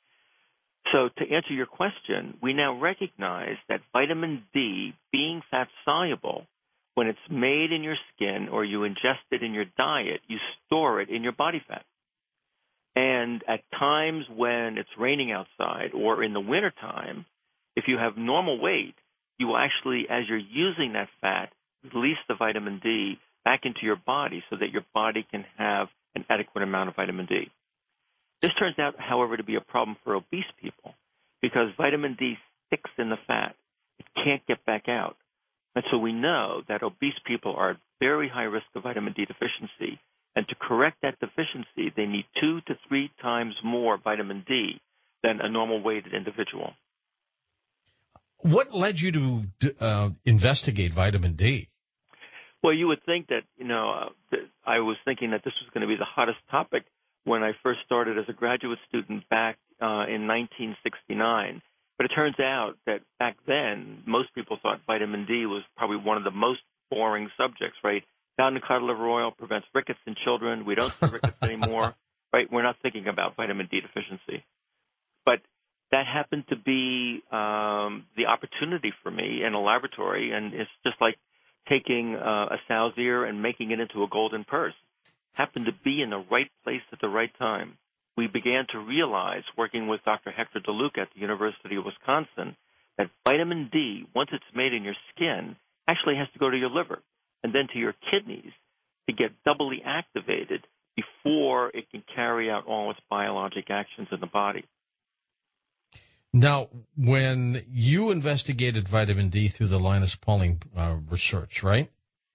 So to answer your question, we now recognize that vitamin D, being fat-soluble, when it's made in your skin or you ingest it in your diet, you store it in your body fat. And at times when it's raining outside or in the wintertime, if you have normal weight, you will actually, as you're using that fat, release the vitamin D back into your body so that your body can have an adequate amount of vitamin D. This turns out, however, to be a problem for obese people because vitamin D sticks in the fat. It can't get back out. And so we know that obese people are at very high risk of vitamin D deficiency. And to correct that deficiency, they need two to three times more vitamin D than a normal weighted individual. What led you to uh, investigate vitamin D? Well, you would think that, you know, uh, that I was thinking that this was going to be the hottest topic when I first started as a graduate student back uh, in nineteen sixty-nine. But it turns out that back then, most people thought vitamin D was probably one of the most boring subjects, right? Found in cod liver oil prevents rickets in children. We don't see rickets anymore, right? We're not thinking about vitamin D deficiency. But that happened to be um, the opportunity for me in a laboratory, and it's just like taking uh, a sow's ear and making it into a golden purse. Happened to be in the right place at the right time. We began to realize, working with Doctor Hector DeLuca at the University of Wisconsin, that vitamin D, once it's made in your skin, actually has to go to your liver and then to your kidneys to get doubly activated before it can carry out all its biologic actions in the body. Now, when you investigated vitamin D through the Linus Pauling uh, research, right?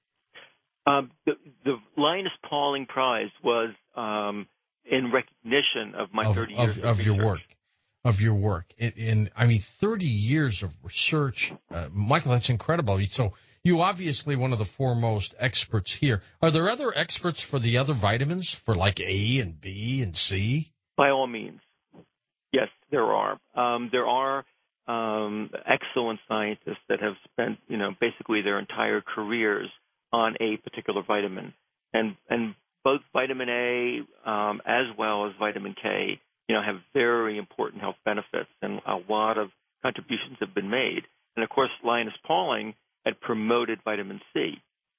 Um, the, the Linus Pauling Prize was um, in recognition of my of, thirty of, years of, of research. your work. Of your work. In, in I mean, thirty years of research. Uh, Michael, that's incredible. So you obviously one of the foremost experts here. Are there other experts for the other vitamins, for like A and B and C? By all means. Yes, there are. Um, there are um, excellent scientists that have spent, you know, basically their entire careers on a particular vitamin. And and both vitamin A um, as well as vitamin K, you know, have very important health benefits, and a lot of contributions have been made. And, of course, Linus Pauling had promoted vitamin C.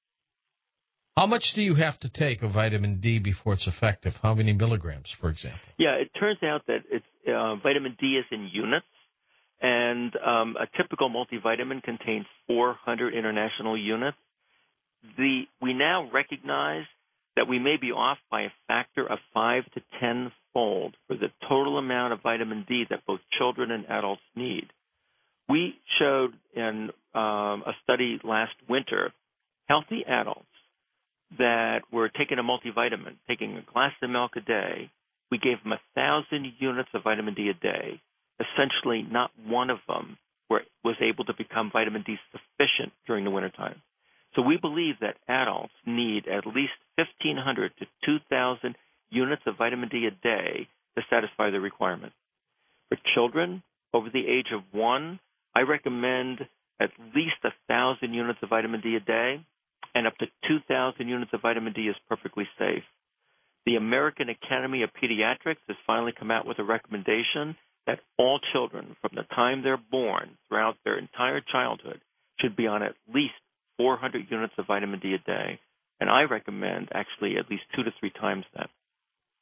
How much do you have to take of vitamin D before it's effective? How many milligrams, for example? Yeah, it turns out that it's, uh, vitamin D is in units, and um, a typical multivitamin contains four hundred international units. The, we now recognize that we may be off by a factor of five to ten-fold for the total amount of vitamin D that both children and adults need. We showed in um, a study last winter healthy adults that were taking a multivitamin, taking a glass of milk a day. We gave them one thousand units of vitamin D a day. Essentially, not one of them were, was able to become vitamin D sufficient during the wintertime. So we believe that adults need at least fifteen hundred to two thousand units of vitamin D a day to satisfy the requirement. For children over the age of one, I recommend at least one thousand units of vitamin D a day, and up to two thousand units of vitamin D is perfectly safe. The American Academy of Pediatrics has finally come out with a recommendation that all children from the time they're born throughout their entire childhood should be on at least four hundred units of vitamin D a day. And I recommend actually at least two to three times that.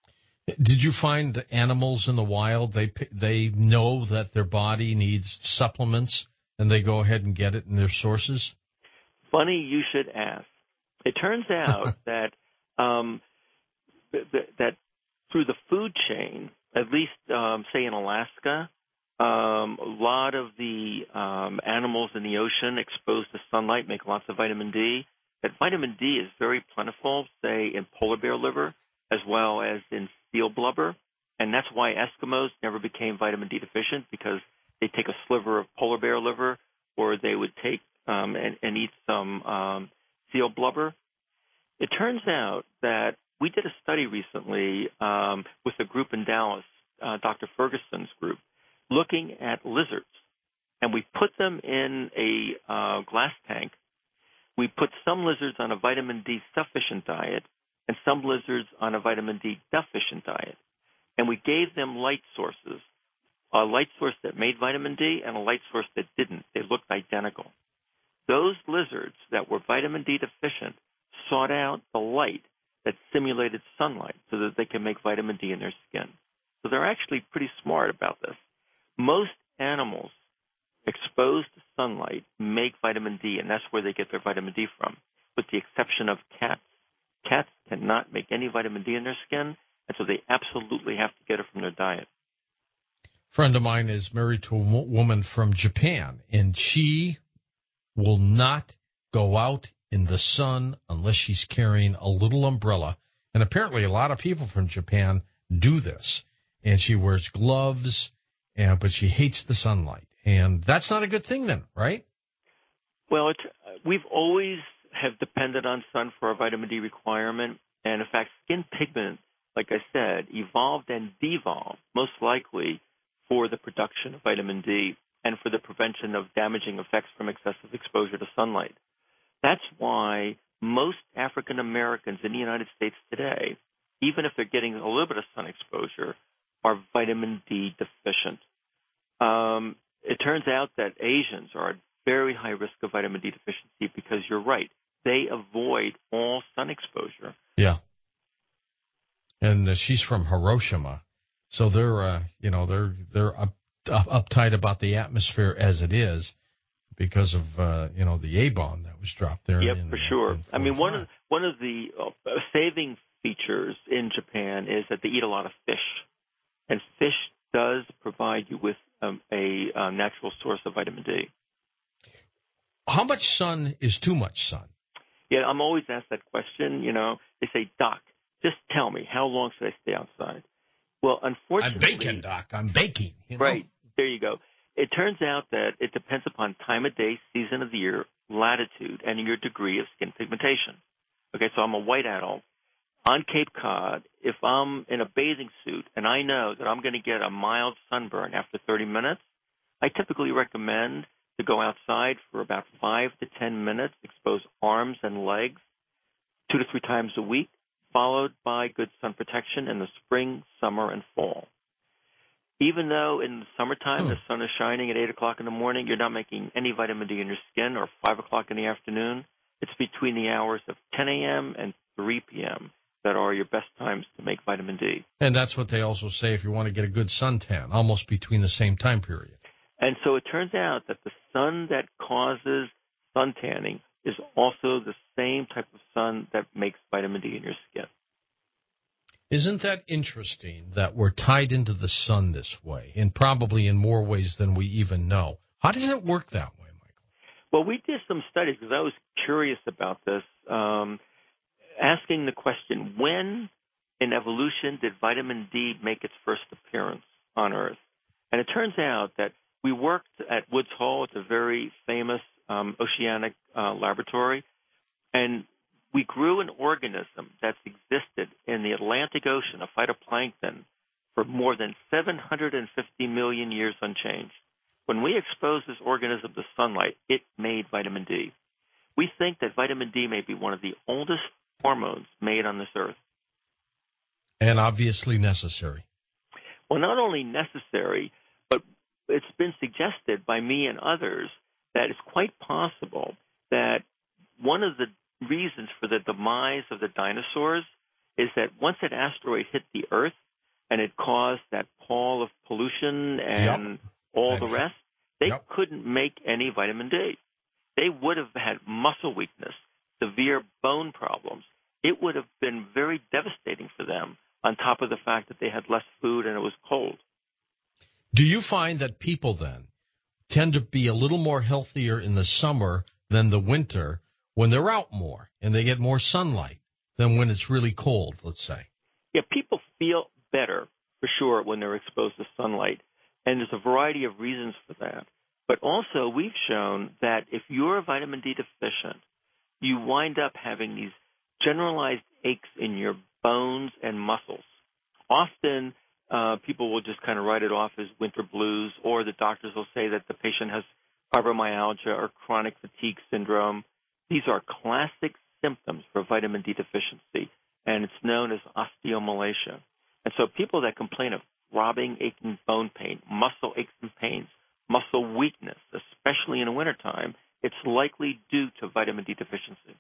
Did you find animals in the wild, they they know that their body needs supplements, and they go ahead and get it in their sources? Funny you should ask. It turns out that um, th- th- that through the food chain, at least um, say in Alaska, um, a lot of the um, animals in the ocean exposed to sunlight make lots of vitamin D. That vitamin D is very plentiful, say in polar bear liver, as well as in seal blubber, and that's why Eskimos never became vitamin D deficient, because they take a sliver of polar bear liver, or they would take um, and, and eat some um, seal blubber. It turns out that we did a study recently um, with a group in Dallas, uh, Doctor Ferguson's group, looking at lizards, and we put them in a uh, glass tank. We put some lizards on a vitamin D sufficient diet and some lizards on a vitamin D deficient diet. And we gave them light sources, a light source that made vitamin D and a light source that didn't. They looked identical. Those lizards that were vitamin D deficient sought out the light that simulated sunlight so that they can make vitamin D in their skin. So they're actually pretty smart about this. Most animals exposed to sunlight make vitamin D, and that's where they get their vitamin D from, with the exception of cats. Cats cannot make any vitamin D in their skin, and so they absolutely have to get it from their diet. A friend of mine is married to a wo- woman from Japan, and she will not go out in the sun unless she's carrying a little umbrella. And apparently a lot of people from Japan do this. And she wears gloves, and, but she hates the sunlight. And that's not a good thing then, right? Well, it's, we've always have depended on sun for our vitamin D requirement. And, in fact, skin pigment, like I said, evolved and devolved most likely for the production of vitamin D and for the prevention of damaging effects from excessive exposure to sunlight. That's why most African Americans in the United States today, even if they're getting a little bit of sun exposure, are vitamin D deficient. Um, it turns out that Asians are at very high risk of vitamin D deficiency because you're right. They avoid all sun exposure. Yeah. And uh, she's from Hiroshima, so they're, uh, you know, they're they're up, up, uptight about the atmosphere as it is because of, uh, you know, the A-bomb that was dropped there. Yep, in, for sure. in I mean, one of one of the uh, saving features in Japan is that they eat a lot of fish, and fish does provide you with um, a uh, natural source of vitamin D. How much sun is too much sun? Yeah, I'm always asked that question. You know, they say, Doc, just tell me, how long should I stay outside? Well, unfortunately... I'm baking, Doc. I'm baking. You know? Right. There you go. It turns out that it depends upon time of day, season of the year, latitude, and your degree of skin pigmentation. Okay, so I'm a white adult. On Cape Cod, if I'm in a bathing suit and I know that I'm going to get a mild sunburn after thirty minutes, I typically recommend to go outside for about five to ten minutes, expose arms and legs two to three times a week, followed by good sun protection in the spring, summer, and fall. Even though in the summertime hmm. the sun is shining at eight o'clock in the morning, you're not making any vitamin D in your skin, or five o'clock in the afternoon. It's between the hours of ten a.m. and three p.m. that are your best times to make vitamin D. And that's what they also say if you want to get a good suntan, almost between the same time period. And so it turns out that the sun that causes suntanning is also the same type of sun that makes vitamin D in your skin. Isn't that interesting that we're tied into the sun this way, and probably in more ways than we even know? How does it work that way, Michael? Well, we did some studies because I was curious about this, um, asking the question, when in evolution did vitamin D make its first appearance on Earth? And it turns out that we worked at Woods Hole. It's a very famous um, oceanic uh, laboratory, and we grew an organism that's existed in the Atlantic Ocean, a phytoplankton, for more than seven hundred fifty million years unchanged. When we exposed this organism to sunlight, it made vitamin D. We think that vitamin D may be one of the oldest hormones made on this earth. And obviously necessary. Well, not only necessary, but it's been suggested by me and others that it's quite possible that one of the reasons for the demise of the dinosaurs is that once an asteroid hit the Earth, and it caused that pall of pollution and Yep. all That the is- rest, they Yep. couldn't make any vitamin D. They would have had muscle weakness, severe bone problems. It would have been very devastating for them, on top of the fact that they had less food and it was cold. Do you find that people then tend to be a little more healthier in the summer than the winter when they're out more and they get more sunlight than when it's really cold, let's say? Yeah, people feel better, for sure, when they're exposed to sunlight, and there's a variety of reasons for that. But also, we've shown that if you're vitamin D deficient, you wind up having these generalized aches in your bones and muscles. Often, uh, people will just kind of write it off as winter blues, or the doctors will say that the patient has fibromyalgia or chronic fatigue syndrome. These are classic symptoms for vitamin D deficiency, and it's known as osteomalacia. And so people that complain of throbbing, aching bone pain, muscle aches and pains, muscle weakness, especially in the wintertime, it's likely due to vitamin D deficiency.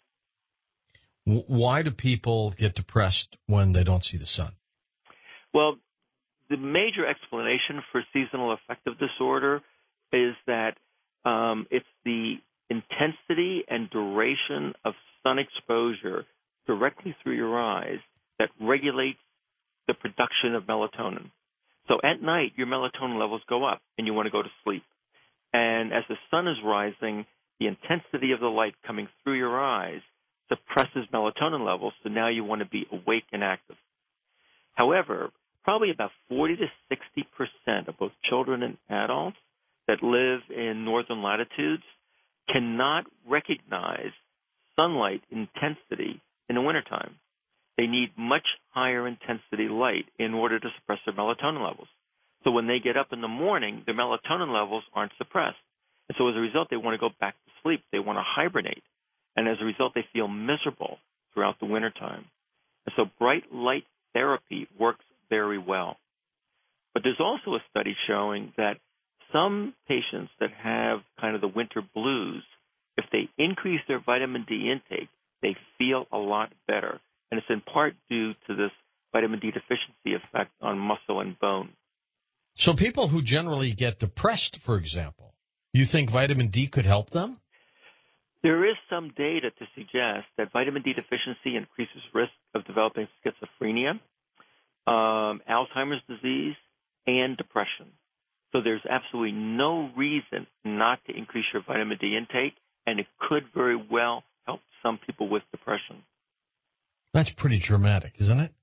Why do people get depressed when they don't see the sun? Well, the major explanation for seasonal affective disorder is that um, it's the intensity and duration of sun exposure directly through your eyes that regulates the production of melatonin. So at night, your melatonin levels go up and you want to go to sleep. And as the sun is rising, the intensity of the light coming through your eyes suppresses melatonin levels, so now you want to be awake and active. However, probably about forty to sixty percent of both children and adults that live in northern latitudes cannot recognize sunlight intensity in the wintertime. They need much higher intensity light in order to suppress their melatonin levels. So when they get up in the morning, their melatonin levels aren't suppressed. And so as a result, they want to go back to sleep. They want to hibernate. And as a result, they feel miserable throughout the wintertime. And so bright light therapy works very well. But there's also a study showing that some patients that have kind of the winter blues, if they increase their vitamin D intake, they feel a lot better. And it's in part due to this vitamin D deficiency effect on muscle and bone. So people who generally get depressed, for example, you think vitamin D could help them? There is some data to suggest that vitamin D deficiency increases risk of developing schizophrenia, um, Alzheimer's disease, and depression. So there's absolutely no reason not to increase your vitamin D intake, and it could very well help some people with depression. That's pretty dramatic, isn't it?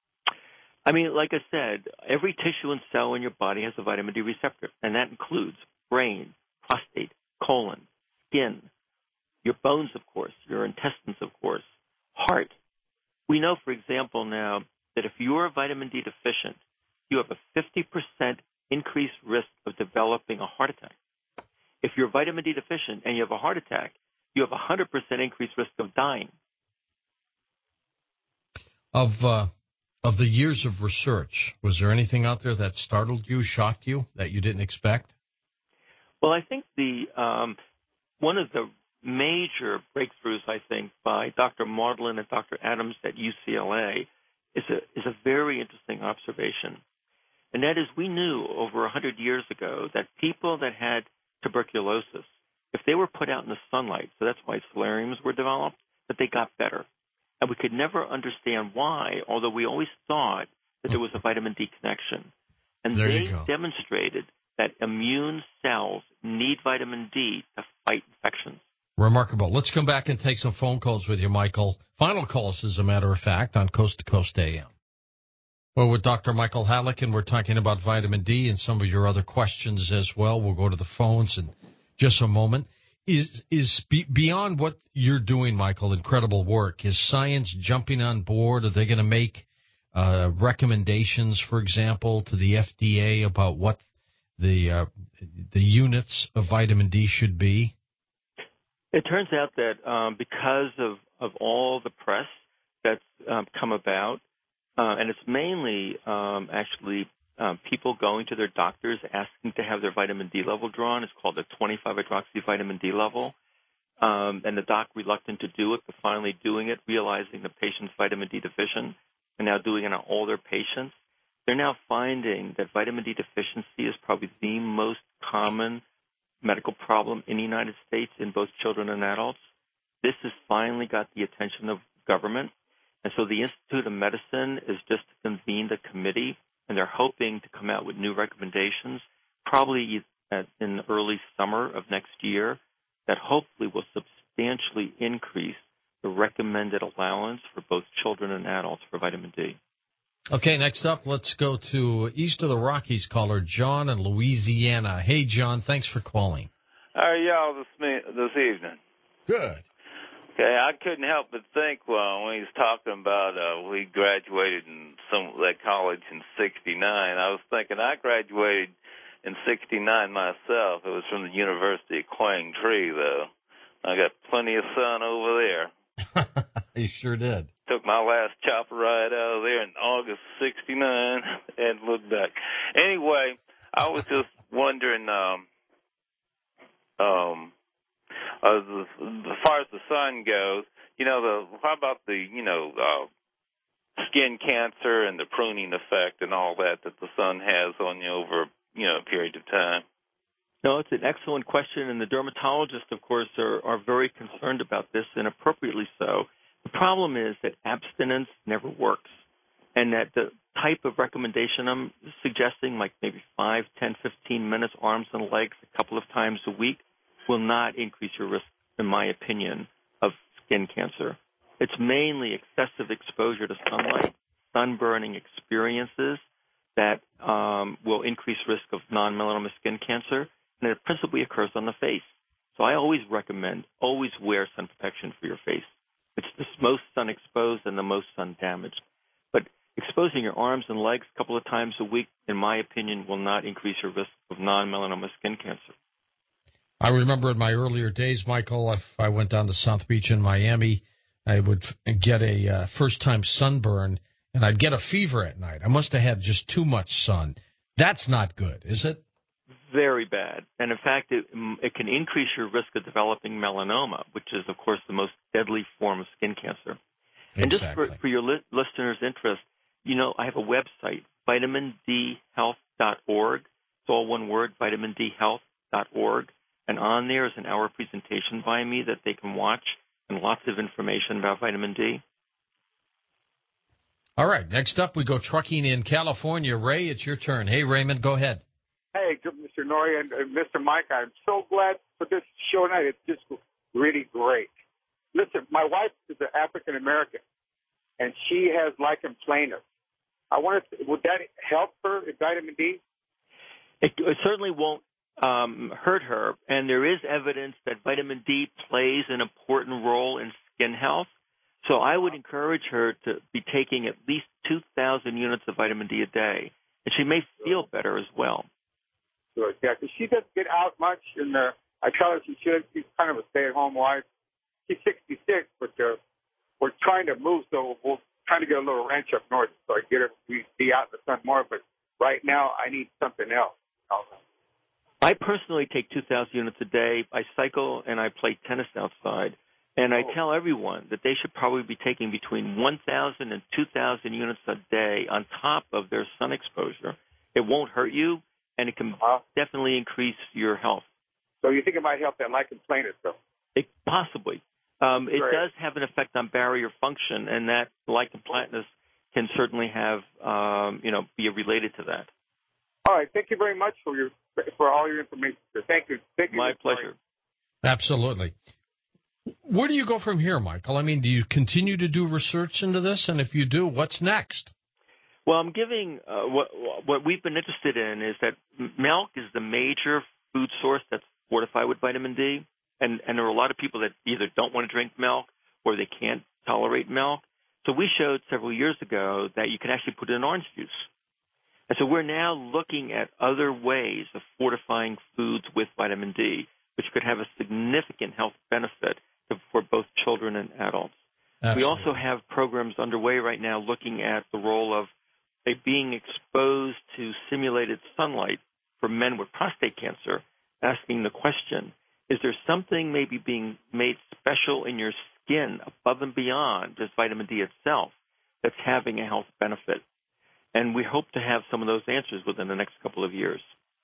I mean, like I said, every tissue and cell in your body has a vitamin D receptor, and that includes brain, prostate, colon, skin, your bones, of course, your intestines, of course, heart. We know, for example, now that if you're vitamin D deficient, you have a fifty percent increased risk of developing a heart attack. If you're vitamin D deficient and you have a heart attack, you have a one hundred percent increased risk of dying. Of uh, of the years of research, was there anything out there that startled you, shocked you, that you didn't expect? Well, I think the um, one of the major breakthroughs, I think, by Doctor Maudlin and Doctor Adams at U C L A is a is a very interesting observation, and that is we knew over one hundred years ago that people that had tuberculosis, if they were put out in the sunlight, so that's why solariums were developed, that they got better. And we could never understand why, although we always thought that there was a vitamin D connection. And There they you go. demonstrated that immune cells need vitamin D to fight infections. Remarkable. Let's come back and take some phone calls with you, Michael. Final calls, as a matter of fact, on Coast to Coast A M. Well, with Doctor Michael Halik, and we're talking about vitamin D and some of your other questions as well. We'll go to the phones in just a moment. Is is be, beyond what you're doing, Michael, incredible work. Is science jumping on board? Are they going to make uh, recommendations, for example, to the F D A about what the uh, the units of vitamin D should be? It turns out that um, because of, of all the press that's um, come about, uh, and it's mainly um, actually Um, people going to their doctors asking to have their vitamin D level drawn. It's called the twenty-five hydroxy vitamin D level. Um, and the doc reluctant to do it, but finally doing it, realizing the patient's vitamin D deficient, and now doing it on all their patients. they're now finding that vitamin D deficiency is probably the most common medical problem in the United States in both children and adults. This has finally got the attention of government. And so the Institute of Medicine is just convened a committee, and they're hoping to come out with new recommendations, probably in early summer of next year, that hopefully will substantially increase the recommended allowance for both children and adults for vitamin D. Okay, next up, let's go to east of the Rockies caller, John in Louisiana. Hey, John, thanks for calling. How are y'all this, this evening? Good. Okay, I couldn't help but think well, when he was talking about uh, we graduated in some that college in sixty-nine. I was thinking I graduated in sixty-nine myself. It was from the University of Quang Tri, though. I got plenty of sun over there. You sure did. Took my last chopper ride out of there in August sixty-nine and looked back. Anyway, I was just wondering, um, um, as, as far as the sun goes, you know, the how about the, you know, uh, skin cancer and the pruning effect and all that that the sun has on you over, you know, a period of time? No, it's an excellent question, and the dermatologists, of course, are, are very concerned about this, and appropriately so. The problem is that abstinence never works, and that the type of recommendation I'm suggesting, like maybe five, ten, fifteen minutes, arms and legs a couple of times a week, will not increase your risk, in my opinion, of skin cancer. It's mainly excessive exposure to sunlight, sunburning experiences that um, will increase risk of non-melanoma skin cancer, and it principally occurs on the face. So I always recommend, always wear sun protection for your face. It's the most sun exposed and the most sun damaged. But exposing your arms and legs a couple of times a week, in my opinion, will not increase your risk of non-melanoma skin cancer. I remember in my earlier days, Michael, if I went down to South Beach in Miami, I would get a uh, first-time sunburn, and I'd get a fever at night. I must have had just too much sun. That's not good, is it? Very bad. And, in fact, it, it can increase your risk of developing melanoma, which is, of course, the most deadly form of skin cancer. Exactly. And just for, for your li- listeners' interest, you know, I have a website, vitamin d health dot org. It's all one word, vitamin d health dot org. And on there is an hour presentation by me that they can watch and lots of information about vitamin D. All right. Next up, we go trucking in California. Ray, it's your turn. Hey, Raymond, go ahead. Hey, Mister Norrie and uh, Mister Mike, I'm so glad for this show tonight. It's just really great. Listen, my wife is an African American, and she has lichen planus. I wanted to, would that help her with vitamin D? It, it certainly won't um, hurt her, and there is evidence that vitamin D plays an important role in skin health. So I would encourage her to be taking at least two thousand units of vitamin D a day, and she may feel better as well. Good, yeah, because she doesn't get out much, and uh, I tell her she should. She's kind of a stay-at-home wife. She's sixty-six, but uh, we're trying to move, so we're trying to get a little ranch up north so I get her to be out in the sun more. But right now, I need something else. I personally take two thousand units a day. I cycle and I play tennis outside, and I tell everyone that they should probably be taking between one thousand and two thousand units a day on top of their sun exposure. It won't hurt you, and it can uh-huh. definitely increase your health. So you think it might help that lichen planus, though? It possibly. Um, it does have an effect on barrier function, and that lichen planus can certainly have, um, you know, be related to that. All right. Thank you very much for your for all your information. Thank you. Thank you. My pleasure. Absolutely. Where do you go from here, Michael? I mean, do you continue to do research into this? And if you do, what's next? Well, I'm giving uh, what what we've been interested in is that milk is the major food source that's fortified with vitamin D, and and there are a lot of people that either don't want to drink milk or they can't tolerate milk. So we showed several years ago that you can actually put it in orange juice. And so we're now looking at other ways of fortifying foods with vitamin D, which could have a significant health benefit for both children and adults. Absolutely. We also have programs underway right now looking at the role of a being exposed to simulated sunlight for men with prostate cancer, asking the question, is there something maybe being made special in your skin above and beyond just vitamin D itself that's having a health benefit? And we hope to have some of those answers within the next couple of years.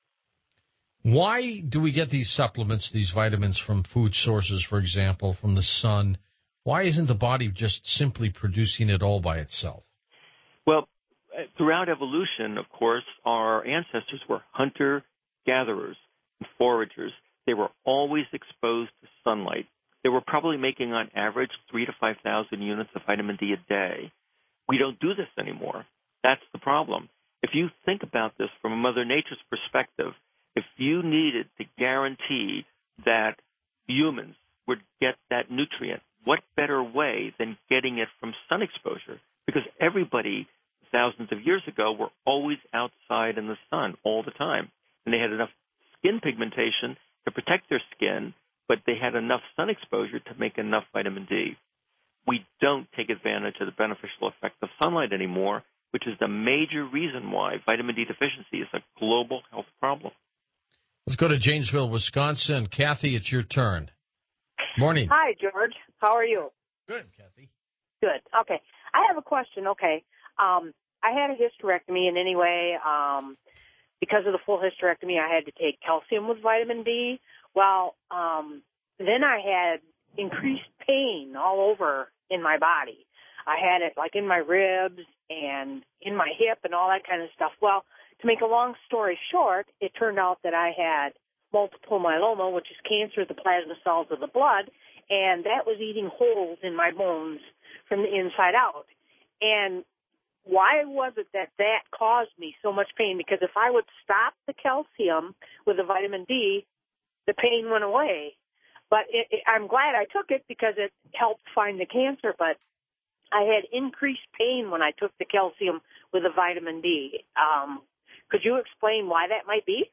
Why do we get these supplements, these vitamins from food sources, for example, from the sun? Why isn't the body just simply producing it all by itself? Well, throughout evolution, of course, our ancestors were hunter-gatherers and foragers. They were always exposed to sunlight. They were probably making, on average, three to five thousand units of vitamin D a day. We don't do this anymore. That's the problem. If you think about this from a Mother Nature's perspective, if you needed to guarantee that humans would get that nutrient, what better way than getting it from sun exposure? Because everybody thousands of years ago were always outside in the sun all the time. And they had enough skin pigmentation to protect their skin, but they had enough sun exposure to make enough vitamin D. We don't take advantage of the beneficial effect of sunlight anymore, which is the major reason why vitamin D deficiency is a global health problem. Let's go to Janesville, Wisconsin. Kathy, it's your turn. Morning. Hi, George. How are you? Good, Kathy. Good. Okay. I have a question. Okay. Um, I had a hysterectomy, and anyway, um, because of the full hysterectomy, I had to take calcium with vitamin D. Well, um, then I had increased pain all over in my body. I had it like in my ribs and in my hip and all that kind of stuff. Well, to make a long story short, it turned out that I had multiple myeloma, which is cancer of the plasma cells of the blood, and that was eating holes in my bones from the inside out. And why was it that that caused me so much pain? Because if I would stop the calcium with the vitamin D, the pain went away. But it, it, I'm glad I took it because it helped find the cancer, but I had increased pain when I took the calcium with the vitamin D. Um, could you explain why that might be?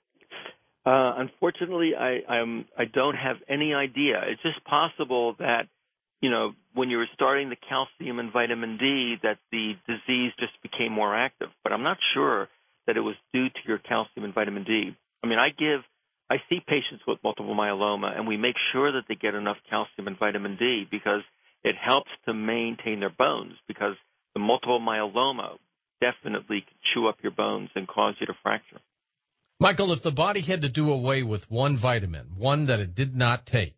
Uh, unfortunately, I, I'm, I don't have any idea. It's just possible that, you know, when you were starting the calcium and vitamin D, that the disease just became more active. But I'm not sure that it was due to your calcium and vitamin D. I mean, I give, I see patients with multiple myeloma, and we make sure that they get enough calcium and vitamin D because it helps to maintain their bones, because the multiple myeloma definitely can chew up your bones and cause you to fracture. Michael, if the body had to do away with one vitamin, one that it did not take,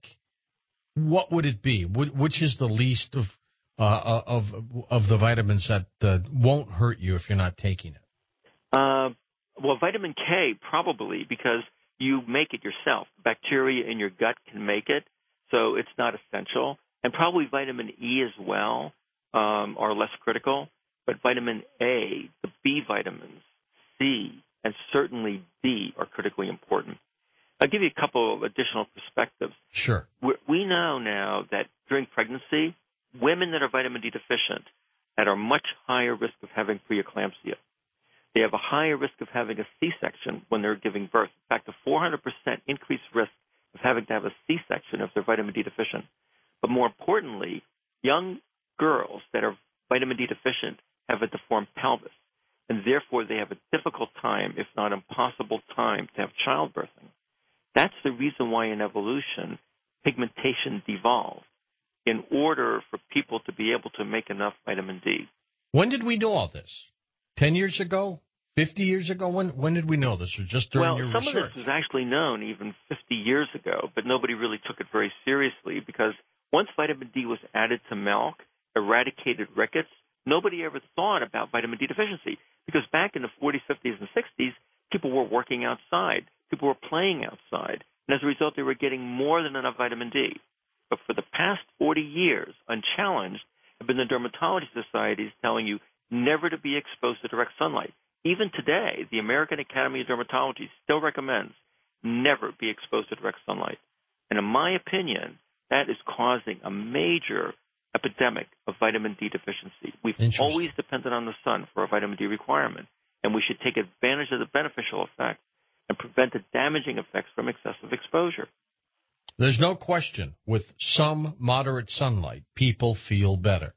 what would it be? Which is the least of uh, of of the vitamins that uh, won't hurt you if you're not taking it? Uh, well, vitamin K probably, because you make it yourself. Bacteria in your gut can make it, so it's not essential. And probably vitamin E as well um, are less critical. But vitamin A, the B vitamins, C, and certainly D are critically important. I'll give you a couple of additional perspectives. Sure. We know now that during pregnancy, women that are vitamin D deficient are at a much higher risk of having preeclampsia. They have a higher risk of having a C-section when they're giving birth. In fact, a four hundred percent increased risk of having to have a C-section if they're vitamin D deficient. But more importantly, young girls that are vitamin D deficient have a deformed pelvis, and therefore they have a difficult time, if not impossible time, to have childbirthing. That's the reason why in evolution pigmentation devolved, in order for people to be able to make enough vitamin D. When did we know all this? Ten years ago? Fifty years ago? When when did we know this? Or just during well, your some research? of this was actually known even fifty years ago, but nobody really took it very seriously because once vitamin D was added to milk, eradicated rickets, nobody ever thought about vitamin D deficiency because back in the forties, fifties, and sixties, people were working outside. People were playing outside. And as a result, they were getting more than enough vitamin D. But for the past forty years, unchallenged, have been the dermatology societies telling you never to be exposed to direct sunlight. Even today, the American Academy of Dermatology still recommends never be exposed to direct sunlight. And in my opinion, that is causing a major epidemic of vitamin D deficiency. We've always depended on the sun for a vitamin D requirement, and we should take advantage of the beneficial effect and prevent the damaging effects from excessive exposure. There's no question, with some moderate sunlight, people feel better.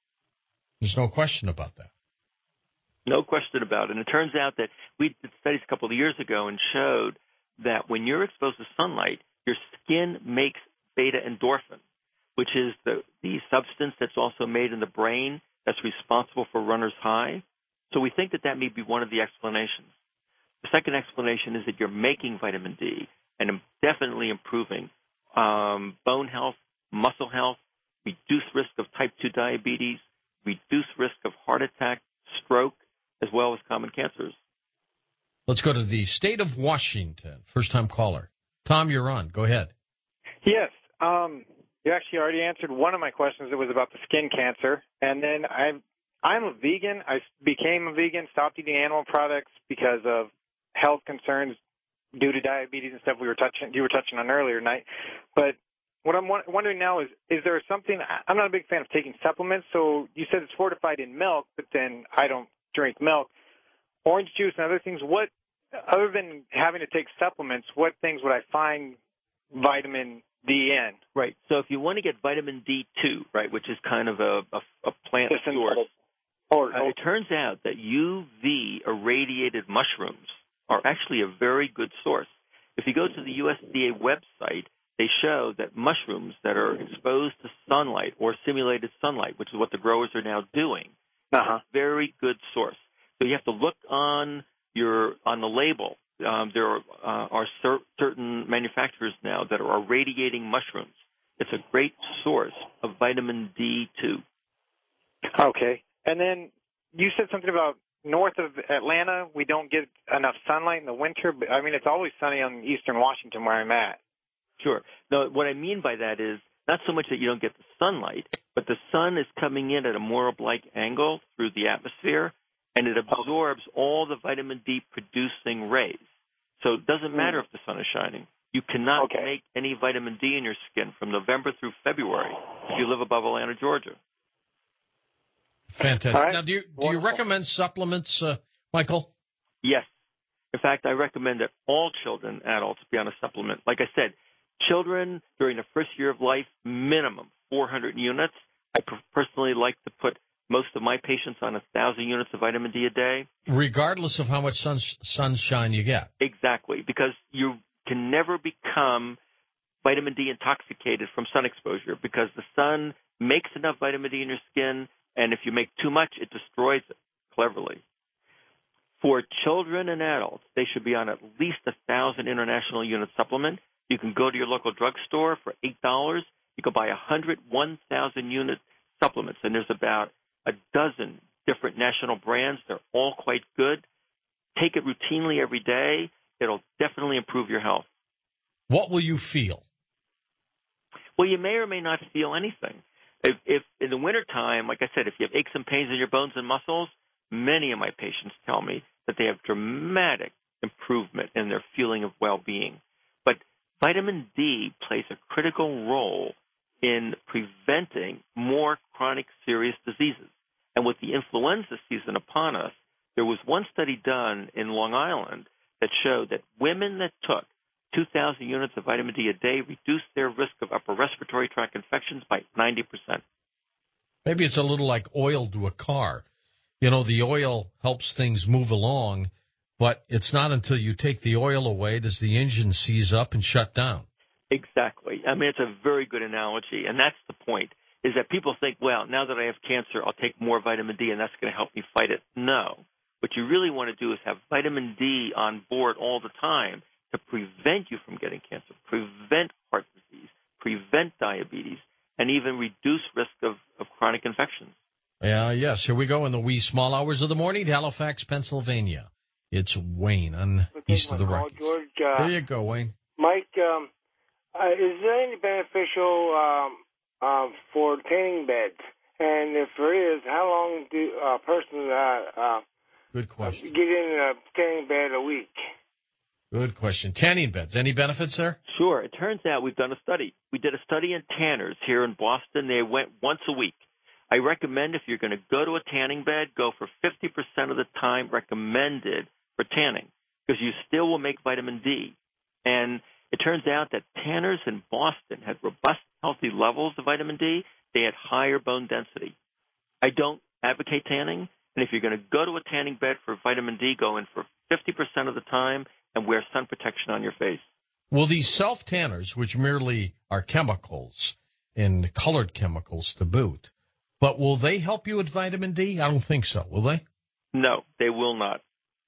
There's no question about that. No question about it. And it turns out that we did studies a couple of years ago and showed that when you're exposed to sunlight, your skin makes beta-endorphin, which is the, the substance that's also made in the brain that's responsible for runner's high. So we think that that may be one of the explanations. The second explanation is that you're making vitamin D and definitely improving um, bone health, muscle health, reduced risk of type two diabetes, reduced risk of heart attack, stroke, as well as common cancers. Let's go to the state of Washington. First-time caller. Tom, you're on. Go ahead. Yes. Um, you actually already answered one of my questions. It was about the skin cancer. And then I'm, I'm a vegan. I became a vegan, stopped eating animal products because of health concerns due to diabetes and stuff we were touching, you were touching on earlier tonight. But what I'm wondering now is, is there something, I'm not a big fan of taking supplements. So you said it's fortified in milk, but then I don't drink milk. Orange juice and other things, what, other than having to take supplements, what things would I find vitamin D in? Right. So if you want to get vitamin D two, right, which is kind of a, a, a plant source, or, uh, it turns out that U V irradiated mushrooms are actually a very good source. If you go to the U S D A website, they show that mushrooms that are exposed to sunlight or simulated sunlight, which is what the growers are now doing, uh-huh. is a very good source. So you have to look on your on the label. Um, there are, uh, are cer- certain manufacturers now that are irradiating mushrooms. It's a great source of vitamin D two. Okay. And then you said something about north of Atlanta, we don't get enough sunlight in the winter. But I mean, it's always sunny on eastern Washington where I'm at. Sure. No, what I mean by that is not so much that you don't get the sunlight, but the sun is coming in at a more oblique angle through the atmosphere, and it absorbs all the vitamin D producing rays. So it doesn't matter if the sun is shining. You cannot okay. make any vitamin D in your skin from November through February if you live above Atlanta, Georgia. Fantastic. Right. Now, do you, do you recommend supplements, uh, Michael? Yes. In fact, I recommend that all children, adults, be on a supplement. Like I said, children during the first year of life, minimum four hundred units. I personally like to put most of my patients on one thousand units of vitamin D a day. Regardless of how much sun, sunshine you get. Exactly, because you can never become vitamin D intoxicated from sun exposure because the sun makes enough vitamin D in your skin, and if you make too much, it destroys it cleverly. For children and adults, they should be on at least one thousand international unit supplement. You can go to your local drugstore for eight dollars. You can buy one hundred one thousand unit supplements, and there's about a dozen different national brands. They're all quite good. Take it routinely every day. It'll definitely improve your health. What will you feel? Well, you may or may not feel anything. If, if in the wintertime, like I said, if you have aches and pains in your bones and muscles, many of my patients tell me that they have dramatic improvement in their feeling of well-being. But vitamin D plays a critical role in preventing more chronic serious diseases. And with the influenza season upon us, there was one study done in Long Island that showed that women that took two thousand units of vitamin D a day reduced their risk of upper respiratory tract infections by ninety percent. Maybe it's a little like oil to a car. You know, the oil helps things move along, but it's not until you take the oil away does the engine seize up and shut down. Exactly. I mean, it's a very good analogy, and that's the point, is that people think, well, now that I have cancer, I'll take more vitamin D, and that's going to help me fight it. No. What you really want to do is have vitamin D on board all the time to prevent you from getting cancer, prevent heart disease, prevent diabetes, and even reduce risk of, of chronic infections. Yeah, yes. Here we go in the wee small hours of the morning to Halifax, Pennsylvania. It's Wayne on East of the Rockies. George, uh, there you go, Wayne. Mike, um, uh, is there any beneficial um, uh, for tanning beds? And if there is, how long do a person uh, uh, Good question. get in a tanning bed a week? Good question. Tanning beds. Any benefits there? Sure. It turns out we've done a study. We did a study in tanners here in Boston. They went once a week. I recommend if you're going to go to a tanning bed, go for fifty percent of the time recommended for tanning because you still will make vitamin D. And it turns out that tanners in Boston had robust, healthy levels of vitamin D. They had higher bone density. I don't advocate tanning. And if you're going to go to a tanning bed for vitamin D, go in for fifty percent of the time and wear sun protection on your face. Will these self-tanners, which merely are chemicals and colored chemicals to boot, but will they help you with vitamin D? I don't think so. Will they? No, they will not.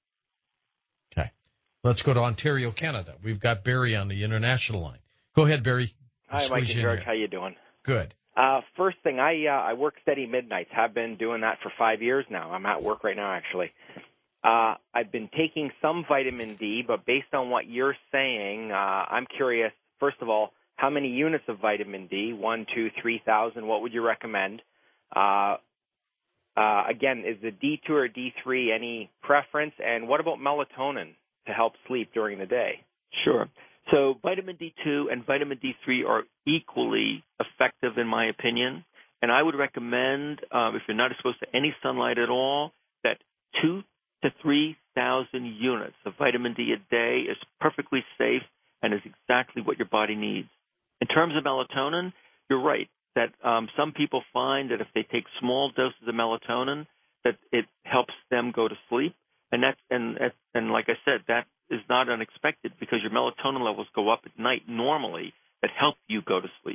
Okay. Let's go to Ontario, Canada. We've got Barry on the international line. Go ahead, Barry. Hi, Mike and George. How you doing? Good. Uh, first thing, I uh, I work steady midnights. Have been doing that for five years now. I'm at work right now, actually. Uh, I've been taking some vitamin D, but based on what you're saying, uh, I'm curious, first of all, how many units of vitamin D? One, two, three thousand. What would you recommend? Uh, uh, again, is the D two or D three any preference? And what about melatonin to help sleep during the day? Sure. So vitamin D two and vitamin D three are equally effective, in my opinion. And I would recommend, um, if you're not exposed to any sunlight at all, that two to three thousand units of vitamin D a day is perfectly safe and is exactly what your body needs. In terms of melatonin, you're right that um, some people find that if they take small doses of melatonin, that it helps them go to sleep. And that's and and like I said, that is not unexpected because your melatonin levels go up at night normally that help you go to sleep.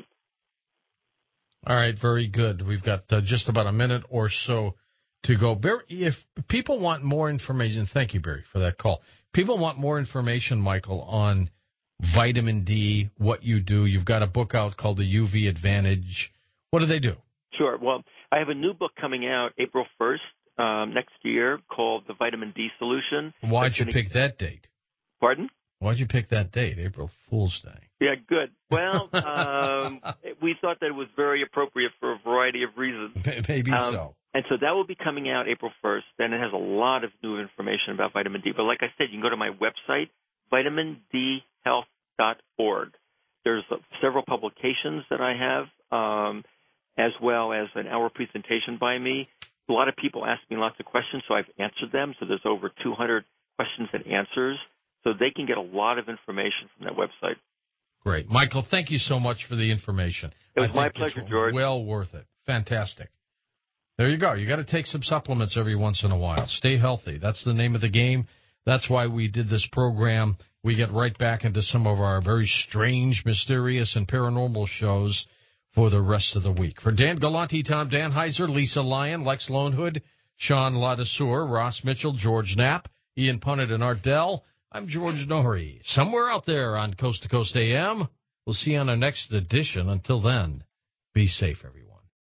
All right, very good. We've got uh, just about a minute or so to go. Barry, if people want more information, thank you, Barry, for that call. People want more information, Michael, on vitamin D, what you do. You've got a book out called The U V Advantage. What do they do? Sure. Well, I have a new book coming out April first um, next year called The Vitamin D Solution. Why'd That's you gonna... pick that date? Pardon? Why'd you pick that date, April Fool's Day? Yeah, good. Well, um, we thought that it was very appropriate for a variety of reasons. Maybe um, so. And so that will be coming out April first, and it has a lot of new information about vitamin D. But like I said, you can go to my website, vitamin d health dot org. There's uh, several publications that I have, um, as well as an hour presentation by me. A lot of people ask me lots of questions, so I've answered them. So there's over two hundred questions and answers. So they can get a lot of information from that website. Great. Michael, thank you so much for the information. It was I my think pleasure, it's George. Well worth it. Fantastic. There you go. You got to take some supplements every once in a while. Stay healthy. That's the name of the game. That's why we did this program. We get right back into some of our very strange, mysterious, and paranormal shows for the rest of the week. For Dan Galante, Tom Danheiser, Lisa Lyon, Lex Lonehood, Sean Ladesseur, Ross Mitchell, George Knapp, Ian Punnett, and Art Dell, I'm George Norrie. Somewhere out there on Coast to Coast A M. We'll see you on our next edition. Until then, be safe, everyone.